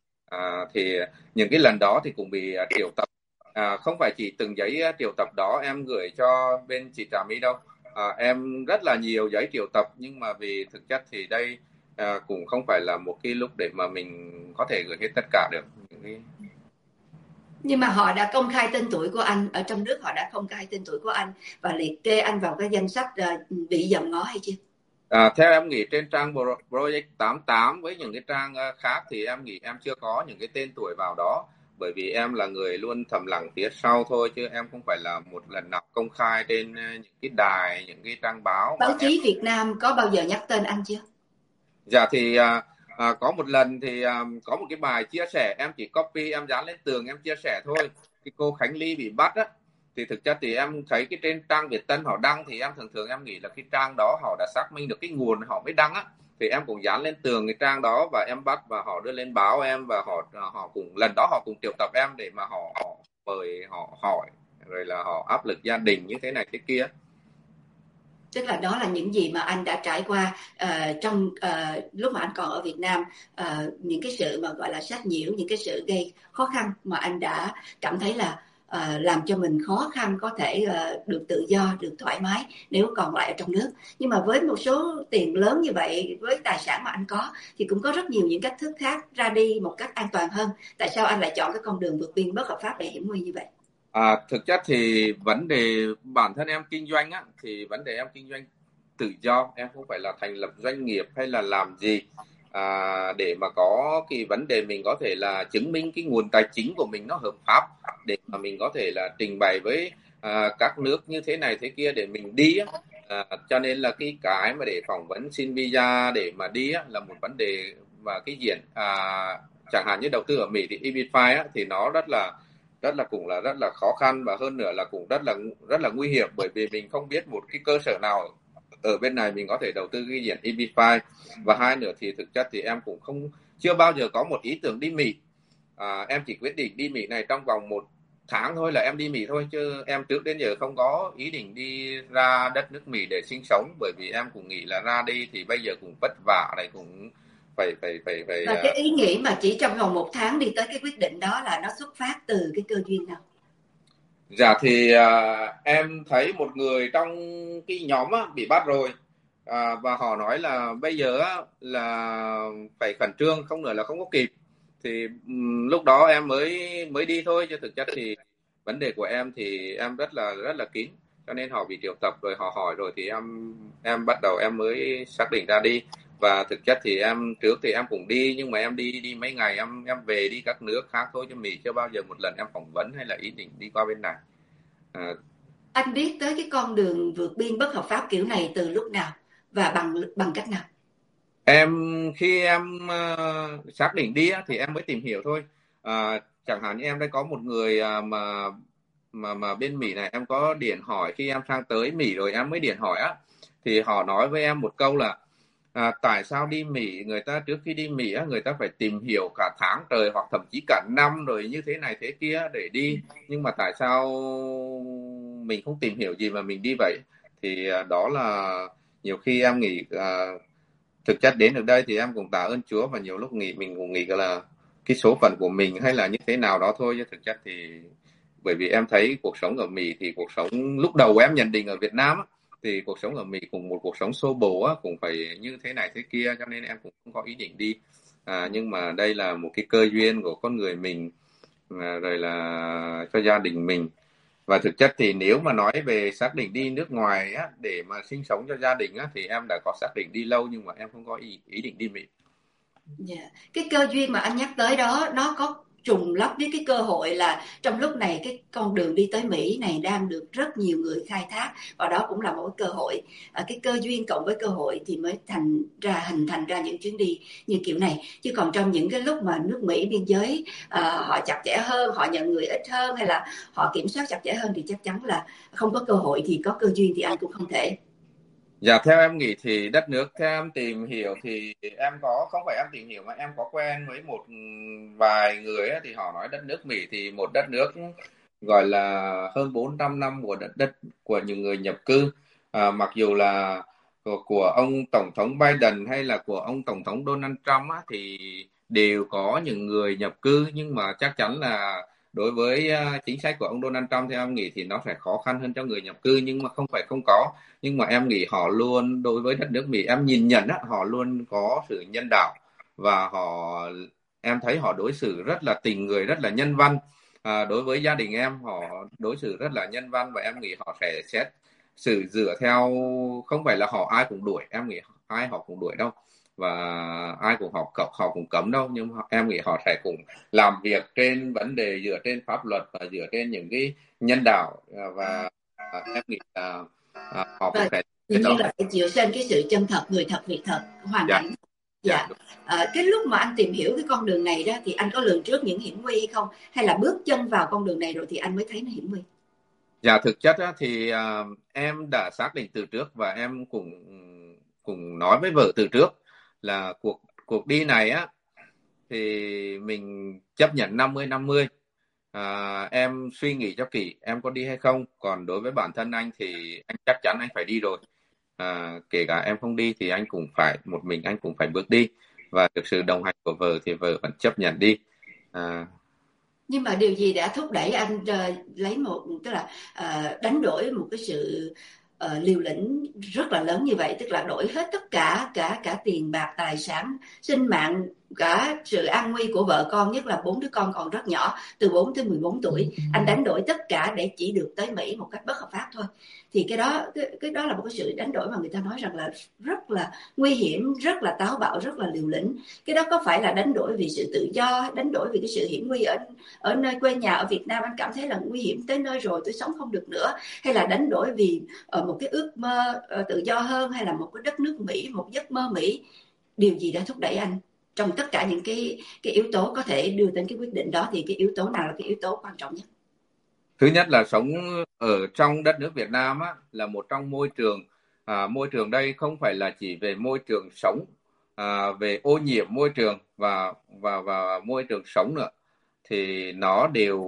À, thì những cái lần đó thì cũng bị uh, triệu tập. À, không phải chỉ từng giấy uh, triệu tập đó em gửi cho bên chị Trà My đâu. À, em rất là nhiều giấy triệu tập, nhưng mà vì thực chất thì đây uh, cũng không phải là một cái lúc để mà mình có thể gửi hết tất cả được. Những cái... Nhưng mà họ đã công khai tên tuổi của anh, ở trong nước họ đã công khai tên tuổi của anh và liệt kê anh vào cái danh sách uh, bị dòm ngó hay chưa? À, theo em nghĩ trên trang Project tám mươi tám với những cái trang khác thì em nghĩ em chưa có những cái tên tuổi vào đó, bởi vì em là người luôn thầm lặng phía sau thôi, chứ em không phải là một lần nào công khai trên những cái đài, những cái trang báo. Báo chí em... Việt Nam có bao giờ nhắc tên anh chưa? Dạ thì à, à, có một lần thì à, có một cái bài chia sẻ, em chỉ copy em dán lên tường em chia sẻ thôi. Cái cô Khánh Ly bị bắt á, thì thực chất thì em thấy cái trên trang Việt Tân họ đăng thì em thường thường em nghĩ là cái trang đó họ đã xác minh được cái nguồn họ mới đăng á, thì em cũng dán lên tường cái trang đó và em bắt và họ đưa lên báo em, và họ họ cũng lần đó họ cũng triệu tập em để mà họ, họ mời họ hỏi, rồi là họ áp lực gia đình như thế này thế kia. Tức là đó là những gì mà anh đã trải qua uh, trong uh, lúc mà anh còn ở Việt Nam, uh, những cái sự mà gọi là sách nhiễu, những cái sự gây khó khăn mà anh đã cảm thấy là uh, làm cho mình khó khăn có thể uh, được tự do, được thoải mái nếu còn lại ở trong nước. Nhưng mà với một số tiền lớn như vậy, với tài sản mà anh có, thì cũng có rất nhiều những cách thức khác ra đi một cách an toàn hơn. Tại sao anh lại chọn cái con đường vượt biên bất hợp pháp để hiểm nguy như vậy? À, thực chất thì vấn đề bản thân em kinh doanh á, thì vấn đề em kinh doanh tự do, em không phải là thành lập doanh nghiệp hay là làm gì à, để mà có cái vấn đề mình có thể là chứng minh cái nguồn tài chính của mình nó hợp pháp, để mà mình có thể là trình bày với à, các nước như thế này thế kia để mình đi á. À, cho nên là cái cái mà để phỏng vấn xin visa để mà đi á, là một vấn đề và cái diện à, chẳng hạn như đầu tư ở Mỹ thì e bê năm á, thì nó rất là rất là cũng là rất là khó khăn, và hơn nữa là cũng rất là rất là nguy hiểm, bởi vì mình không biết một cái cơ sở nào ở bên này mình có thể đầu tư cái diện e bê năm. Và hai nữa thì thực chất thì em cũng không chưa bao giờ có một ý tưởng đi Mỹ. À, em chỉ quyết định đi Mỹ này trong vòng một tháng thôi là em đi Mỹ thôi, chứ em trước đến giờ không có ý định đi ra đất nước Mỹ để sinh sống, bởi vì em cũng nghĩ là ra đi thì bây giờ cũng vất vả này, cũng phải phải phải phải Và cái ý nghĩ mà chỉ trong vòng một tháng đi tới cái quyết định đó là nó xuất phát từ cái cơ duyên nào? Dạ thì à, em thấy một người trong cái nhóm á, bị bắt rồi, à, và họ nói là bây giờ á, là phải khẩn trương, không nữa là không có kịp. Thì um, lúc đó em mới mới đi thôi, chứ thực chất thì vấn đề của em thì em rất là rất là kín, cho nên họ bị triệu tập rồi họ hỏi rồi thì em em bắt đầu em mới xác định ra đi. Và thực chất thì em trước thì em cũng đi, nhưng mà em đi đi mấy ngày em em về đi các nước khác thôi, chứ Mỹ chưa bao giờ một lần em phỏng vấn hay là ý định đi qua bên này. À, Anh biết tới cái con đường vượt biên bất hợp pháp kiểu này từ lúc nào và bằng bằng cách nào? em khi em uh, xác định đi á, thì em mới tìm hiểu thôi. À, chẳng hạn như em đây có một người uh, mà mà mà bên Mỹ này em có điện hỏi, khi em sang tới Mỹ rồi em mới điện hỏi á, thì họ nói với em một câu là à, tại sao đi Mỹ, người ta trước khi đi Mỹ á, người ta phải tìm hiểu cả tháng trời hoặc thậm chí cả năm rồi như thế này thế kia để đi, nhưng mà tại sao mình không tìm hiểu gì mà mình đi vậy. Thì à, đó là nhiều khi em nghĩ à, thực chất đến được đây thì em cũng tạ ơn Chúa, và nhiều lúc nghĩ mình cũng nghĩ là cái số phận của mình hay là như thế nào đó thôi, chứ thực chất thì bởi vì em thấy cuộc sống ở Mỹ thì cuộc sống lúc đầu em nhận định ở Việt Nam á, thì cuộc sống ở Mỹ cũng một cuộc sống xô bồ á, cũng phải như thế này thế kia, cho nên em cũng không có ý định đi. À, nhưng mà đây là một cái cơ duyên của con người mình, à, rồi là cho gia đình mình. Và thực chất thì nếu mà nói về xác định đi nước ngoài á, để mà sinh sống cho gia đình á, thì em đã có xác định đi lâu, nhưng mà em không có ý, ý định đi Mỹ. Yeah. Cái cơ duyên mà anh nhắc tới đó, nó có trùng lắp với cái cơ hội là trong lúc này cái con đường đi tới Mỹ này đang được rất nhiều người khai thác, và đó cũng là một cái cơ hội. À, cái cơ duyên cộng với cơ hội thì mới thành ra hình thành ra những chuyến đi như kiểu này. Chứ còn trong những cái lúc mà nước Mỹ biên giới à, họ chặt chẽ hơn, họ nhận người ít hơn, hay là họ kiểm soát chặt chẽ hơn, thì chắc chắn là không có cơ hội, thì có cơ duyên thì anh cũng không thể. Dạ, theo em nghĩ thì đất nước, theo em tìm hiểu thì em có, không phải em tìm hiểu mà em có quen với một vài người ấy, thì họ nói đất nước Mỹ thì một đất nước gọi là hơn bốn trăm năm của đất đất của những người nhập cư. À, mặc dù là của, của ông Tổng thống Biden hay là của ông Tổng thống Donald Trump á, thì đều có những người nhập cư, nhưng mà chắc chắn là đối với uh, chính sách của ông Donald Trump theo em nghĩ thì nó sẽ khó khăn hơn cho người nhập cư, nhưng mà không phải không có. Nhưng mà em nghĩ họ luôn, đối với đất nước Mỹ em nhìn nhận á, họ luôn có sự nhân đạo, và họ, em thấy họ đối xử rất là tình người, rất là nhân văn. À, đối với gia đình em họ đối xử rất là nhân văn, và em nghĩ họ sẽ xét xử dựa theo, không phải là họ ai cũng đuổi, em nghĩ ai họ cũng đuổi đâu, và ai cũng họ họ cũng cấm đâu, nhưng mà em nghĩ họ sẽ cùng làm việc trên vấn đề dựa trên pháp luật và dựa trên những cái nhân đạo. Và à, em nghĩ là à, họ cũng Và sẽ dĩ cái nhiên đó. là phải dựa trên cái sự chân thật, người thật việc thật, hoàn Dạ, cảnh. dạ, Dạ. đúng. À, cái lúc mà anh tìm hiểu cái con đường này đó thì anh có lường trước những hiểm nguy hay không, hay là bước chân vào con đường này rồi thì anh mới thấy nó hiểm nguy? Dạ, thực chất á, thì à, em đã xác định từ trước, và em cũng cũng nói với vợ từ trước là cuộc cuộc đi này á thì mình chấp nhận năm mươi năm mươi. À, em suy nghĩ cho kỹ em có đi hay không, còn đối với bản thân anh thì anh chắc chắn anh phải đi rồi. À, kể cả em không đi thì anh cũng phải, một mình anh cũng phải bước đi, và được sự đồng hành của vợ thì vợ vẫn chấp nhận đi. À, Nhưng mà điều gì đã thúc đẩy anh uh, lấy một, tức là uh, đánh đổi một cái sự uh, liều lĩnh rất là lớn như vậy, tức là đổi hết tất cả cả cả tiền bạc, tài sản, sinh mạng, cả sự an nguy của vợ con, nhất là bốn đứa con còn rất nhỏ, từ bốn tới mười bốn tuổi, anh đánh đổi tất cả để chỉ được tới Mỹ một cách bất hợp pháp thôi. Thì cái đó cái, cái đó là một cái sự đánh đổi mà người ta nói rằng là rất là nguy hiểm, rất là táo bạo, rất là liều lĩnh. Cái đó có phải là đánh đổi vì sự tự do, đánh đổi vì cái sự hiểm nguy ở ở nơi quê nhà ở Việt Nam anh cảm thấy là nguy hiểm tới nơi rồi, tôi sống không được nữa, hay là đánh đổi vì ở một cái ước mơ tự do hơn, hay là một cái đất nước Mỹ, một giấc mơ Mỹ? Điều gì đã thúc đẩy anh trong tất cả những cái cái yếu tố có thể đưa đến cái quyết định đó, thì cái yếu tố nào là cái yếu tố quan trọng nhất? thứ nhất là sống ở trong đất nước Việt Nam á, là một trong môi trường, à, môi trường đây không phải là chỉ về môi trường sống, à, về ô nhiễm môi trường và và và môi trường sống nữa, thì nó đều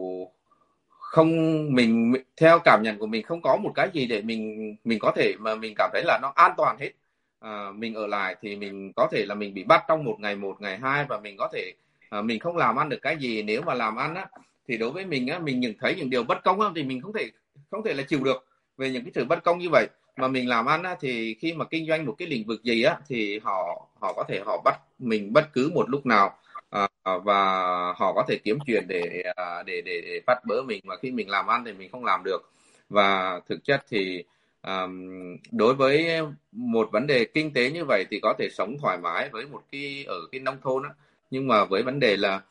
không, mình theo cảm nhận của mình không có một cái gì để mình mình có thể mà mình cảm thấy là nó an toàn hết. À, mình ở lại thì mình có thể là mình bị bắt trong một ngày, một ngày hai, và mình có thể à, mình không làm ăn được cái gì. Nếu mà làm ăn á thì đối với mình á, mình nhìn thấy những điều bất công á, thì mình không thể không thể là chịu được về những cái sự bất công như vậy. Mà mình làm ăn á, thì khi mà kinh doanh một cái lĩnh vực gì á thì họ họ có thể họ bắt mình bất cứ một lúc nào. À, và họ có thể kiếm chuyện để để để, để bắt bớ mình, mà khi mình làm ăn thì mình không làm được. Và thực chất thì um, đối với một vấn đề kinh tế như vậy thì có thể sống thoải mái với một cái ở cái nông thôn á, nhưng mà với vấn đề là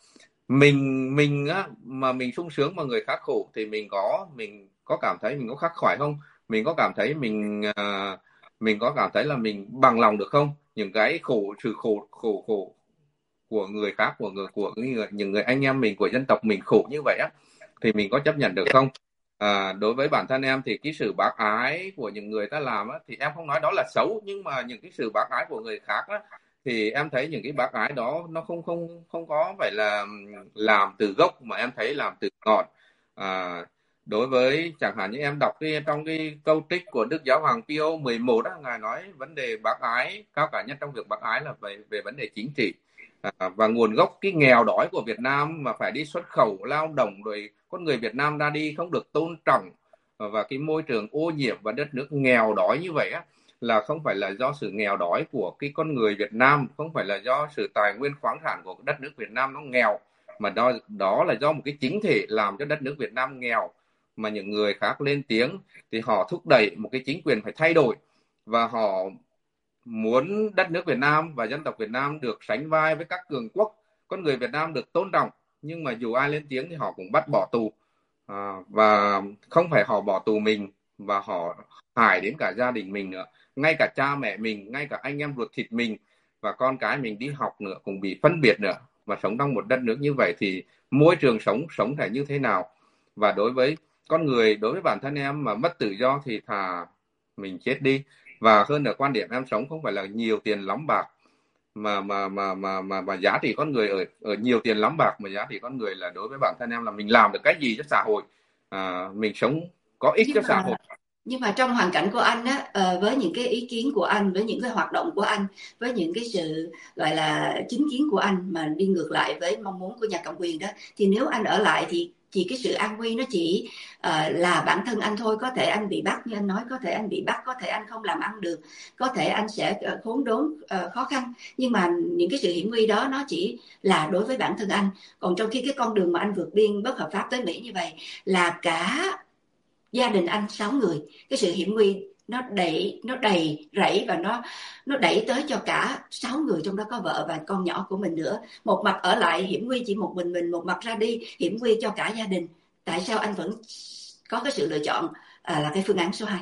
mình mình á mà mình sung sướng mà người khác khổ thì mình có mình có cảm thấy mình có khắc khoải không, mình có cảm thấy mình uh, mình có cảm thấy là mình bằng lòng được không, những cái khổ, sự khổ khổ khổ của người khác, của người của những người, những người anh em mình, của dân tộc mình khổ như vậy á, thì mình có chấp nhận được không? À, đối với bản thân em thì cái sự bác ái của những người ta làm á, thì em không nói đó là xấu, nhưng mà những cái sự bác ái của người khác á, thì em thấy những cái bác ái đó nó không không không có phải là làm từ gốc, mà em thấy làm từ ngọn. À, Đối với chẳng hạn như em đọc cái trong cái câu trích của Đức Giáo hoàng Pio mười một đó, ngài nói vấn đề bác ái cao cả nhất trong việc bác ái là về về vấn đề chính trị, à, và nguồn gốc cái nghèo đói của Việt Nam mà phải đi xuất khẩu lao động, rồi con người Việt Nam ra đi không được tôn trọng, và cái môi trường ô nhiễm và đất nước nghèo đói như vậy á, là không phải là do sự nghèo đói của cái con người Việt Nam, không phải là do sự tài nguyên khoáng sản của đất nước Việt Nam nó nghèo, mà đó đó là do một cái chính thể làm cho đất nước Việt Nam nghèo, mà những người khác lên tiếng thì họ thúc đẩy một cái chính quyền phải thay đổi, và họ muốn đất nước Việt Nam và dân tộc Việt Nam được sánh vai với các cường quốc, con người Việt Nam được tôn trọng, nhưng mà dù ai lên tiếng thì họ cũng bắt bỏ tù, à, và không phải họ bỏ tù mình, và họ hại đến cả gia đình mình nữa, ngay cả cha mẹ mình, ngay cả anh em ruột thịt mình và con cái mình đi học nữa cũng bị phân biệt nữa. Và sống trong một đất nước như vậy thì môi trường sống sống phải như thế nào? Và đối với con người, đối với bản thân em mà mất tự do thì thà mình chết đi. Và hơn nữa, quan điểm em sống không phải là nhiều tiền lắm bạc, mà mà mà mà mà, mà giá trị con người ở ở nhiều tiền lắm bạc, mà giá trị con người là đối với bản thân em là mình làm được cái gì cho xã hội, à, mình sống có ích Nhưng cho xã mà hội. nhưng mà trong hoàn cảnh của anh á, ờ, với những cái ý kiến của anh, với những cái hoạt động của anh, với những cái sự gọi là chính kiến của anh mà đi ngược lại với mong muốn của nhà cầm quyền đó, thì nếu anh ở lại thì chỉ cái sự an nguy nó chỉ uh, là bản thân anh thôi. Có thể anh bị bắt như anh nói, có thể anh bị bắt, có thể anh không làm ăn được, có thể anh sẽ khốn đốn, uh, khó khăn, nhưng mà những cái sự hiểm nguy đó nó chỉ là đối với bản thân anh. Còn trong khi cái con đường mà anh vượt biên bất hợp pháp tới Mỹ như vậy là cả gia đình anh sáu người, cái sự hiểm nguy nó đẩy nó đầy rẫy, và nó nó đẩy tới cho cả sáu người, trong đó có vợ và con nhỏ của mình nữa. Một mặt ở lại hiểm nguy chỉ một mình mình, một mặt ra đi hiểm nguy cho cả gia đình. Tại sao anh vẫn có cái sự lựa chọn à, là cái phương án số hai?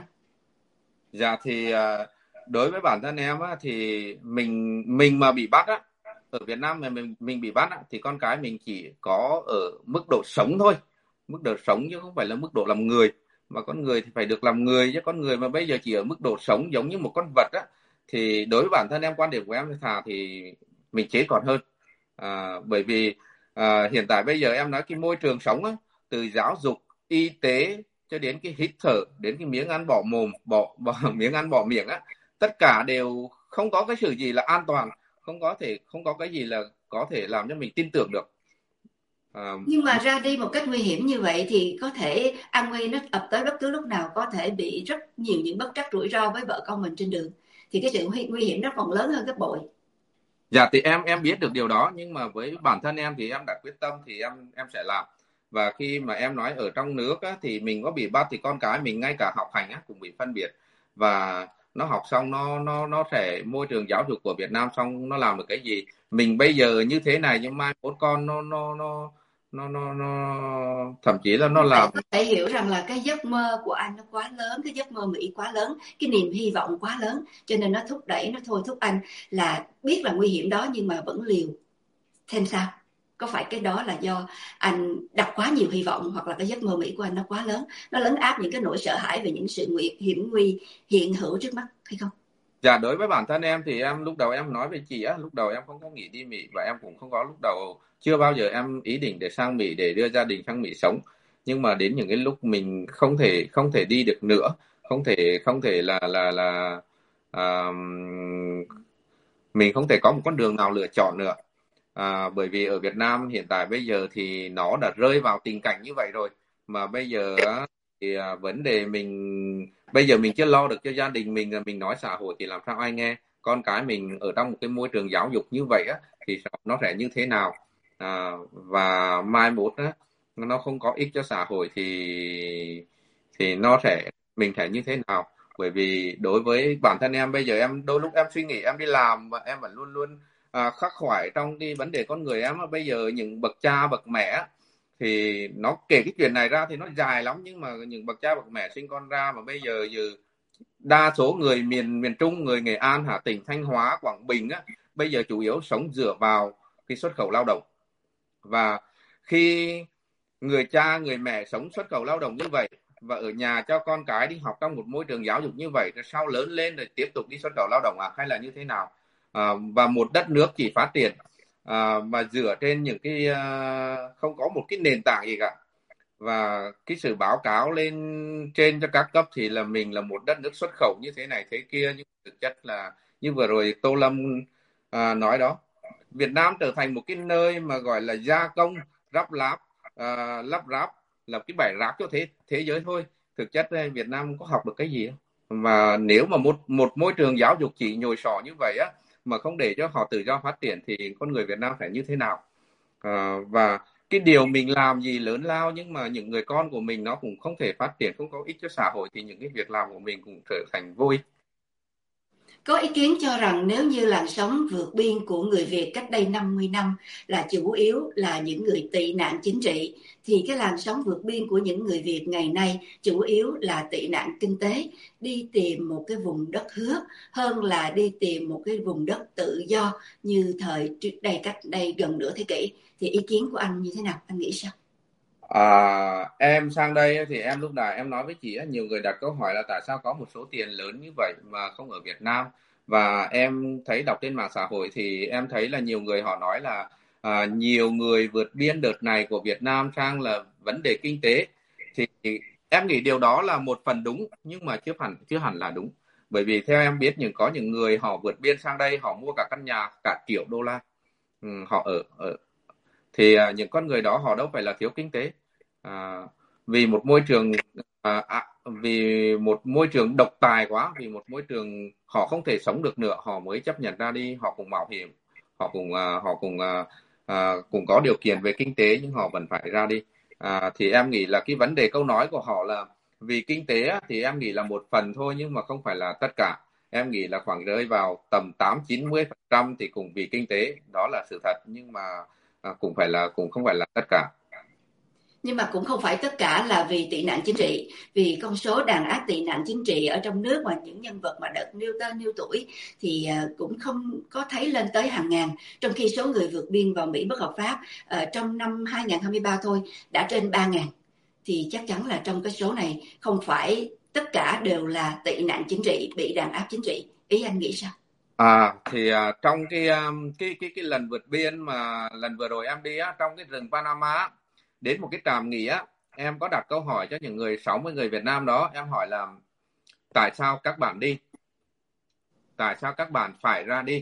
Dạ thì đối với bản thân em á, thì mình mình mà bị bắt á, ở Việt Nam mà mình mình bị bắt á, thì con cái mình chỉ có ở mức độ sống thôi, mức độ sống chứ không phải là mức độ làm người. Mà con người thì phải được làm người, chứ con người mà bây giờ chỉ ở mức độ sống giống như một con vật á, thì đối với bản thân em, quan điểm của em thì thà thì mình chết còn hơn. À, bởi vì à, hiện tại bây giờ em nói cái môi trường sống á, từ giáo dục, y tế cho đến cái hít thở, đến cái miếng ăn bỏ mồm, bỏ, bỏ miếng ăn bỏ miệng á, tất cả đều không có cái sự gì là an toàn, không có thể không có cái gì là có thể làm cho mình tin tưởng được. À, nhưng mà ra đi một cách nguy hiểm như vậy thì có thể an nguy nó ập tới bất cứ lúc nào, có thể bị rất nhiều những bất trắc rủi ro với vợ con mình trên đường, thì cái sự nguy hiểm nó còn lớn hơn gấp bội. Dạ thì em em biết được điều đó, nhưng mà với bản thân em thì em đã quyết tâm thì em em sẽ làm. Và khi mà em nói ở trong nước á, thì mình có bị bắt thì con cái mình ngay cả học hành á, cũng bị phân biệt, và nó học xong nó nó nó sẽ môi trường giáo dục của Việt Nam xong nó làm được cái gì. Mình bây giờ như thế này nhưng mai mốt con nó nó nó nó nó nó thậm chí là nó làm. Có thể hiểu rằng là cái giấc mơ của anh nó quá lớn, cái giấc mơ Mỹ quá lớn, cái niềm hy vọng quá lớn, cho nên nó thúc đẩy, nó thôi thúc anh là biết là nguy hiểm đó nhưng mà vẫn liều. Thêm sao? Có phải cái đó là do anh đặt quá nhiều hy vọng, hoặc là cái giấc mơ Mỹ của anh nó quá lớn, nó lấn áp những cái nỗi sợ hãi về những sự nguy, hiểm nguy hiện hữu trước mắt hay không? Dạ đối với bản thân em thì em lúc đầu em nói với chị á, lúc đầu em không có nghĩ đi Mỹ, và em cũng không có lúc đầu chưa bao giờ em ý định để sang Mỹ để đưa gia đình sang Mỹ sống. Nhưng mà đến những cái lúc mình không thể không thể đi được nữa, không thể không thể là là là à, mình không thể có một con đường nào lựa chọn nữa. À, bởi vì ở Việt Nam hiện tại bây giờ thì nó đã rơi vào tình cảnh như vậy rồi, mà bây giờ thì à, vấn đề mình bây giờ mình chưa lo được cho gia đình mình, mình nói xã hội thì làm sao ai nghe. Con cái mình ở trong một cái môi trường giáo dục như vậy á, thì nó sẽ như thế nào, à, và mai mốt á, nó không có ích cho xã hội thì thì nó sẽ mình sẽ như thế nào. Bởi vì đối với bản thân em bây giờ, em đôi lúc em suy nghĩ, em đi làm và em vẫn luôn luôn à, khắc khoải trong cái vấn đề con người em. Bây giờ những bậc cha bậc mẹ thì nó kể cái chuyện này ra thì nó dài lắm, nhưng mà những bậc cha bậc mẹ sinh con ra mà bây giờ giờ đa số người miền miền Trung, người Nghệ An, Hà Tĩnh, Thanh Hóa, Quảng Bình á, bây giờ chủ yếu sống dựa vào cái xuất khẩu lao động. Và khi người cha người mẹ sống xuất khẩu lao động như vậy và ở nhà cho con cái đi học trong một môi trường giáo dục như vậy, rồi sau lớn lên rồi tiếp tục đi xuất khẩu lao động à, hay là như thế nào? À, và một đất nước chỉ phát triển à, mà dựa trên những cái à, không có một cái nền tảng gì cả, và cái sự báo cáo lên trên cho các cấp thì là mình là một đất nước xuất khẩu như thế này thế kia, nhưng thực chất là như vừa rồi Tô Lâm à, nói đó, Việt Nam trở thành một cái nơi mà gọi là gia công, lắp ráp, à, lắp ráp là cái bãi rác cho thế thế giới thôi. Thực chất Việt Nam không có học được cái gì. Và nếu mà một một môi trường giáo dục chỉ nhồi sọ như vậy á, mà không để cho họ tự do phát triển thì con người Việt Nam phải như thế nào? À, và cái điều mình làm gì lớn lao nhưng mà những người con của mình nó cũng không thể phát triển, không có ích cho xã hội thì những cái việc làm của mình cũng trở thành vô ích. Có ý kiến cho rằng nếu như làn sóng vượt biên của người Việt cách đây năm mươi năm là chủ yếu là những người tị nạn chính trị, thì cái làn sóng vượt biên của những người Việt ngày nay chủ yếu là tị nạn kinh tế, đi tìm một cái vùng đất hứa hơn là đi tìm một cái vùng đất tự do như thời trước đây, cách đây gần nửa thế kỷ. Thì ý kiến của anh như thế nào? Anh nghĩ sao? À, em sang đây thì em lúc nào em nói với chị, nhiều người đặt câu hỏi là tại sao có một số tiền lớn như vậy mà không ở Việt Nam. Và em thấy đọc trên mạng xã hội thì em thấy là nhiều người họ nói là à, nhiều người vượt biên đợt này của Việt Nam sang là vấn đề kinh tế. Thì em nghĩ điều đó là một phần đúng nhưng mà chưa hẳn chưa hẳn là đúng. Bởi vì theo em biết, những có những người họ vượt biên sang đây họ mua cả căn nhà cả triệu đô la, ừ, họ ở ở thì à, những con người đó họ đâu phải là thiếu kinh tế. à, vì một môi trường à, à, vì một môi trường độc tài quá, vì một môi trường họ không thể sống được nữa, họ mới chấp nhận ra đi. Họ cũng mạo hiểm, họ cũng à, họ cũng à, à, cũng có điều kiện về kinh tế nhưng họ vẫn phải ra đi. à, thì em nghĩ là cái vấn đề câu nói của họ là vì kinh tế á, thì em nghĩ là một phần thôi nhưng mà không phải là tất cả. Em nghĩ là khoảng rơi vào tầm tám chín mươi phần trăm thì cũng vì kinh tế, đó là sự thật, nhưng mà à, cũng phải là cũng không phải là tất cả. Nhưng mà cũng không phải tất cả là vì tị nạn chính trị, vì con số đàn áp tị nạn chính trị ở trong nước và những nhân vật mà đợt nêu tên nêu tuổi thì cũng không có thấy lên tới hàng ngàn, trong khi số người vượt biên vào Mỹ bất hợp pháp trong năm hai không hai ba thôi đã trên ba ngàn, thì chắc chắn là trong cái số này không phải tất cả đều là tị nạn chính trị, bị đàn áp chính trị. Ý anh nghĩ sao? À thì à, trong cái, um, cái cái cái lần vượt biên mà lần vừa rồi em đi á, trong cái rừng Panama, đến một cái trạm nghỉ á, em có đặt câu hỏi cho những người sáu mươi người Việt Nam đó. Em hỏi là tại sao các bạn đi, tại sao các bạn phải ra đi.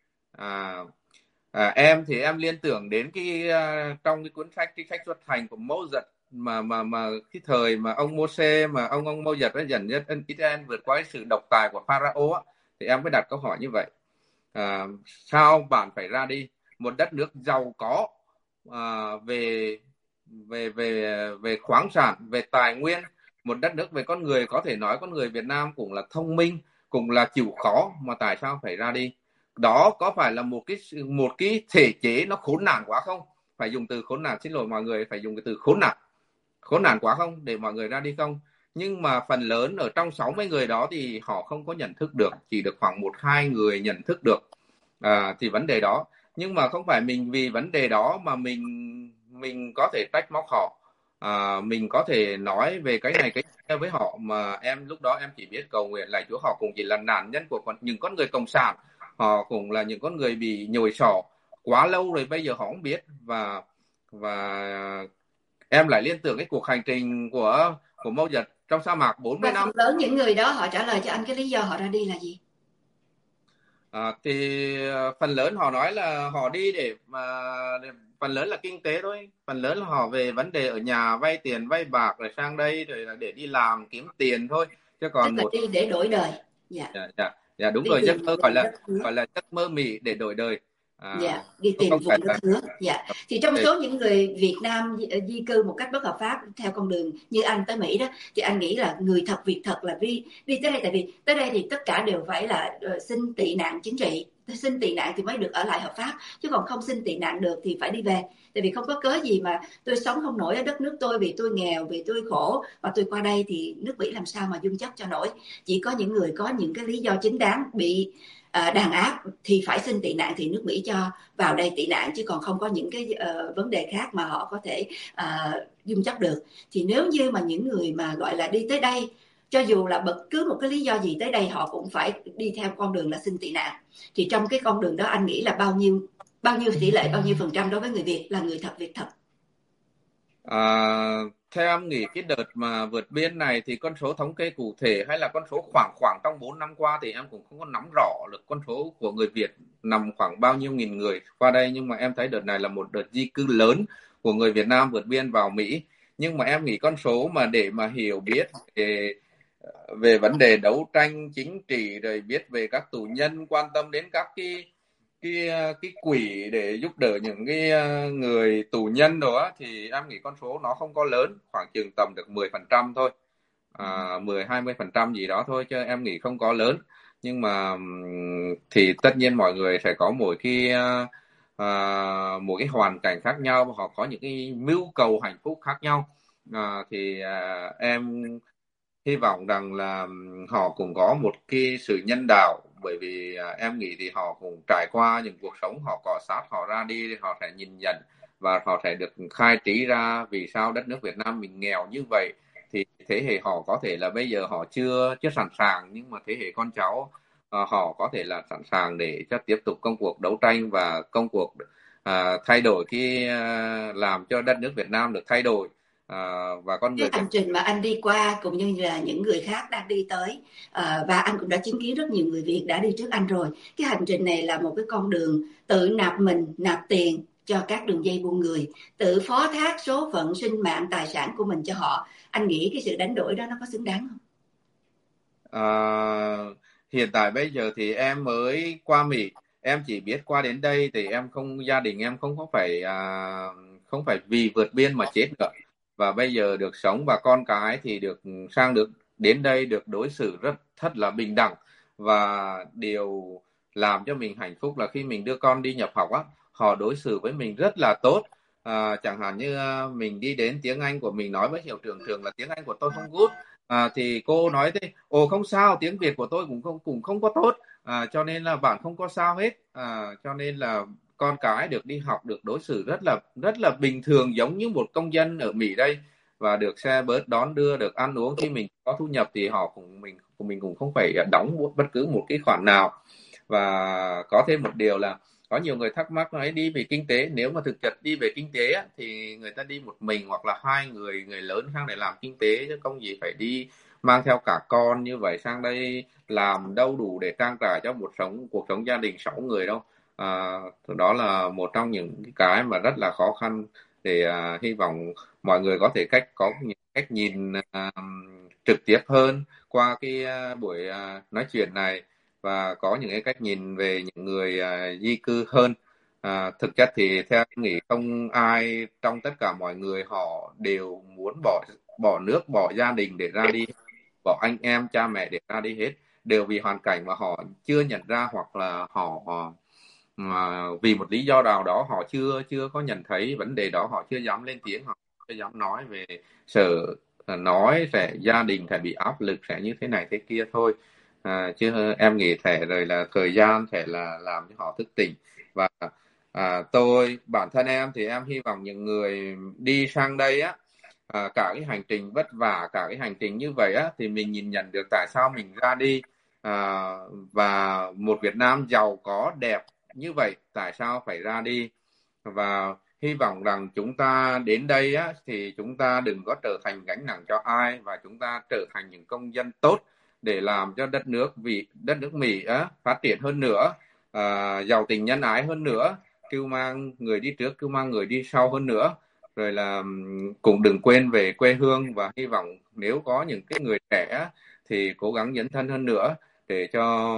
à, à, em thì em liên tưởng đến cái uh, trong cái cuốn sách cái sách xuất hành của Moses, mà mà mà cái thời mà ông Moses mà ông ông Moses đã dẫn dắt Israel vượt qua cái sự độc tài của Pharaoh á, thì em mới đặt câu hỏi như vậy. À, sao bạn phải ra đi một đất nước giàu có à, về về về về khoáng sản, về tài nguyên, một đất nước về con người, có thể nói con người Việt Nam cũng là thông minh, cũng là chịu khó, mà tại sao phải ra đi? Đó có phải là một cái một cái thể chế nó khốn nạn quá không? Phải dùng từ khốn nạn, xin lỗi mọi người, phải dùng cái từ khốn nạn khốn nạn quá không để mọi người ra đi không? Nhưng mà phần lớn ở trong sáu mươi người đó thì họ không có nhận thức được, chỉ được khoảng một hai người nhận thức được à, thì vấn đề đó. Nhưng mà không phải mình vì vấn đề đó mà mình mình có thể trách móc họ, à, mình có thể nói về cái này cái kia với họ, mà em lúc đó em chỉ biết cầu nguyện là Chúa, họ cũng chỉ là nạn nhân của những con người cộng sản, họ cũng là những con người bị nhồi sọ quá lâu rồi, bây giờ họ không biết. và và em lại liên tưởng cái cuộc hành trình của của Mâu Dật trong sa mạc bốn mươi Và năm. phần lớn những người đó họ trả lời cho anh cái lý do họ ra đi là gì? À, thì phần lớn họ nói là họ đi để mà để, phần lớn là kinh tế thôi, phần lớn là họ về vấn đề ở nhà vay tiền vay bạc rồi sang đây rồi là để đi làm kiếm tiền thôi, chứ Tức còn là một đi để đổi đời. Dạ. dạ, dạ, dạ đúng Đi rồi, giấc tìm mơ gọi vùng là đất hứa. gọi là giấc mơ mị để đổi đời. Dạ, à, đi tìm không vùng phải đất là hứa. Dạ. Thì trong để, số những người Việt Nam di, di cư một cách bất hợp pháp theo con đường như anh tới Mỹ đó, thì anh nghĩ là người thật việc thật là đi đi tới đây, tại vì tới đây thì tất cả đều phải là uh, xin tị nạn chính trị, xin tị nạn thì mới được ở lại hợp pháp, chứ còn không xin tị nạn được thì phải đi về. Tại vì không có cớ gì mà tôi sống không nổi ở đất nước tôi vì tôi nghèo, vì tôi khổ, và tôi qua đây thì nước Mỹ làm sao mà dung chấp cho nổi. Chỉ có những người có những cái lý do chính đáng bị À, đàn áp thì phải xin tị nạn thì nước Mỹ cho vào đây tị nạn, chứ còn không có những cái uh, vấn đề khác mà họ có thể uh, dung chấp được. Thì nếu như mà những người mà gọi là đi tới đây, cho dù là bất cứ một cái lý do gì tới đây, họ cũng phải đi theo con đường là xin tị nạn, thì trong cái con đường đó anh nghĩ là bao nhiêu bao nhiêu tỷ lệ, bao nhiêu phần trăm đối với người Việt là người thật việc thật? à, theo em nghĩ cái đợt mà vượt biên này thì con số thống kê cụ thể hay là con số khoảng khoảng trong bốn năm qua thì em cũng không có nắm rõ được con số của người Việt nằm khoảng bao nhiêu nghìn người qua đây, nhưng mà em thấy đợt này là một đợt di cư lớn của người Việt Nam vượt biên vào Mỹ. Nhưng mà em nghĩ con số mà để mà hiểu biết về về vấn đề đấu tranh chính trị, rồi biết về các tù nhân, quan tâm đến các cái cái cái quỹ để giúp đỡ những cái người tù nhân đó, thì em nghĩ con số nó không có lớn, khoảng chừng tầm được mười phần trăm thôi, à, mười hai mươi phần trăm gì đó thôi, chứ em nghĩ không có lớn. Nhưng mà thì tất nhiên mọi người sẽ có mỗi cái à, mỗi cái hoàn cảnh khác nhau, họ có những cái mưu cầu hạnh phúc khác nhau, à, thì à, em hy vọng rằng là họ cũng có một cái sự nhân đạo, bởi vì à, em nghĩ thì họ cũng trải qua những cuộc sống, họ cọ sát, họ ra đi, họ sẽ nhìn nhận và họ sẽ được khai trí ra vì sao đất nước Việt Nam mình nghèo như vậy. Thì thế hệ họ có thể là bây giờ họ chưa chưa sẵn sàng, nhưng mà thế hệ con cháu à, họ có thể là sẵn sàng để cho tiếp tục công cuộc đấu tranh và công cuộc à, thay đổi cái à, làm cho đất nước Việt Nam được thay đổi. À, và con người Cái hành trình mà anh đi qua cũng như là những người khác đang đi tới, à, và anh cũng đã chứng kiến rất nhiều người Việt đã đi trước anh rồi. Cái hành trình này là một cái con đường tự nạp mình, nạp tiền cho các đường dây buôn người, tự phó thác số phận, sinh mạng, tài sản của mình cho họ. Anh nghĩ cái sự đánh đổi đó nó có xứng đáng không? À, hiện tại bây giờ thì em mới qua Mỹ, em chỉ biết qua đến đây thì em không, gia đình em không có phải à, không phải vì vượt biên mà chết nữa, và bây giờ được sống và con cái thì được sang được đến đây được đối xử rất thật là bình đẳng. Và điều làm cho mình hạnh phúc là khi mình đưa con đi nhập học á, họ đối xử với mình rất là tốt. À, chẳng hạn như à, mình đi đến, tiếng Anh của mình nói với hiệu trưởng thường là tiếng Anh của tôi không good, à, thì cô nói thế, ồ không sao, tiếng Việt của tôi cũng không cũng không có tốt, à, cho nên là bạn không có sao hết, à, cho nên là con cái được đi học được đối xử rất là rất là bình thường, giống như một công dân ở Mỹ đây, và được xe bus đón đưa, được ăn uống. Khi mình có thu nhập thì họ cũng mình mình cũng không phải đóng bất cứ một cái khoản nào. Và có thêm một điều là có nhiều người thắc mắc nói đi về kinh tế, nếu mà thực chất đi về kinh tế á, thì người ta đi một mình hoặc là hai người người lớn sang để làm kinh tế, chứ không gì phải đi mang theo cả con như vậy sang đây làm, đâu đủ để trang trải cho một sống cuộc sống gia đình sáu người đâu. À, đó là một trong những cái mà rất là khó khăn, để à, hy vọng mọi người có thể cách có những cách nhìn à, trực tiếp hơn qua cái à, buổi à, nói chuyện này, và có những cái cách nhìn về những người à, di cư hơn. À, thực chất thì theo em nghĩ không ai trong tất cả mọi người họ đều muốn bỏ bỏ nước, bỏ gia đình để ra đi, bỏ anh em cha mẹ để ra đi hết, đều vì hoàn cảnh mà họ chưa nhận ra, hoặc là họ, họ mà vì một lý do nào đó họ chưa chưa có nhận thấy vấn đề đó, họ chưa dám lên tiếng, họ chưa dám nói, về sợ nói sẽ gia đình sẽ bị áp lực, sẽ như thế này thế kia thôi. À, chứ em nghĩ thể rồi là thời gian sẽ là làm cho họ thức tỉnh. Và à, tôi bản thân em thì em hy vọng những người đi sang đây á, à, cả cái hành trình vất vả, cả cái hành trình như vậy á, thì mình nhìn nhận được tại sao mình ra đi, à, và một Việt Nam giàu có đẹp như vậy tại sao phải ra đi. Và hy vọng rằng chúng ta đến đây á, thì chúng ta đừng có trở thành gánh nặng cho ai, và chúng ta trở thành những công dân tốt để làm cho đất nước vì đất nước Mỹ á, phát triển hơn nữa, à, giàu tình nhân ái hơn nữa, kêu mang người đi trước, kêu mang người đi sau hơn nữa. Rồi là cũng đừng quên về quê hương, và hy vọng nếu có những cái người trẻ thì cố gắng dấn thân hơn nữa để cho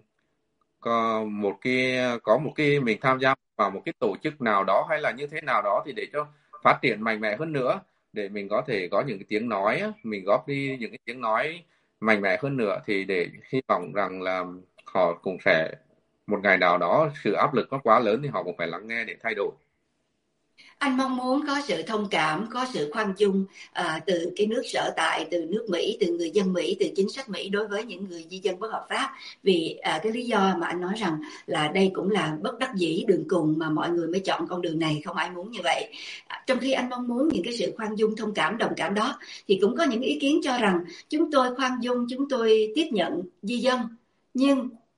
có một cái có một cái mình tham gia vào một cái tổ chức nào đó hay là như thế nào đó, thì để cho phát triển mạnh mẽ hơn nữa, để mình có thể có những cái tiếng nói, mình góp đi những cái tiếng nói mạnh mẽ hơn nữa, thì để hy vọng rằng là họ cũng sẽ một ngày nào đó sự áp lực nó quá lớn thì họ cũng phải lắng nghe để thay đổi. Anh mong muốn có sự thông cảm, có sự khoan dung, à, từ cái nước sở tại, từ nước Mỹ, từ người dân Mỹ, từ chính sách Mỹ đối với những người di dân bất hợp pháp. Vì à, cái lý do mà anh nói rằng là đây cũng là bất đắc dĩ đường cùng mà mọi người mới chọn con đường này, không ai muốn như vậy. À, trong khi anh mong muốn những cái sự khoan dung, thông cảm, đồng cảm đó, thì cũng có những ý kiến cho rằng chúng tôi khoan dung, chúng tôi tiếp nhận di dân, nhưng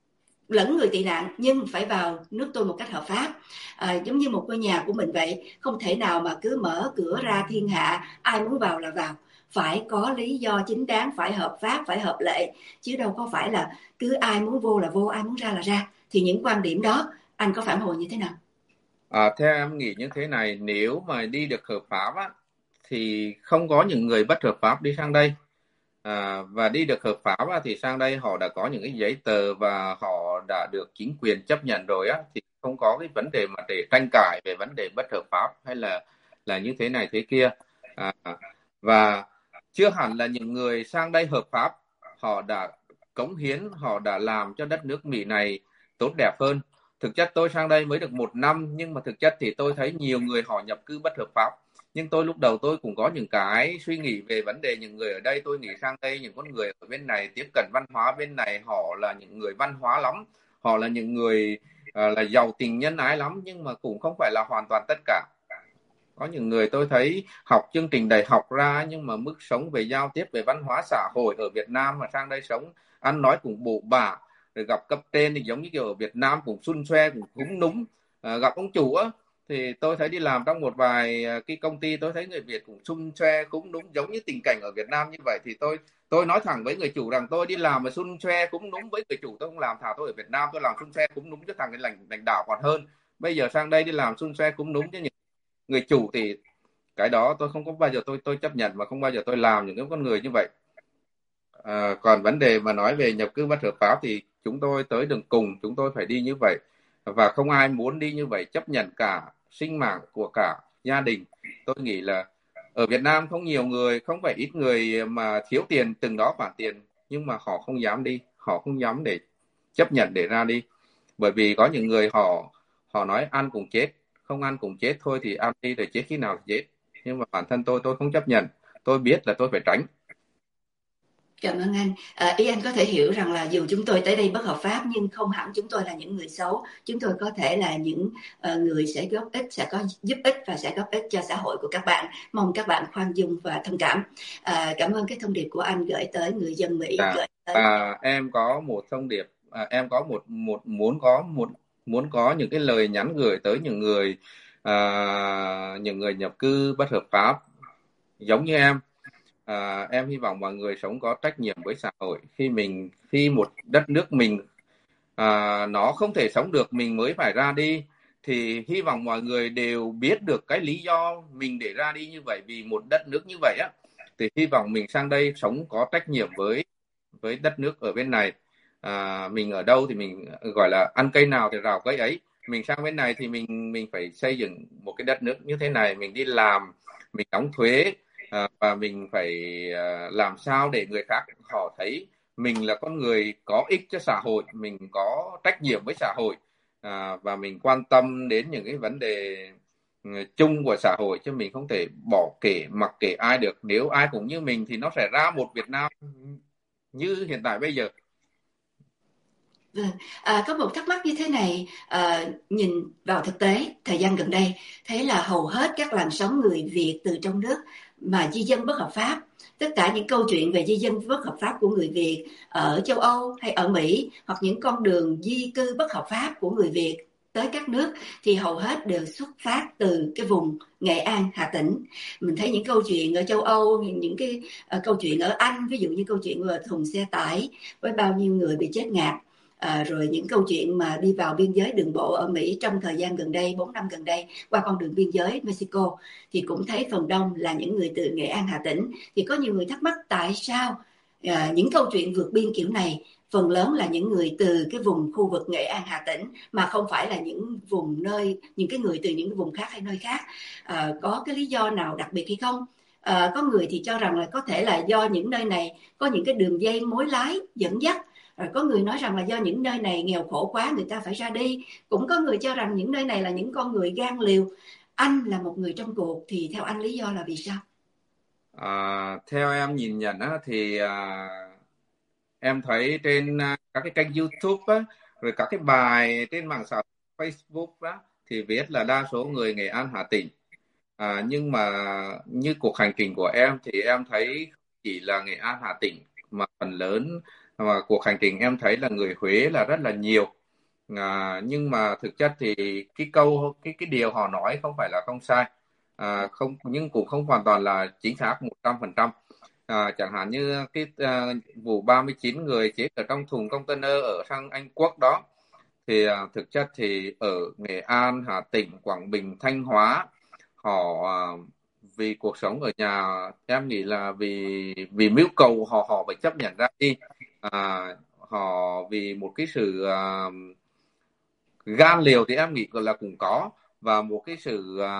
lẫn người tị nạn nhưng phải vào nước tôi một cách hợp pháp, à, giống như một ngôi nhà của mình vậy, không thể nào mà cứ mở cửa ra thiên hạ, ai muốn vào là vào, phải có lý do chính đáng, phải hợp pháp, phải hợp lệ, chứ đâu có phải là cứ ai muốn vô là vô, ai muốn ra là ra. Thì những quan điểm đó anh có phản hồi như thế nào? À, theo em nghĩ như thế này, nếu mà đi được hợp pháp á, thì không có những người bất hợp pháp đi sang đây. À, và đi được hợp pháp á, thì sang đây họ đã có những cái giấy tờ và họ đã được chính quyền chấp nhận rồi á, thì không có cái vấn đề mà để tranh cãi về vấn đề bất hợp pháp hay là là như thế này thế kia. À, và chưa hẳn là những người sang đây hợp pháp họ đã cống hiến, họ đã làm cho đất nước Mỹ này tốt đẹp hơn. Thực chất tôi sang đây mới được một năm, nhưng mà thực chất thì tôi thấy nhiều người họ nhập cư bất hợp pháp. Nhưng tôi lúc đầu tôi cũng có những cái suy nghĩ về vấn đề những người ở đây. Tôi nghĩ sang đây những con người ở bên này tiếp cận văn hóa bên này, họ là những người văn hóa lắm, họ là những người uh, là giàu tình nhân ái lắm, nhưng mà cũng không phải là hoàn toàn tất cả. Có những người tôi thấy học chương trình đại học ra nhưng mà mức sống về giao tiếp về văn hóa xã hội ở Việt Nam mà sang đây sống ăn nói cũng bổ bả, rồi gặp cấp trên thì giống như kiểu ở Việt Nam cũng xun xoe cũng húng núng. À, gặp ông chủ á thì tôi thấy đi làm trong một vài cái công ty, tôi thấy người Việt cũng xun xoe cũng đúng giống như tình cảnh ở Việt Nam như vậy. Thì tôi tôi nói thẳng với người chủ rằng tôi đi làm mà xun xoe cũng đúng với người chủ tôi không làm, thà tôi ở Việt Nam tôi làm xun xoe cũng đúng cho thằng cái lãnh lãnh đạo còn hơn. Bây giờ sang đây đi làm xun xoe cũng đúng chứ những người chủ thì cái đó tôi không có bao giờ tôi tôi chấp nhận và không bao giờ tôi làm những cái con người như vậy. À, còn vấn đề mà nói về nhập cư bất hợp pháp thì chúng tôi tới đường cùng, chúng tôi phải đi như vậy và không ai muốn đi như vậy, chấp nhận cả sinh mạng của cả gia đình. Tôi nghĩ là ở Việt Nam không nhiều người, không phải ít người mà thiếu tiền từng đó khoản tiền, nhưng mà họ không dám đi, họ không dám để chấp nhận để ra đi. Bởi vì có những người họ họ nói ăn cũng chết, không ăn cũng chết thôi thì ăn đi rồi chết khi nào thì chết. Nhưng mà bản thân tôi tôi không chấp nhận, tôi biết là tôi phải tránh. Cảm ơn anh. À, ý anh có thể hiểu rằng là dù chúng tôi tới đây bất hợp pháp nhưng không hẳn chúng tôi là những người xấu. Chúng tôi có thể là những uh, người sẽ góp ích, sẽ có giúp ích và sẽ góp ích cho xã hội của các bạn. Mong các bạn khoan dung và thông cảm. À, cảm ơn cái thông điệp của anh gửi tới người dân Mỹ. À, Gửi tới... à, em có một thông điệp, à, em có một một muốn có một muốn có những cái lời nhắn gửi tới những người à, những người nhập cư bất hợp pháp giống như em. À, em hy vọng mọi người sống có trách nhiệm với xã hội. Khi mình khi một đất nước mình à, nó không thể sống được mình mới phải ra đi, thì hy vọng mọi người đều biết được cái lý do mình để ra đi như vậy. Vì một đất nước như vậy á, thì hy vọng mình sang đây sống có trách nhiệm với với đất nước ở bên này. À, mình ở đâu thì mình gọi là ăn cây nào thì rào cây ấy. Mình sang bên này thì mình mình phải xây dựng một cái đất nước như thế này, mình đi làm, mình đóng thuế, à, và mình phải à, làm sao để người khác họ thấy mình là con người có ích cho xã hội, mình có trách nhiệm với xã hội, à, và mình quan tâm đến những cái vấn đề chung của xã hội, chứ mình không thể bỏ kể mặc kệ ai được. Nếu ai cũng như mình thì nó sẽ ra một Việt Nam như hiện tại bây giờ. Vâng, à, có một thắc mắc như thế này, à, nhìn vào thực tế thời gian gần đây thấy là hầu hết các làn sóng người Việt từ trong nước mà di dân bất hợp pháp, tất cả những câu chuyện về di dân bất hợp pháp của người Việt ở châu Âu hay ở Mỹ, hoặc những con đường di cư bất hợp pháp của người Việt tới các nước, thì hầu hết đều xuất phát từ cái vùng Nghệ An, Hà Tĩnh. Mình thấy những câu chuyện ở châu Âu, những cái uh, câu chuyện ở Anh, ví dụ như câu chuyện về thùng xe tải với bao nhiêu người bị chết ngạt. À, rồi những câu chuyện mà đi vào biên giới đường bộ ở Mỹ trong thời gian gần đây, bốn năm gần đây, qua con đường biên giới Mexico, thì cũng thấy phần đông là những người từ Nghệ An, Hà Tĩnh. Thì có nhiều người thắc mắc tại sao à, những câu chuyện vượt biên kiểu này phần lớn là những người từ cái vùng khu vực Nghệ An, Hà Tĩnh, mà không phải là những vùng nơi, những cái người từ những cái vùng khác hay nơi khác. À, có cái lý do nào đặc biệt hay không? À, có người thì cho rằng là có thể là do những nơi này có những cái đường dây mối lái dẫn dắt. Rồi có người nói rằng là do những nơi này nghèo khổ quá người ta phải ra đi. Cũng có người cho rằng những nơi này là những con người gan liều. Anh là một người trong cuộc thì theo anh lý do là vì sao? À, theo em nhìn nhận á, thì à, em thấy trên à, các cái kênh YouTube á, rồi các cái bài trên mạng xã hội Facebook á, thì viết là đa số người Nghệ An, Hà Tĩnh. À, nhưng mà như cuộc hành trình của em thì em thấy chỉ là Nghệ An, Hà Tĩnh, mà phần lớn mà cuộc hành trình em thấy là người Huế là rất là nhiều. À, nhưng mà thực chất thì cái câu cái cái điều họ nói không phải là không sai, à, không nhưng cũng không hoàn toàn là chính xác một trăm phần trăm. À, chẳng hạn như cái à, vụ ba mươi chín người chết ở trong thùng container ở sang Anh Quốc đó, thì à, thực chất thì ở Nghệ An, Hà Tĩnh, Quảng Bình, Thanh Hóa, họ à, vì cuộc sống ở nhà, em nghĩ là vì vì mưu cầu họ họ phải chấp nhận ra đi, à, họ vì một cái sự à, gan liều thì em nghĩ là cũng có, và một cái sự à,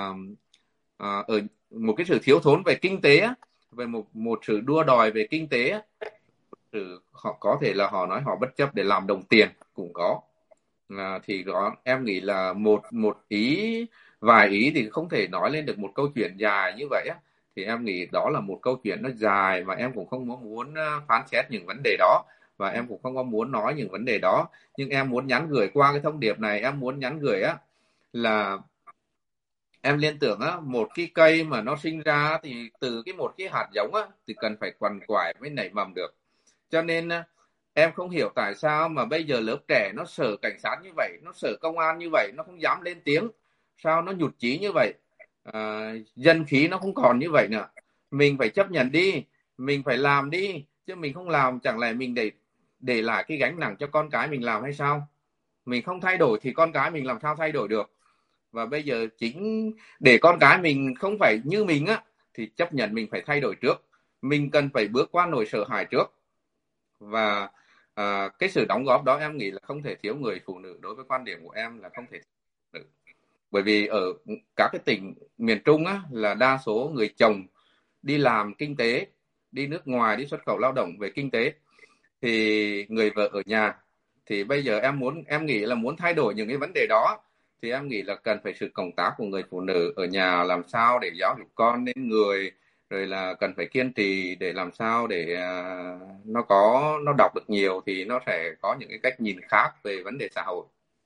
à, ở một cái sự thiếu thốn về kinh tế á, về một một sự đua đòi về kinh tế á, sự họ có thể là họ nói họ bất chấp để làm đồng tiền cũng có. À, thì đó em nghĩ là một một ý vài ý thì không thể nói lên được một câu chuyện dài như vậy á, thì em nghĩ đó là một câu chuyện nó dài mà em cũng không có muốn à, phán xét những vấn đề đó, và em cũng không có muốn nói những vấn đề đó. Nhưng em muốn nhắn gửi qua cái thông điệp này, em muốn nhắn gửi á là em liên tưởng á, một cái cây mà nó sinh ra thì từ cái một cái hạt giống á thì cần phải quằn quại mới nảy mầm được. Cho nên em không hiểu tại sao mà bây giờ lớp trẻ nó sợ cảnh sát như vậy, nó sợ công an như vậy, nó không dám lên tiếng, sao nó nhụt chí như vậy, à, dân khí nó không còn như vậy nữa. Mình phải chấp nhận đi, mình phải làm đi, chứ mình không làm chẳng lẽ mình để để lại cái gánh nặng cho con cái mình làm hay sao? Mình không thay đổi thì con cái mình làm sao thay đổi được? Và bây giờ chính để con cái mình không phải như mình á, thì chấp nhận mình phải thay đổi trước, mình cần phải bước qua nỗi sợ hãi trước. Và à, cái sự đóng góp đó em nghĩ là không thể thiếu người phụ nữ. Đối với quan điểm của em là không thể thiếu nữ, bởi vì ở các cái tỉnh miền Trung á, là đa số người chồng đi làm kinh tế, đi nước ngoài, đi xuất khẩu lao động về kinh tế, thì người vợ ở nhà. Thì bây giờ em muốn em nghĩ là muốn thay đổi những cái vấn đề đó, thì em nghĩ là cần phải sự cộng tác của người phụ nữ ở nhà, làm sao để giáo dục con nên người, rồi là cần phải kiên trì để làm sao để uh, nó có nó đọc được nhiều thì nó sẽ có những cái cách nhìn khác về vấn đề xã hội.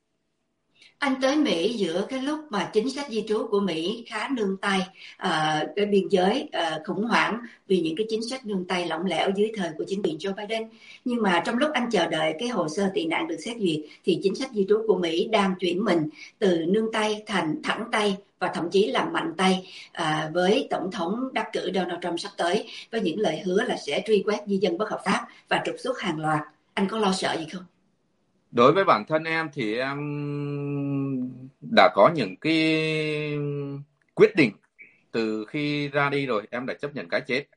Anh tới Mỹ giữa cái lúc mà chính sách di trú của Mỹ khá nương tay, à, cái biên giới à, khủng hoảng vì những cái chính sách nương tay lỏng lẻo dưới thời của chính quyền Joe Biden. Nhưng mà trong lúc anh chờ đợi cái hồ sơ tị nạn được xét duyệt thì chính sách di trú của Mỹ đang chuyển mình từ nương tay thành thẳng tay và thậm chí là mạnh tay à, với tổng thống đắc cử Donald Trump sắp tới, với những lời hứa là sẽ truy quét di dân bất hợp pháp và trục xuất hàng loạt. Anh có lo sợ gì không? Đối với bản thân em thì em đã có những cái quyết định từ khi ra đi rồi, em đã chấp nhận cái chết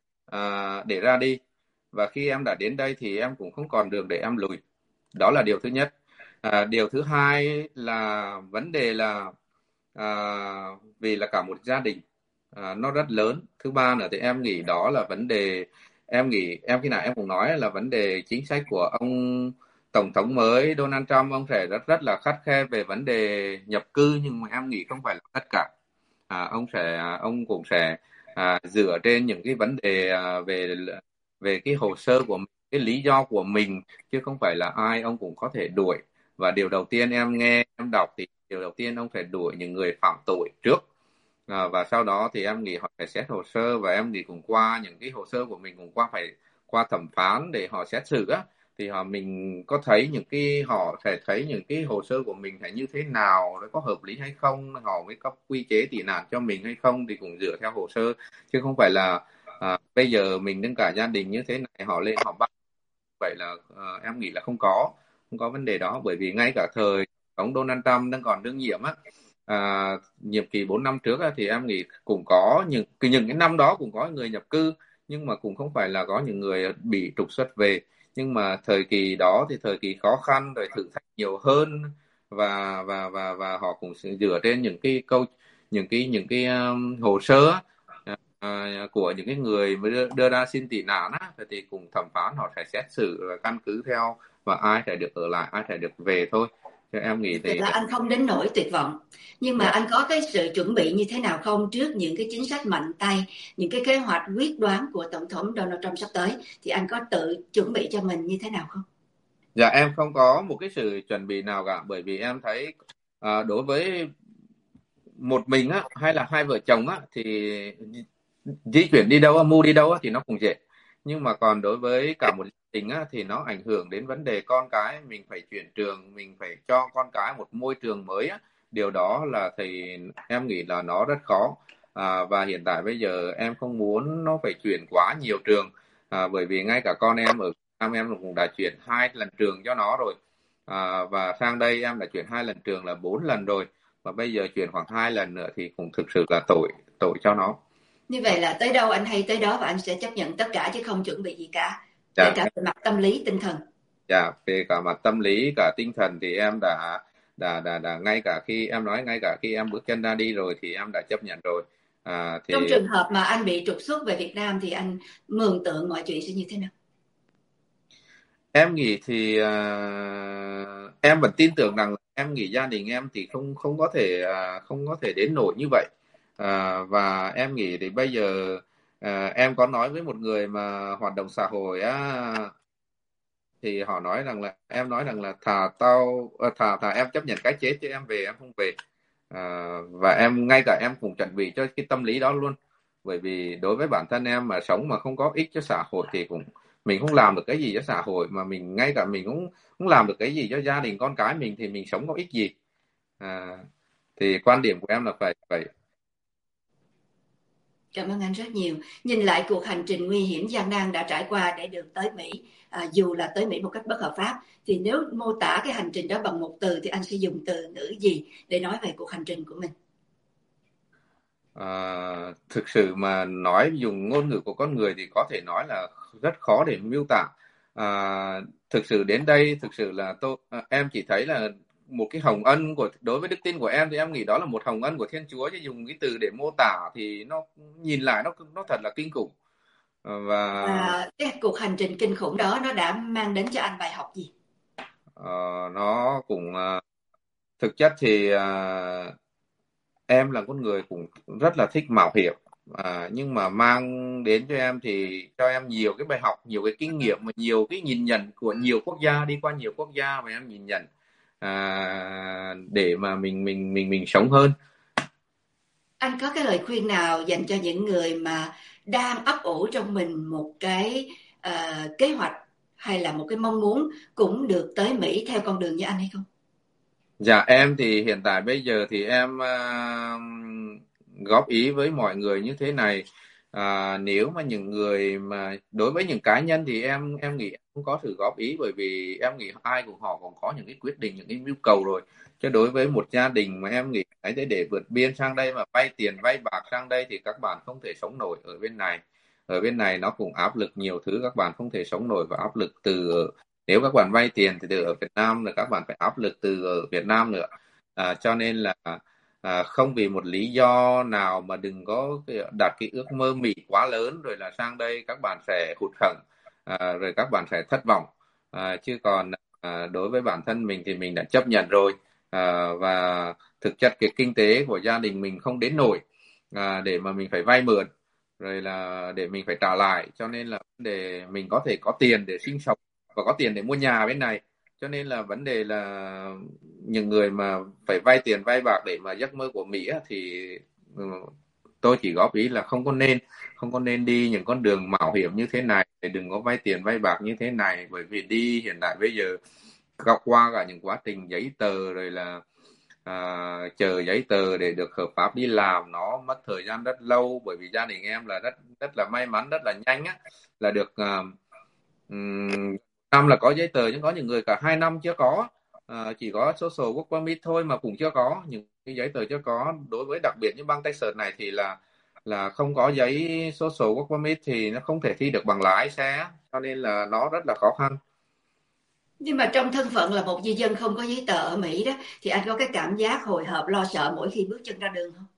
à, để ra đi. Và khi em đã đến đây thì em cũng không còn đường để em lùi. Đó là điều thứ nhất. À, điều thứ hai là vấn đề là à, vì là cả một gia đình à, nó rất lớn. Thứ ba nữa thì em nghĩ đó là vấn đề, em nghĩ em khi nào em cũng nói là vấn đề chính sách của ông tổng thống mới Donald Trump. Ông sẽ rất rất là khắt khe về vấn đề nhập cư, nhưng mà em nghĩ không phải là tất cả. À, ông sẽ ông cũng sẽ à, dựa trên những cái vấn đề à, về về cái hồ sơ của mình, cái lý do của mình, chứ không phải là ai ông cũng có thể đuổi. Và điều đầu tiên em nghe em đọc thì điều đầu tiên ông phải đuổi những người phạm tội trước, à, và sau đó thì em nghĩ họ phải xét hồ sơ, và em nghĩ cũng qua những cái hồ sơ của mình cũng qua phải qua thẩm phán để họ xét xử á, thì họ mình có thấy những cái họ sẽ thấy những cái hồ sơ của mình phải như thế nào, có hợp lý hay không, họ mới có quy chế tị nạn cho mình hay không, thì cũng dựa theo hồ sơ, chứ không phải là à, bây giờ mình đến cả gia đình như thế này họ lên họ bắt. Vậy là à, em nghĩ là không có không có vấn đề đó, bởi vì ngay cả thời ông Donald Trump đang còn đương nhiệm á, à, nhiệm kỳ bốn năm trước á, thì em nghĩ cũng có những những cái năm đó cũng có người nhập cư, nhưng mà cũng không phải là có những người bị trục xuất về. Nhưng mà thời kỳ đó thì thời kỳ khó khăn, rồi thử thách nhiều hơn, và và và và họ cũng dựa trên những cái câu những cái những cái um, hồ sơ uh, của những cái người mới đưa, đưa ra xin tị nạn á, thì cùng thẩm phán họ sẽ xét xử và căn cứ theo, và ai sẽ được ở lại, ai sẽ được về thôi. Cho em nghĩ Tức thì là anh không đến nỗi tuyệt vọng, nhưng mà yeah. anh có cái sự chuẩn bị như thế nào không trước những cái chính sách mạnh tay, những cái kế hoạch quyết đoán của tổng thống Donald Trump sắp tới, thì anh có tự chuẩn bị cho mình như thế nào không? Dạ em không có một cái sự chuẩn bị nào cả, bởi vì em thấy à, đối với một mình á hay là hai vợ chồng á thì di chuyển đi đâu, mua đi đâu á, thì nó cũng dễ. Nhưng mà còn đối với cả một gia đình á, thì nó ảnh hưởng đến vấn đề con cái, mình phải chuyển trường, mình phải cho con cái một môi trường mới á. Điều đó là thì em nghĩ là nó rất khó. À, và hiện tại bây giờ em không muốn nó phải chuyển quá nhiều trường, à, bởi vì ngay cả con em ở Việt Nam em cũng đã chuyển hai lần trường cho nó rồi, à, và sang đây em đã chuyển hai lần trường là bốn lần rồi, và bây giờ chuyển khoảng hai lần nữa thì cũng thực sự là tội tội cho nó. Như vậy là tới đâu anh hay tới đó và anh sẽ chấp nhận tất cả chứ không chuẩn bị gì cả, kể Dạ, cả về mặt tâm lý, tinh thần. dạ, về cả mặt tâm lý cả tinh thần thì em đã đã đã đã ngay cả khi em nói ngay cả khi em bước chân ra đi rồi thì em đã chấp nhận rồi. À, Trong thì trường hợp mà anh bị trục xuất về Việt Nam thì anh mường tượng mọi chuyện sẽ như thế nào? em nghĩ thì à, em vẫn tin tưởng rằng em nghĩ gia đình em thì không không có thể à, không có thể đến nỗi như vậy. À, và em nghĩ thì bây giờ à, em có nói với một người mà hoạt động xã hội á, thì họ nói rằng là em nói rằng là thà tao ờ, thà thà em chấp nhận cái chết chứ em về em không về. À, và em ngay cả em cũng chuẩn bị cho cái tâm lý đó luôn, bởi vì đối với bản thân em mà sống mà không có ích cho xã hội thì cũng mình không làm được cái gì cho xã hội, mà mình ngay cả mình cũng không làm được cái gì cho gia đình con cái mình thì mình sống có ích gì. À, thì quan điểm của em là phải vậy. Cảm ơn anh rất nhiều. Nhìn lại cuộc hành trình nguy hiểm gian nan đã trải qua để được tới Mỹ, à, dù là tới Mỹ một cách bất hợp pháp, thì nếu mô tả cái hành trình đó bằng một từ thì anh sẽ dùng từ ngữ gì để nói về cuộc hành trình của mình? À, thực sự mà nói dùng ngôn ngữ của con người thì có thể nói là rất khó để miêu tả. À, thực sự đến đây thực sự là tôi à, em chỉ thấy là một cái hồng ân của đối với đức tin của em thì em nghĩ đó là một hồng ân của Thiên Chúa, chứ dùng cái từ để mô tả thì nó nhìn lại nó nó thật là kinh khủng. Và À, cái cuộc hành trình kinh khủng đó nó đã mang đến cho anh bài học gì? ờ, nó cũng à, thực chất thì à, em là con người cũng rất là thích mạo hiểm, à, nhưng mà mang đến cho em thì cho em nhiều cái bài học, nhiều cái kinh nghiệm và nhiều cái nhìn nhận của nhiều quốc gia, đi qua nhiều quốc gia và em nhìn nhận à, để mà mình mình mình mình sống hơn. Anh có cái lời khuyên nào dành cho những người mà đang ấp ủ trong mình một cái ờ, kế hoạch hay là một cái mong muốn cũng được tới Mỹ theo con đường như anh hay không? Dạ em thì hiện tại bây giờ thì em à, góp ý với mọi người như thế này. À, nếu mà những người mà đối với những cá nhân thì em em nghĩ em không có sự góp ý, bởi vì em nghĩ ai cũng họ cũng có những cái quyết định, những cái mưu cầu rồi. Chứ đối với một gia đình mà em nghĩ ấy, thế để vượt biên sang đây mà vay tiền vay bạc sang đây thì các bạn không thể sống nổi ở bên này. Ở bên này nó cũng áp lực nhiều thứ, các bạn không thể sống nổi, và áp lực từ nếu các bạn vay tiền thì từ ở Việt Nam là các bạn phải áp lực từ ở Việt Nam nữa. À, cho nên là à, không vì một lý do nào mà đừng có cái- đặt cái ước mơ Mỹ quá lớn rồi là sang đây các bạn sẽ hụt hẫng, à, rồi các bạn sẽ thất vọng. À, chứ còn à, đối với bản thân mình thì mình đã chấp nhận rồi, à, và thực chất cái kinh tế của gia đình mình không đến nổi à, để mà mình phải vay mượn rồi là để mình phải trả lại, cho nên là để mình có thể có tiền để sinh sống và có tiền để mua nhà bên này. Cho nên là vấn đề là những người mà phải vay tiền vay bạc để mà giấc mơ của Mỹ á, thì ừ, tôi chỉ góp ý là không có nên không có nên đi những con đường mạo hiểm như thế này, để đừng có vay tiền vay bạc như thế này, bởi vì đi hiện tại bây giờ qua cả những quá trình giấy tờ rồi là à, chờ giấy tờ để được hợp pháp đi làm nó mất thời gian rất lâu. Bởi vì gia đình em là rất rất là may mắn, rất là nhanh á, là được à, ừm, năm là có giấy tờ, nhưng có những người cả hai năm chưa có. À, chỉ có social work permit thôi mà cũng chưa có, những cái giấy tờ chưa có. Đối với đặc biệt như bang Texas này thì là là không có giấy social work permit thì nó không thể thi được bằng lái xe, cho nên là nó rất là khó khăn. Nhưng mà trong thân phận là một di dân không có giấy tờ ở Mỹ đó, thì anh có cái cảm giác hồi hộp lo sợ mỗi khi bước chân ra đường không?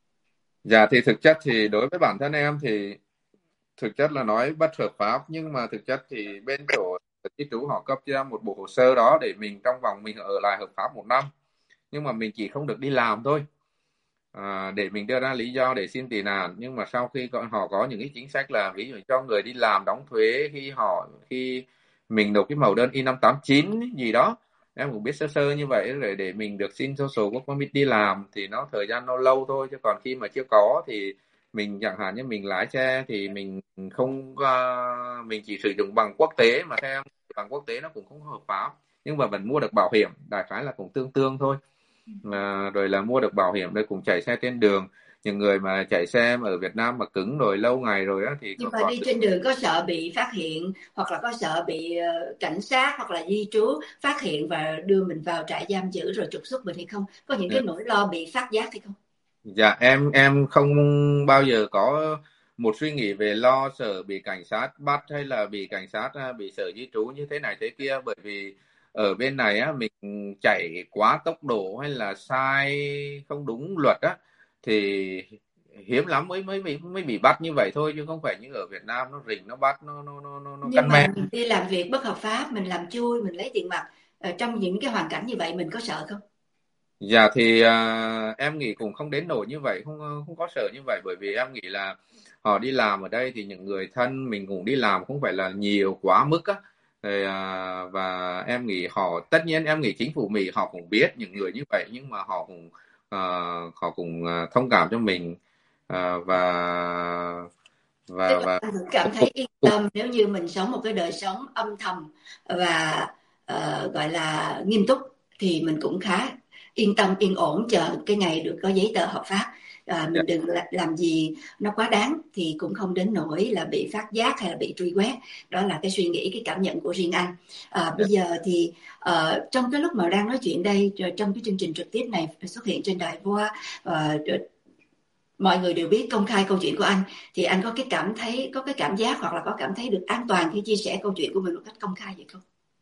Dạ thì thực chất thì đối với bản thân em thì thực chất là nói bất hợp pháp, nhưng mà thực chất thì bên chỗ cư trú họ cấp cho một bộ hồ sơ đó để mình trong vòng mình ở lại hợp pháp một năm, nhưng mà mình chỉ không được đi làm thôi. À, để mình đưa ra lý do để xin tị nạn. Nhưng mà sau khi có, họ có những cái chính sách là ví dụ cho người đi làm đóng thuế khi họ khi mình nộp cái mẫu đơn i năm tám chín gì đó, em cũng biết sơ sơ như vậy, rồi để mình được xin social work permit đi làm thì nó thời gian nó lâu thôi, chứ còn khi mà chưa có thì mình chẳng hạn như mình lái xe thì mình không uh, mình chỉ sử dụng bằng quốc tế, mà theo em bằng quốc tế nó cũng không hợp pháp, nhưng mà vẫn mua được bảo hiểm, đại khái là cũng tương tương thôi. À, rồi là mua được bảo hiểm rồi cũng chạy xe trên đường. Những người mà chạy xe mà ở Việt Nam mà cứng rồi lâu ngày rồi á thì Nhưng có mà có đi trên đường có sợ bị phát hiện, hoặc là có sợ bị ờ, cảnh sát hoặc là di trú phát hiện và đưa mình vào trại giam giữ rồi trục xuất mình hay không? Có những cái nỗi lo bị phát giác hay không? Dạ em em không bao giờ có một suy nghĩ về lo sợ bị cảnh sát bắt, hay là bị cảnh sát à, bị sở di trú như thế này thế kia, bởi vì ở bên này á mình chạy quá tốc độ hay là sai không đúng luật á thì hiếm lắm mới mới bị mới bị bắt như vậy thôi, chứ không phải như ở Việt Nam nó rình nó bắt nó nó nó nó, nó Nhưng cân mà me. mình đi làm việc bất hợp pháp, mình làm chui, mình lấy tiền mặt, ờ, trong những cái hoàn cảnh như vậy mình có sợ không? Dạ thì à, em nghĩ cũng không đến nỗi như vậy, không không có sợ như vậy, bởi vì em nghĩ là họ đi làm ở đây thì những người thân mình cũng đi làm không phải là nhiều quá mức á. Thì, à, và em nghĩ họ, tất nhiên em nghĩ chính phủ Mỹ họ cũng biết những người như vậy, nhưng mà họ cũng à, họ cũng à, thông cảm cho mình. À, và Tức và là và anh cũng cảm cũng, cũng, thấy yên cũng, tâm nếu như mình sống một cái đời sống âm thầm và ờ, gọi là nghiêm túc, thì mình cũng khá yên tâm yên ổn chờ cái ngày được có giấy tờ hợp pháp. À, dạ, mình đừng làm gì nó quá đáng thì cũng không đến nỗi là bị phát giác hay là bị truy quét. Đó là cái suy nghĩ, cái cảm nhận của riêng anh. À, bây dạ. giờ thì uh, trong cái lúc mà đang nói chuyện đây, trong cái chương trình trực tiếp này xuất hiện trên đài Voa, uh, mọi người đều biết công khai câu chuyện của anh, thì anh có cái cảm thấy, có cái cảm giác hoặc là có cảm thấy được an toàn khi chia sẻ câu chuyện của mình một cách công khai vậy không?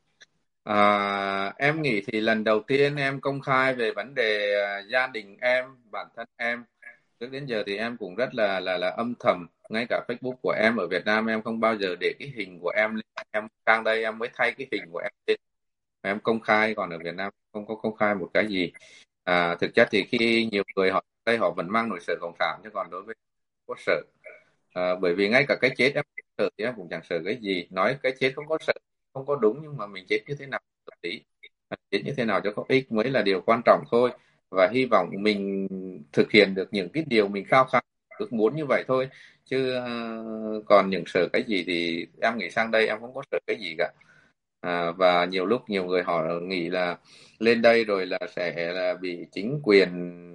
À, em nghĩ thì lần đầu tiên em công khai về vấn đề à, gia đình em, bản thân em. Trước đến giờ thì em cũng rất là là là âm thầm, ngay cả Facebook của em ở Việt Nam em không bao giờ để cái hình của em lên. Em sang đây em mới thay cái hình của em lên, em công khai, còn ở Việt Nam không có công khai một cái gì. À, thực chất thì khi nhiều người họ đây họ vẫn mang nỗi sợ cộng sản, chứ còn đối với em không có sợ. À, bởi vì ngay cả cái chết em không sợ thì em cũng chẳng sợ cái gì. Nói cái chết không có sợ không có đúng, nhưng mà mình chết như thế nào hợp lý, chết như thế nào cho có ích mới là điều quan trọng thôi. Và hy vọng mình thực hiện được những cái điều mình khao khát ước muốn như vậy thôi, chứ uh, còn những sợ cái gì thì em nghĩ sang đây em không có sợ cái gì cả. À, và nhiều lúc nhiều người họ nghĩ là lên đây rồi là sẽ là bị chính quyền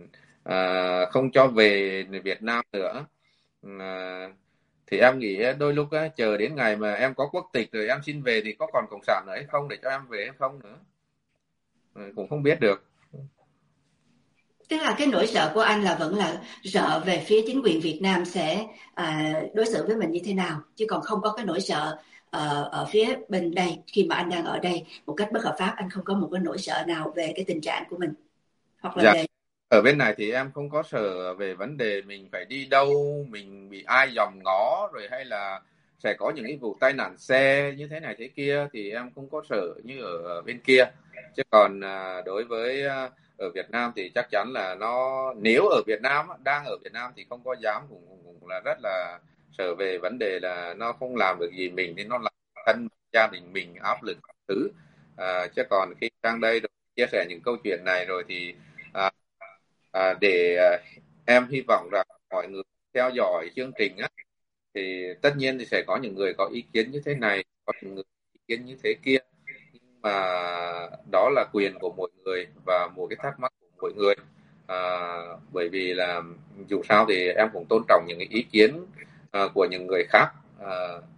à, không cho về Việt Nam nữa. À, thì em nghĩ đôi lúc á, chờ đến ngày mà em có quốc tịch rồi em xin về thì có còn cộng sản nữa hay không để cho em về hay không nữa. Ừ, cũng không biết được. Tức là cái nỗi sợ của anh là vẫn là sợ về phía chính quyền Việt Nam sẽ à, đối xử với mình như thế nào, chứ còn không có cái nỗi sợ ờ, ở phía bên đây khi mà anh đang ở đây một cách bất hợp pháp. Anh không có một cái nỗi sợ nào về cái tình trạng của mình hoặc là Dạ, về. ở bên này thì em không có sợ về vấn đề mình phải đi đâu, mình bị ai dòm ngó rồi hay là sẽ có những cái vụ tai nạn xe như thế này thế kia thì em không có sợ như ở bên kia. Chứ còn à, đối với à, ở Việt Nam thì chắc chắn là nó, nếu ở Việt Nam á, đang ở Việt Nam thì không có dám, cũng, cũng, cũng là rất là sợ về vấn đề là nó không làm được gì mình thì nó làm thân gia đình mình áp lực thứ. À, chứ còn khi sang đây được chia sẻ những câu chuyện này rồi thì à, à, để à, em hy vọng rằng mọi người theo dõi chương trình á, thì tất nhiên thì sẽ có những người có ý kiến như thế này, có những người ý kiến như thế kia, nhưng mà đó là quyền của mỗi người và một cái thắc mắc của mỗi người. À, bởi vì là dù sao thì em cũng tôn trọng những cái ý kiến à, của những người khác. À,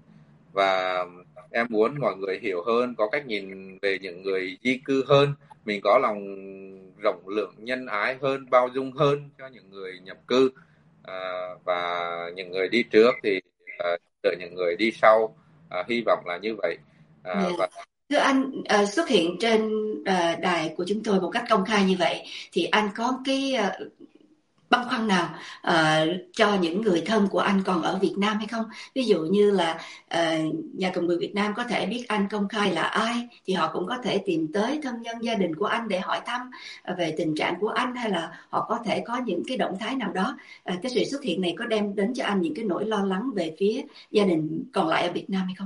và em muốn mọi người hiểu hơn, có cách nhìn về những người di cư hơn, mình có lòng rộng lượng, nhân ái hơn, bao dung hơn cho những người nhập cư. À, và những người đi trước thì à, đợi những người đi sau. À, hy vọng là như vậy. À, Yeah. và Thưa anh, ờ, xuất hiện trên ờ, đài của chúng tôi một cách công khai như vậy thì anh có cái ờ, băn khoăn nào ờ, cho những người thân của anh còn ở Việt Nam hay không? Ví dụ như là ờ, nhà cầm quyền Việt Nam có thể biết anh công khai là ai thì họ cũng có thể tìm tới thân nhân gia đình của anh để hỏi thăm ờ, về tình trạng của anh, hay là họ có thể có những cái động thái nào đó. Ờ, cái sự xuất hiện này có đem đến cho anh những cái nỗi lo lắng về phía gia đình còn lại ở Việt Nam hay không?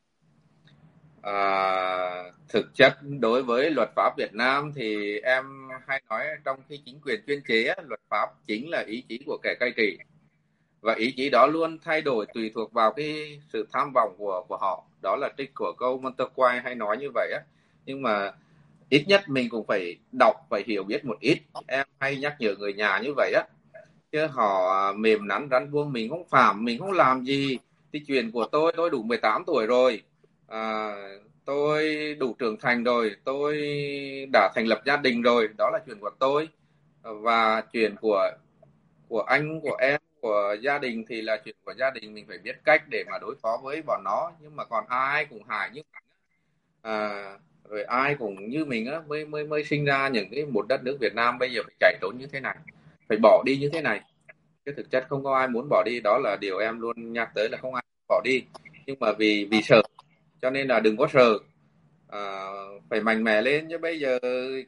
À, thực chất đối với luật pháp Việt Nam thì em hay nói trong khi chính quyền chuyên chế, luật pháp chính là ý chí của kẻ cai trị. và ý chí đó luôn thay đổi tùy thuộc vào cái sự tham vọng của của họ. Đó là trích của câu Montesquieu hay nói như vậy á. Nhưng mà ít nhất mình cũng phải đọc, phải hiểu biết một ít. Em hay nhắc nhở người nhà như vậy á, chứ họ mềm nắn rắn vuông, mình không phạm, mình không làm gì thì chuyện của tôi tôi đủ mười tám tuổi rồi, à, tôi đủ trưởng thành rồi, tôi đã thành lập gia đình rồi, đó là chuyện của tôi. Và chuyện của của anh, của em, của gia đình thì là chuyện của gia đình, mình phải biết cách để mà đối phó với bọn nó. Nhưng mà còn ai cũng hại như à, rồi ai cũng như mình á, mới mới mới sinh ra những cái một đất nước Việt Nam bây giờ phải chạy trốn như thế này, phải bỏ đi như thế này, chứ thực chất không có ai muốn bỏ đi. Đó là điều em luôn nhắc tới, là không ai bỏ đi, nhưng mà vì vì sợ, cho nên là đừng có sợ, à, phải mạnh mẽ lên. Chứ bây giờ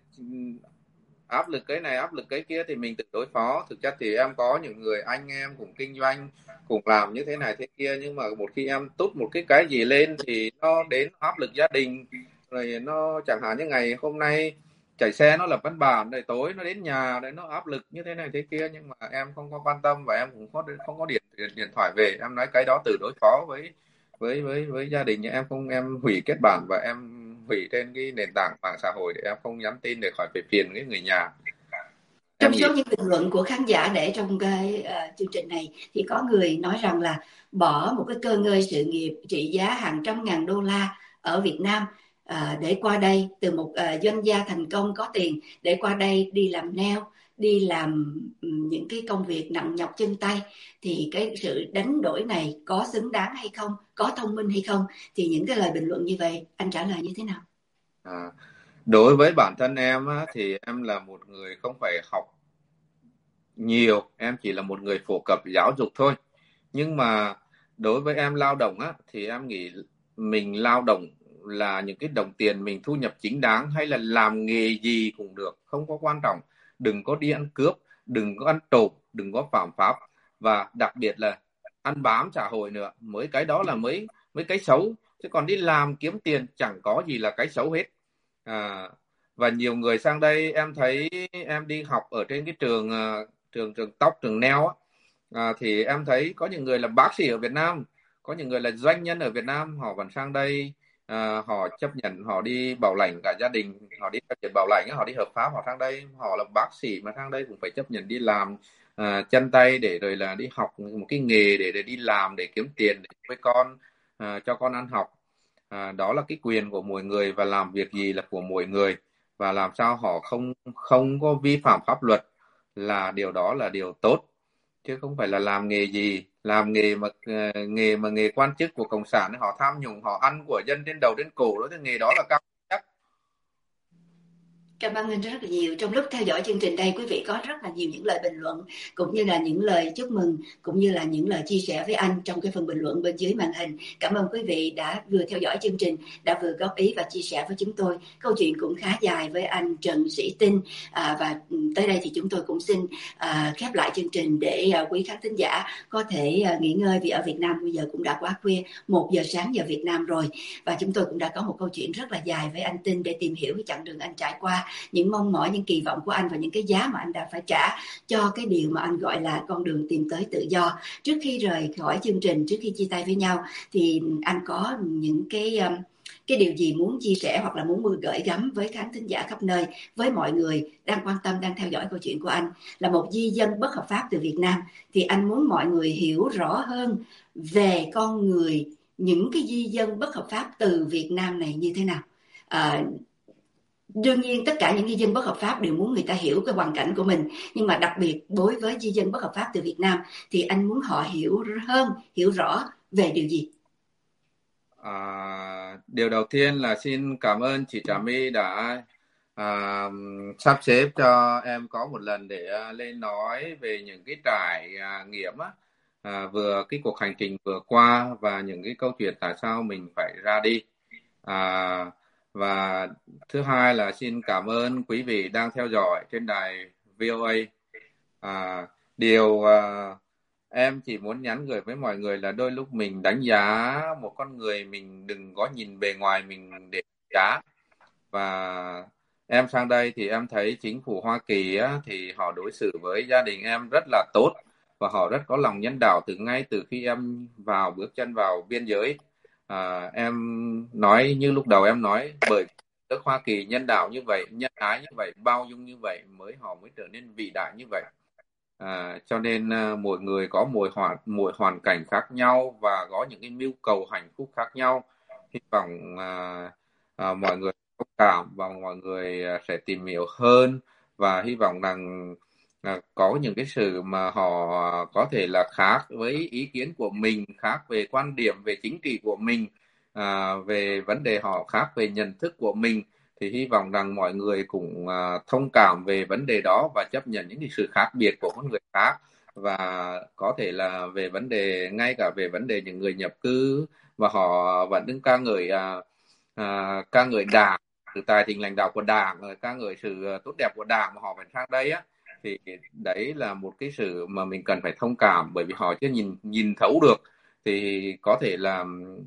áp lực cái này áp lực cái kia thì mình tự đối phó. Thực chất thì em có những người anh em cùng kinh doanh, cùng làm như thế này thế kia, nhưng mà một khi em tút một cái cái gì lên thì nó đến áp lực gia đình, rồi nó chẳng hạn như ngày hôm nay chạy xe nó lập văn bản, rồi tối nó đến nhà, rồi nó áp lực như thế này thế kia, nhưng mà em không có quan tâm, và em cũng có không có điện điện thoại về. Em nói cái đó tự đối phó với với với với gia đình. Em không, em hủy kết bạn và em hủy trên cái nền tảng mạng xã hội để em không nhắn tin để khỏi phải phiền cái người nhà. Trong Em nghĩ số những bình luận của khán giả để trong cái uh, chương trình này thì có người nói rằng là bỏ một cái cơ ngơi sự nghiệp trị giá hàng trăm ngàn đô la ở Việt Nam uh, để qua đây, từ một uh, doanh gia thành công có tiền, để qua đây đi làm nail, đi làm um, những cái công việc nặng nhọc chân tay, thì cái sự đánh đổi này có xứng đáng hay không, có thông minh hay không? Thì những cái lời bình luận như vậy anh trả lời như thế nào? à, đối với bản thân em á, thì em là một người không phải học nhiều, em chỉ là một người phổ cập giáo dục thôi. Nhưng mà đối với em lao động á, thì em nghĩ mình lao động là những cái đồng tiền mình thu nhập chính đáng, hay là làm nghề gì cũng được, không có quan trọng. Đừng có đi ăn cướp, đừng có ăn trộm, đừng có phạm pháp, và đặc biệt là ăn bám xã hội nữa. Mới cái đó là mới mới cái xấu, chứ còn đi làm kiếm tiền chẳng có gì là cái xấu hết. à, và nhiều người sang đây, em thấy em đi học ở trên cái trường à, trường trường tóc, trường nail á, à, thì em thấy có những người là bác sĩ ở Việt Nam, có những người là doanh nhân ở Việt Nam, họ vẫn sang đây, à, họ chấp nhận, họ đi bảo lãnh cả gia đình, họ đi chấp nhận bảo lãnh, họ đi hợp pháp, họ sang đây, họ là bác sĩ mà sang đây cũng phải chấp nhận đi làm à, chân tay, để rồi là đi học một cái nghề để, để đi làm để kiếm tiền để với con, à, cho con ăn học. À, đó là cái quyền của mỗi người, và làm việc gì là của mỗi người, và làm sao họ không không có vi phạm pháp luật là điều đó là điều tốt. Chứ không phải là làm nghề gì, làm nghề mà uh, nghề mà nghề quan chức của cộng sản, họ tham nhũng, họ ăn của dân trên đầu đến cổ đó, thì nghề đó là cao nhất. Cảm ơn anh rất là nhiều. Trong lúc theo dõi chương trình đây, quý vị có rất là nhiều những lời bình luận, cũng như là những lời chúc mừng, cũng như là những lời chia sẻ với anh trong cái phần bình luận bên dưới màn hình. Cảm ơn quý vị đã vừa theo dõi chương trình, đã vừa góp ý và chia sẻ với chúng tôi. Câu chuyện cũng khá dài với anh Trần Sĩ Tinh, à, và tới đây thì chúng tôi cũng xin à, khép lại chương trình để à, quý khán thính giả có thể à, nghỉ ngơi, vì ở Việt Nam bây giờ cũng đã quá khuya, một giờ sáng giờ Việt Nam rồi, và chúng tôi cũng đã có một câu chuyện rất là dài với anh Tinh để tìm hiểu cái chặng đường anh trải qua, những mong mỏi, những kỳ vọng của anh và những cái giá mà anh đã phải trả cho cái điều mà anh gọi là con đường tìm tới tự do. Trước khi rời khỏi chương trình, trước khi chia tay với nhau, thì anh có những cái cái điều gì muốn chia sẻ hoặc là muốn gửi gắm với khán thính giả khắp nơi, với mọi người đang quan tâm, đang theo dõi câu chuyện của anh là một di dân bất hợp pháp từ Việt Nam, thì anh muốn mọi người hiểu rõ hơn về con người những cái di dân bất hợp pháp từ Việt Nam này như thế nào? À, đương nhiên tất cả những di dân bất hợp pháp đều muốn người ta hiểu cái hoàn cảnh của mình, nhưng mà đặc biệt đối với di dân bất hợp pháp từ Việt Nam thì anh muốn họ hiểu hơn, hiểu rõ về điều gì? À, điều đầu tiên là xin cảm ơn chị Trà My đã à, sắp xếp cho em có một lần để à, lên nói về những cái trải à, nghiệm á, à, vừa cái cuộc hành trình vừa qua, và những cái câu chuyện tại sao mình phải ra đi. À, và thứ hai là xin cảm ơn quý vị đang theo dõi trên đài vê o a. À, điều à, em chỉ muốn nhắn gửi với mọi người là đôi lúc mình đánh giá một con người, mình đừng có nhìn bề ngoài mình để đánh giá. Và em sang đây thì em thấy chính phủ Hoa Kỳ á, thì họ đối xử với gia đình em rất là tốt, và họ rất có lòng nhân đạo từ ngay từ khi em vào bước chân vào biên giới. À, em nói như lúc đầu em nói, bởi nước Hoa Kỳ nhân đạo như vậy, nhân ái như vậy, bao dung như vậy mới họ mới trở nên vĩ đại như vậy. À, cho nên uh, mỗi người có mỗi hoàn mỗi hoàn cảnh khác nhau và có những cái mưu cầu hạnh phúc khác nhau. Hy vọng uh, uh, mọi người thông cảm và mọi người uh, sẽ tìm hiểu hơn, và hy vọng rằng uh, có những cái sự mà họ uh, có thể là khác với ý kiến của mình, khác về quan điểm về chính trị của mình, uh, về vấn đề họ khác về nhận thức của mình, thì hy vọng rằng mọi người cũng uh, thông cảm về vấn đề đó và chấp nhận những cái sự khác biệt của con người khác, và có thể là về vấn đề, ngay cả về vấn đề những người nhập cư và họ vẫn đứng ca ngợi uh, uh, ca ngợi Đảng, sự tài tình lãnh đạo của Đảng, ca ngợi sự tốt đẹp của Đảng mà họ vẫn sang đây á, thì đấy là một cái sự mà mình cần phải thông cảm, bởi vì họ chưa nhìn nhìn thấu được. Thì có thể là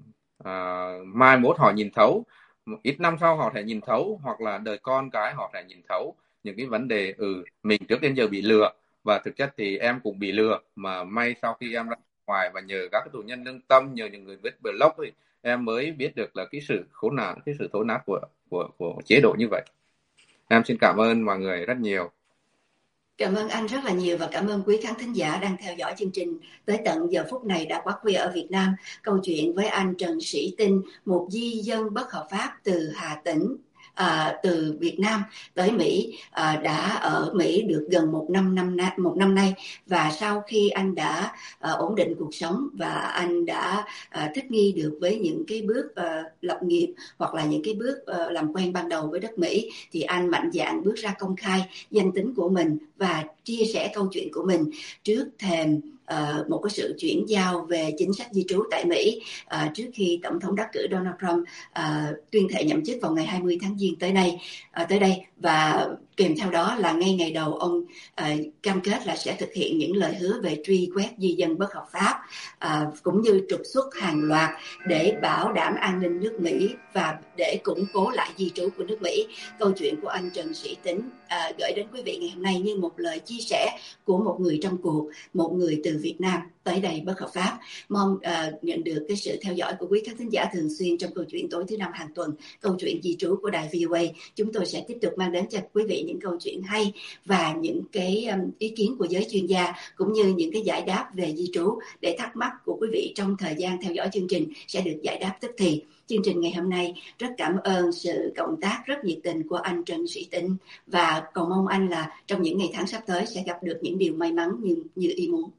uh, mai mốt họ nhìn thấu, ít năm sau họ sẽ nhìn thấu, hoặc là đời con cái họ sẽ nhìn thấu những cái vấn đề ừ mình trước đến giờ bị lừa, và thực chất thì em cũng bị lừa, mà may sau khi em ra ngoài và nhờ các cái tù nhân lương tâm, nhờ những người viết blog thì em mới biết được là cái sự khốn nạn, cái sự thối nát của của của chế độ như vậy. Em xin cảm ơn mọi người rất nhiều. Cảm ơn anh rất là nhiều, và cảm ơn quý khán thính giả đang theo dõi chương trình tới tận giờ phút này đã quá khuya ở Việt Nam. Câu chuyện với anh Trần Sĩ Tinh, một di dân bất hợp pháp từ Hà Tĩnh, À, từ Việt Nam tới Mỹ, à, đã ở Mỹ được gần một năm năm na, một năm nay, và sau khi anh đã à, ổn định cuộc sống và anh đã à, thích nghi được với những cái bước à, lập nghiệp hoặc là những cái bước à, làm quen ban đầu với đất Mỹ, thì anh mạnh dạn bước ra công khai danh tính của mình và chia sẻ câu chuyện của mình trước thềm Uh, một cái sự chuyển giao về chính sách di trú tại Mỹ uh, trước khi Tổng thống đắc cử Donald Trump uh, tuyên thệ nhậm chức vào ngày hai mươi tháng Giêng tới đây uh, tới đây và kèm theo đó là ngay ngày đầu ông uh, cam kết là sẽ thực hiện những lời hứa về truy quét di dân bất hợp pháp, uh, cũng như trục xuất hàng loạt để bảo đảm an ninh nước Mỹ và để củng cố lại di trú của nước Mỹ. Câu chuyện của anh Trần Sĩ Tính uh, gửi đến quý vị ngày hôm nay như một lời chia sẻ của một người trong cuộc, một người từ Việt Nam tới đây bất hợp pháp. Mong uh, nhận được cái sự theo dõi của quý khán thính giả thường xuyên trong câu chuyện tối thứ năm hàng tuần, câu chuyện di trú của đài vê o a. Chúng tôi sẽ tiếp tục mang đến cho quý vị những câu chuyện hay và những cái um, ý kiến của giới chuyên gia, cũng như những cái giải đáp về di trú để thắc mắc của quý vị trong thời gian theo dõi chương trình sẽ được giải đáp tức thì. Chương trình ngày hôm nay rất cảm ơn sự cộng tác rất nhiệt tình của anh Trần Sĩ Tinh, và cầu mong anh là trong những ngày tháng sắp tới sẽ gặp được những điều may mắn như như ý muốn.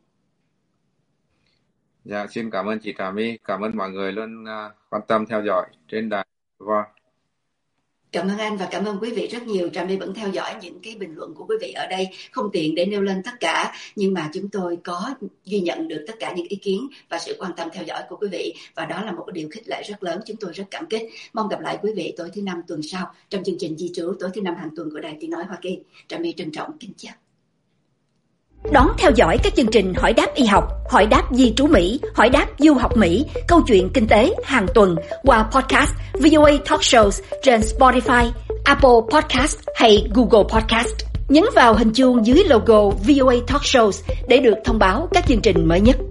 Dạ, xin cảm ơn chị Trà My, cảm ơn mọi người luôn uh, quan tâm theo dõi trên đài. Wow. Cảm ơn anh và cảm ơn quý vị rất nhiều. Trà My vẫn theo dõi những cái bình luận của quý vị ở đây, không tiện để nêu lên tất cả, nhưng mà chúng tôi có ghi nhận được tất cả những ý kiến và sự quan tâm theo dõi của quý vị, và đó là một cái điều khích lệ rất lớn. Chúng tôi rất cảm kích. Mong gặp lại quý vị tối thứ năm tuần sau trong chương trình di trú tối thứ năm hàng tuần của Đài Tiếng nói Hoa Kỳ. Trà My trân trọng kính chào. Đón theo dõi các chương trình Hỏi đáp y học, Hỏi đáp di trú Mỹ, Hỏi đáp du học Mỹ, Câu chuyện kinh tế hàng tuần qua podcast vê o a Talk Shows trên Spotify, Apple Podcast hay Google Podcast. Nhấn vào hình chuông dưới logo vê o a Talk Shows để được thông báo các chương trình mới nhất.